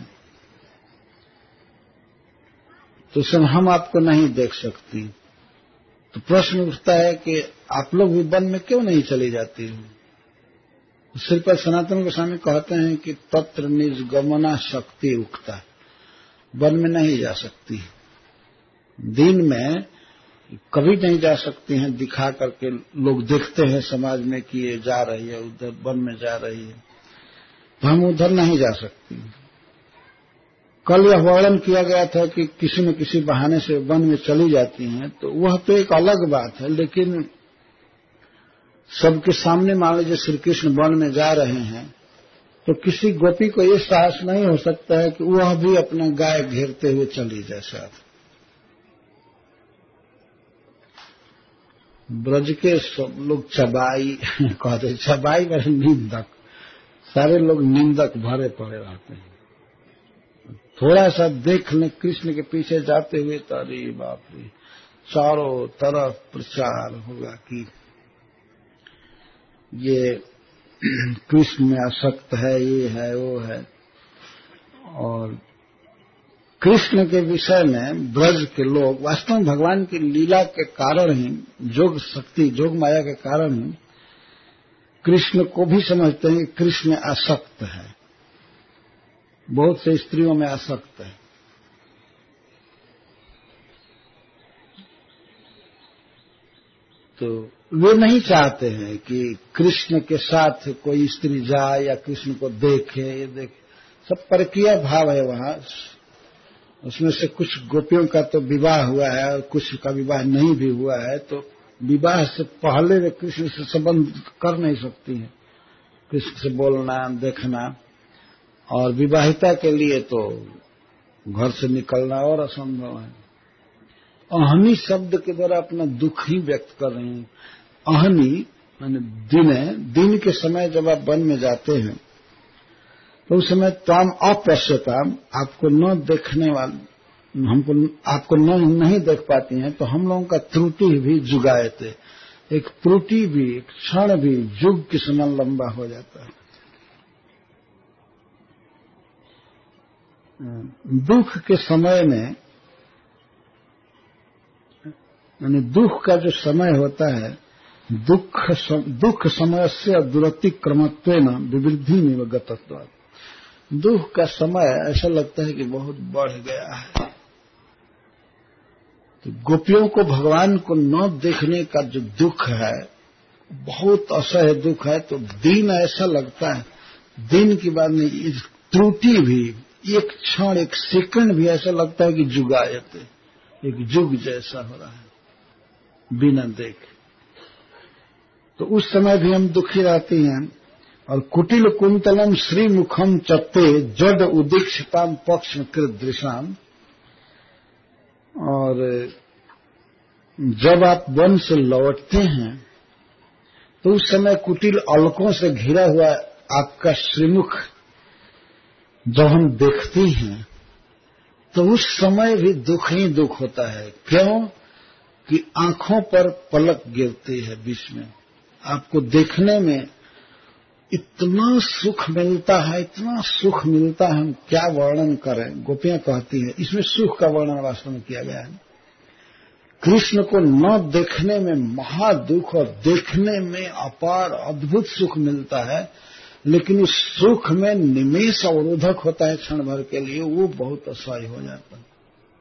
तो उस समय हम आपको नहीं देख सकती। तो प्रश्न उठता है कि आप लोग भी वन में क्यों नहीं चली जाती हो? श्रीपद सनातन गोस्वामी कहते हैं कि तत्र निजगमना शक्ति उक्ता, वन में नहीं जा सकती, दिन में कभी नहीं जा सकती हैं। दिखा करके लोग देखते हैं समाज में कि ये जा रही है, उधर वन में जा रही है, तो हम उधर नहीं जा सकती। कल यह वर्णन किया गया था कि किसी न किसी बहाने से वन में चली जाती हैं, तो वह तो एक अलग बात है, लेकिन सबके सामने मान लीजिए श्री कृष्ण वन में जा रहे हैं तो किसी गोपी को यह साहस नहीं हो सकता है कि वह भी अपना गाय घेरते हुए चली जाए साथ। ब्रज के सब लोग चबाई कहते, चबाई में निंदक, सारे लोग निंदक भरे पड़े रहते हैं। थोड़ा सा देख लें कृष्ण के पीछे जाते हुए तो अरे बाप रे, चारों तरफ प्रचार होगा कि ये कृष्ण में आसक्त है, ये है, वो है। और कृष्ण के विषय में ब्रज के लोग वास्तव में भगवान की लीला के कारण ही, जोग शक्ति, जोग माया के कारण ही कृष्ण को भी समझते हैं कि कृष्ण आसक्त है, बहुत से स्त्रियों में आसक्त है। तो वे नहीं चाहते हैं कि कृष्ण के साथ कोई स्त्री जाए या कृष्ण को देखे, ये देखे, सब परकीय भाव है वहां। उसमें से कुछ गोपियों का तो विवाह हुआ है और कुछ का विवाह नहीं भी हुआ है, तो विवाह से पहले वे कृष्ण से संबंध कर नहीं सकती हैं, कृष्ण से बोलना, देखना। और विवाहिता के लिए तो घर से निकलना और असंभव है। अहनी शब्द के द्वारा अपना दुख ही व्यक्त कर रहे हैं। अहनी माने दिन के समय जब आप वन में जाते हैं तो उस समय ताम अपश्यताम, आपको न देखने वाले, आपको नहीं देख पाती हैं, तो हम लोगों का त्रुटि भी जुगाएते, एक त्रुटि भी, एक क्षण भी जुग के समान लंबा हो जाता है। दुख के समय में, यानी दुख का जो समय होता है, दुख समय से दुरतिक्रमत्वेन विवृद्धि में गतत्वात्, दुख का समय ऐसा लगता है कि बहुत बढ़ गया है। तो गोपियों को भगवान को न देखने का जो दुख है, बहुत असह्य दुख है। तो दिन ऐसा लगता है, दिन की बात नहीं, त्रुटि भी, एक क्षण, एक सेकंड भी ऐसा लगता है कि जुगायते, एक जुग जैसा हो रहा है बिना देखे। तो उस समय भी हम दुखी रहती हैं। और कुटिल कुंतलम श्रीमुखम चत्ते जड उदीक्षिताम पक्ष कृत दृशाम। और जब आप वन से लौटते हैं तो उस समय कुटिल अलकों से घिरा हुआ आपका श्रीमुख जब हम देखती हैं तो उस समय भी दुख ही दुख होता है। क्यों कि आंखों पर पलक गिरती है बीच में, आपको देखने में इतना सुख मिलता है, इतना सुख मिलता है, हम क्या वर्णन करें। गोपियां कहती है, इसमें सुख का वर्णन वास्तव में किया गया है। कृष्ण को न देखने में महादुख और देखने में अपार अद्भुत सुख मिलता है, लेकिन उस सुख में निमेष अवरोधक होता है क्षण भर के लिए, वो बहुत असह्य हो जाता है।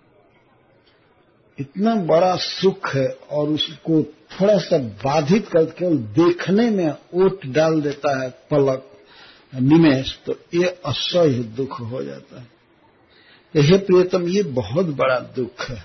इतना बड़ा सुख है और उसको थोड़ा सा बाधित करके केवल देखने में ओट डाल देता है पलक, निमेष, तो ये असह्य दुख हो जाता है। तो हे प्रियतम, ये बहुत बड़ा दुख है।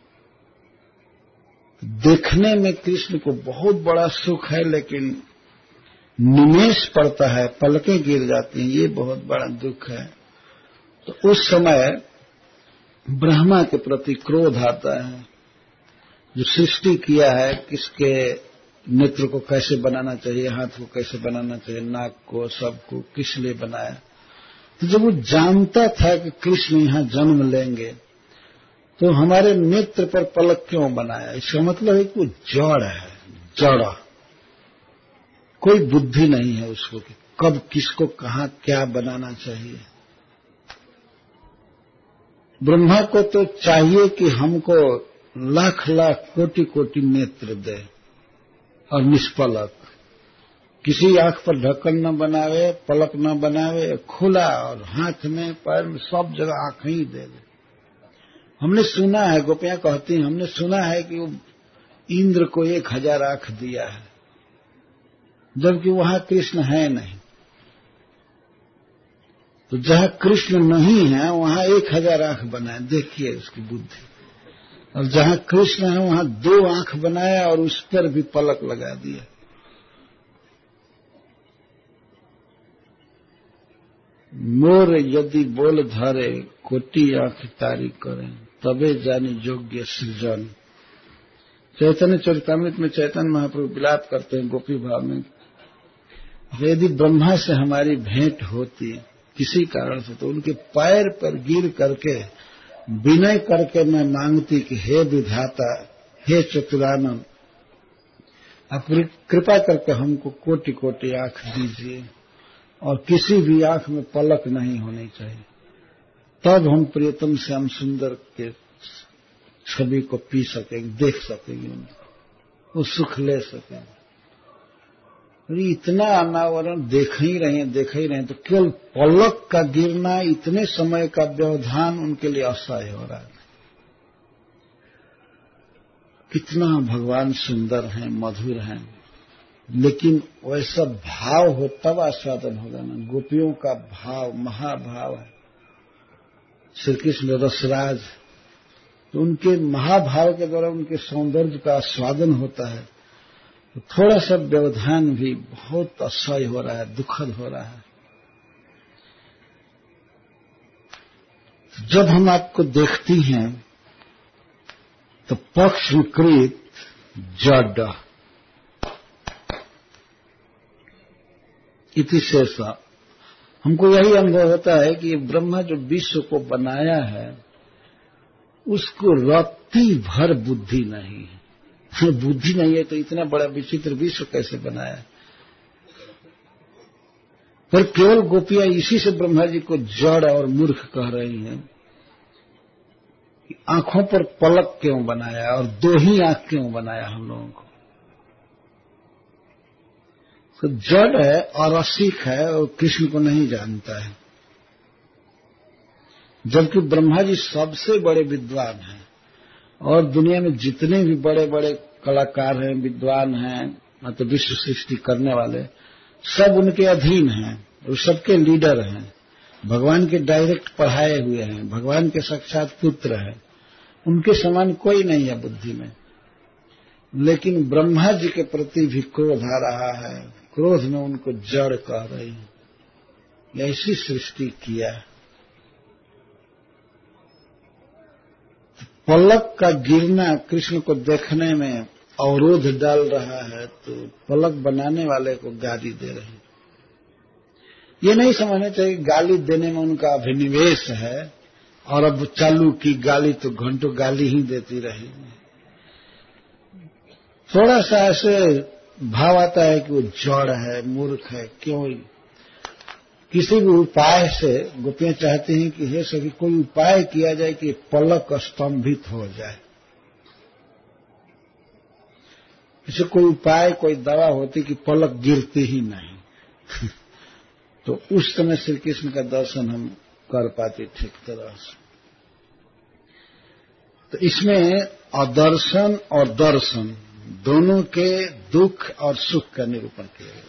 देखने में कृष्ण को बहुत बड़ा सुख है, लेकिन निमेष पड़ता है, पलकें गिर जाती हैं, ये बहुत बड़ा दुख है। तो उस समय ब्रह्मा के प्रति क्रोध आता है जो सृष्टि किया है, किसके नेत्र को कैसे बनाना चाहिए, हाथ को कैसे बनाना चाहिए, नाक को, सबको किस लिए बनाया। तो जब वो जानता था कि कृष्ण यहां जन्म लेंगे, तो हमारे नेत्र पर पलक क्यों बनाया? इसका मतलब है कि वो जड़ है, जड़, कोई बुद्धि नहीं है उसको कि कब किसको कहां क्या बनाना चाहिए। ब्रह्मा को तो चाहिए कि हमको लाख लाख कोटि कोटि नेत्र दे और निष्पलक, किसी आंख पर ढक्कन न बनावे, पलक न बनावे, खुला, और हाथ में पैर में सब जगह आंख ही दे दे। हमने सुना है, गोपियां कहती हैं, हमने सुना है कि वो इंद्र को 1000 आंख दिया है, जबकि वहां कृष्ण है नहीं। तो जहां कृष्ण नहीं है वहां 1000 आंख बनाए, देखिए उसकी बुद्धि। और जहां कृष्ण है वहां 2 आंख बनाया और उस पर भी पलक लगा दिया। मोर यदि बोल धरे, कोटि आंख तारी करें, तबे जानी योग्य सृजन। चैतन्य चरितामृत में चैतन्य महाप्रभु विलाप करते हैं गोपी भाव में, यदि ब्रह्मा से हमारी भेंट होती किसी कारण से, तो उनके पैर पर गिर करके विनय करके मैं मांगती कि हे विधाता, हे चतुरानन, आप कृपा करके हमको कोटि कोटि आंख दीजिए और किसी भी आंख में पलक नहीं होनी चाहिए, तब हम प्रियतम श्याम सुंदर के छवि को पी सकेंगे, देख सकेंगे, उनको वो सुख ले सकेंगे। इतना अनावरण देख ही रहे, तो केवल पलक का गिरना, इतने समय का व्यवधान उनके लिए असह्य हो रहा है। कितना भगवान सुंदर हैं, मधुर हैं, लेकिन वैसा भाव हो तब आस्वादन होगा ना। गोपियों का भाव महाभाव है, श्री कृष्ण रसराज, तो उनके महाभाव के द्वारा उनके सौंदर्य का आस्वादन होता है। तो थोड़ा सा व्यवधान भी बहुत असह्य हो रहा है, दुखद हो रहा है। जब हम आपको देखती हैं तो पक्ष विकृत जड़ इति शेषा, हमको यही अनुभव होता है कि ब्रह्मा जो विश्व को बनाया है उसको रत्ती भर बुद्धि नहीं है। बुद्धि नहीं है तो इतना बड़ा विचित्र विश्व कैसे बनाया? पर केवल गोपियां इसी से ब्रह्मा जी को जड़ और मूर्ख कह रही हैं कि आंखों पर पलक क्यों बनाया और 2 ही आंख क्यों बनाया हम लोगों को। तो जड़ है और असिक है और कृष्ण को नहीं जानता है, जबकि ब्रह्मा जी सबसे बड़े विद्वान हैं और दुनिया में जितने भी बड़े बड़े कलाकार हैं, विद्वान हैं, मतलब विश्व सृष्टि करने वाले, सब उनके अधीन हैं, वो सबके लीडर हैं, भगवान के डायरेक्ट पढ़ाए हुए हैं, भगवान के साक्षात पुत्र हैं, उनके समान कोई नहीं है बुद्धि में। लेकिन ब्रह्मा जी के प्रति भी क्रोध आ रहा है, क्रोध में उनको जड़ कह रही है। ऐसी सृष्टि किया, पलक का गिरना कृष्ण को देखने में अवरोध डाल रहा है, तो पलक बनाने वाले को गाली दे रहे हैं। ये नहीं समझना चाहिए गाली देने में उनका अभिनिवेश है और अब चालू की गाली तो घंटों गाली ही देती रही। थोड़ा सा ऐसे भाव आता है कि वो जड़ है, मूर्ख है। क्यों? किसी भी उपाय से गोपियां चाहती हैं कि हे सखी कोई उपाय किया जाए कि पलक स्तंभित हो जाए। इसे कोई उपाय, कोई दवा होती कि पलक गिरती ही नहीं तो उस समय श्री कृष्ण का दर्शन हम कर पाते ठीक तरह से। तो इसमें अदर्शन और दर्शन दोनों के दुख और सुख का निरूपण किया गया।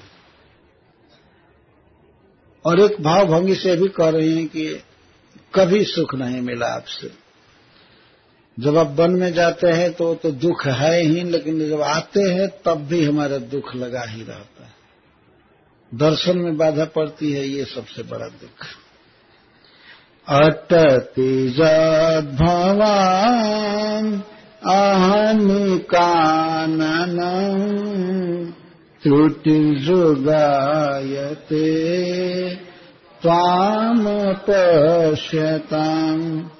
और एक भाव भंगी से भी कह रहे हैं कि कभी सुख नहीं मिला आपसे। जब आप वन में जाते हैं तो दुख है ही, लेकिन जब आते हैं तब भी हमारा दुख लगा ही रहता है। दर्शन में बाधा पड़ती है, ये सबसे बड़ा दुख। अटति जद भवान अहनि काननं त्रुटिर्जुगायते त्वां पश्यतां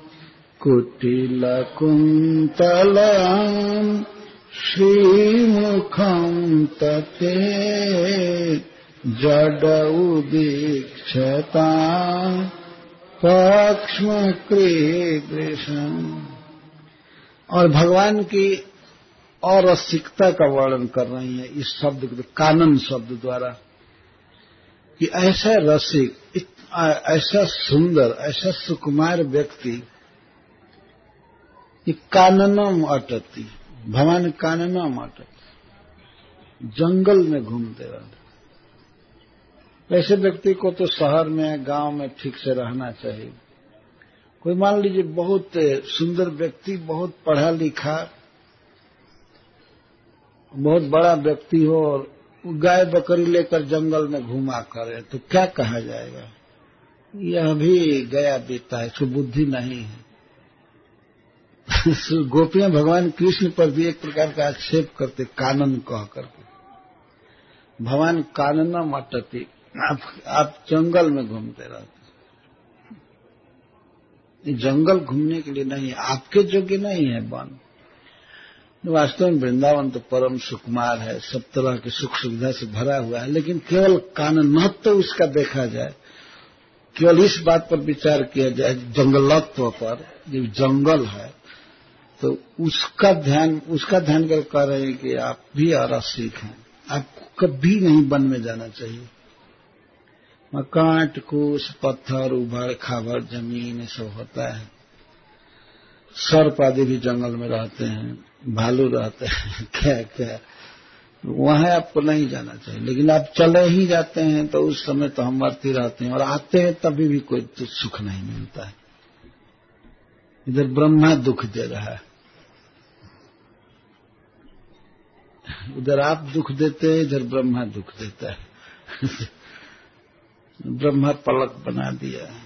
कुटिलकुन्तलं श्रीमुखं तते जडौदीक्षतां पक्ष्मक्रीदृशम्। और भगवान की और रसिकता का वर्णन कर रही है इस शब्द कानन शब्द द्वारा कि ऐसा रसिक, ऐसा सुंदर, ऐसा सुकुमार व्यक्ति कि काननम अटती, भगवान काननम अटती, जंगल में घूमते रहते। ऐसे व्यक्ति को तो शहर में, गांव में ठीक से रहना चाहिए। कोई मान लीजिए बहुत सुंदर व्यक्ति, बहुत पढ़ा लिखा, बहुत बड़ा व्यक्ति हो और गाय बकरी लेकर जंगल में घुमा करे तो क्या कहा जाएगा? यह भी गया बीता है, सुबुद्धि नहीं है। गोपियां भगवान कृष्ण पर भी एक प्रकार का आक्षेप करते, कानन कह करके। भगवान काननम अटति, आप जंगल में घूमते रहते। जंगल घूमने के लिए नहीं, आपके योग्य नहीं है वन। वास्तव में वृंदावन तो परम सुकुमार है, सब तरह की सुख सुविधा से भरा हुआ है, लेकिन केवल काननत्व तो उसका देखा जाए, केवल इस बात पर विचार किया जाए जंगलत्व पर, जो जंगल है तो उसका ध्यान कर कह रहे हैं कि आप भी अरसिक हैं, आपको कभी नहीं वन में जाना चाहिए। कांट कूस पत्थर उभड़ खाबड़ जमीन सब होता है, सर्प आदि भी जंगल में रहते हैं, भालू रहते हैं, क्या क्या, वहां आपको नहीं जाना चाहिए। लेकिन आप चले ही जाते हैं तो उस समय तो हम मरते रहते हैं, और आते हैं तभी भी कोई तो सुख नहीं मिलता है। इधर ब्रह्मा दुख दे रहा है, उधर आप दुख देते हैं, इधर ब्रह्मा दुख देता है। ब्रह्मा पलक बना दिया है।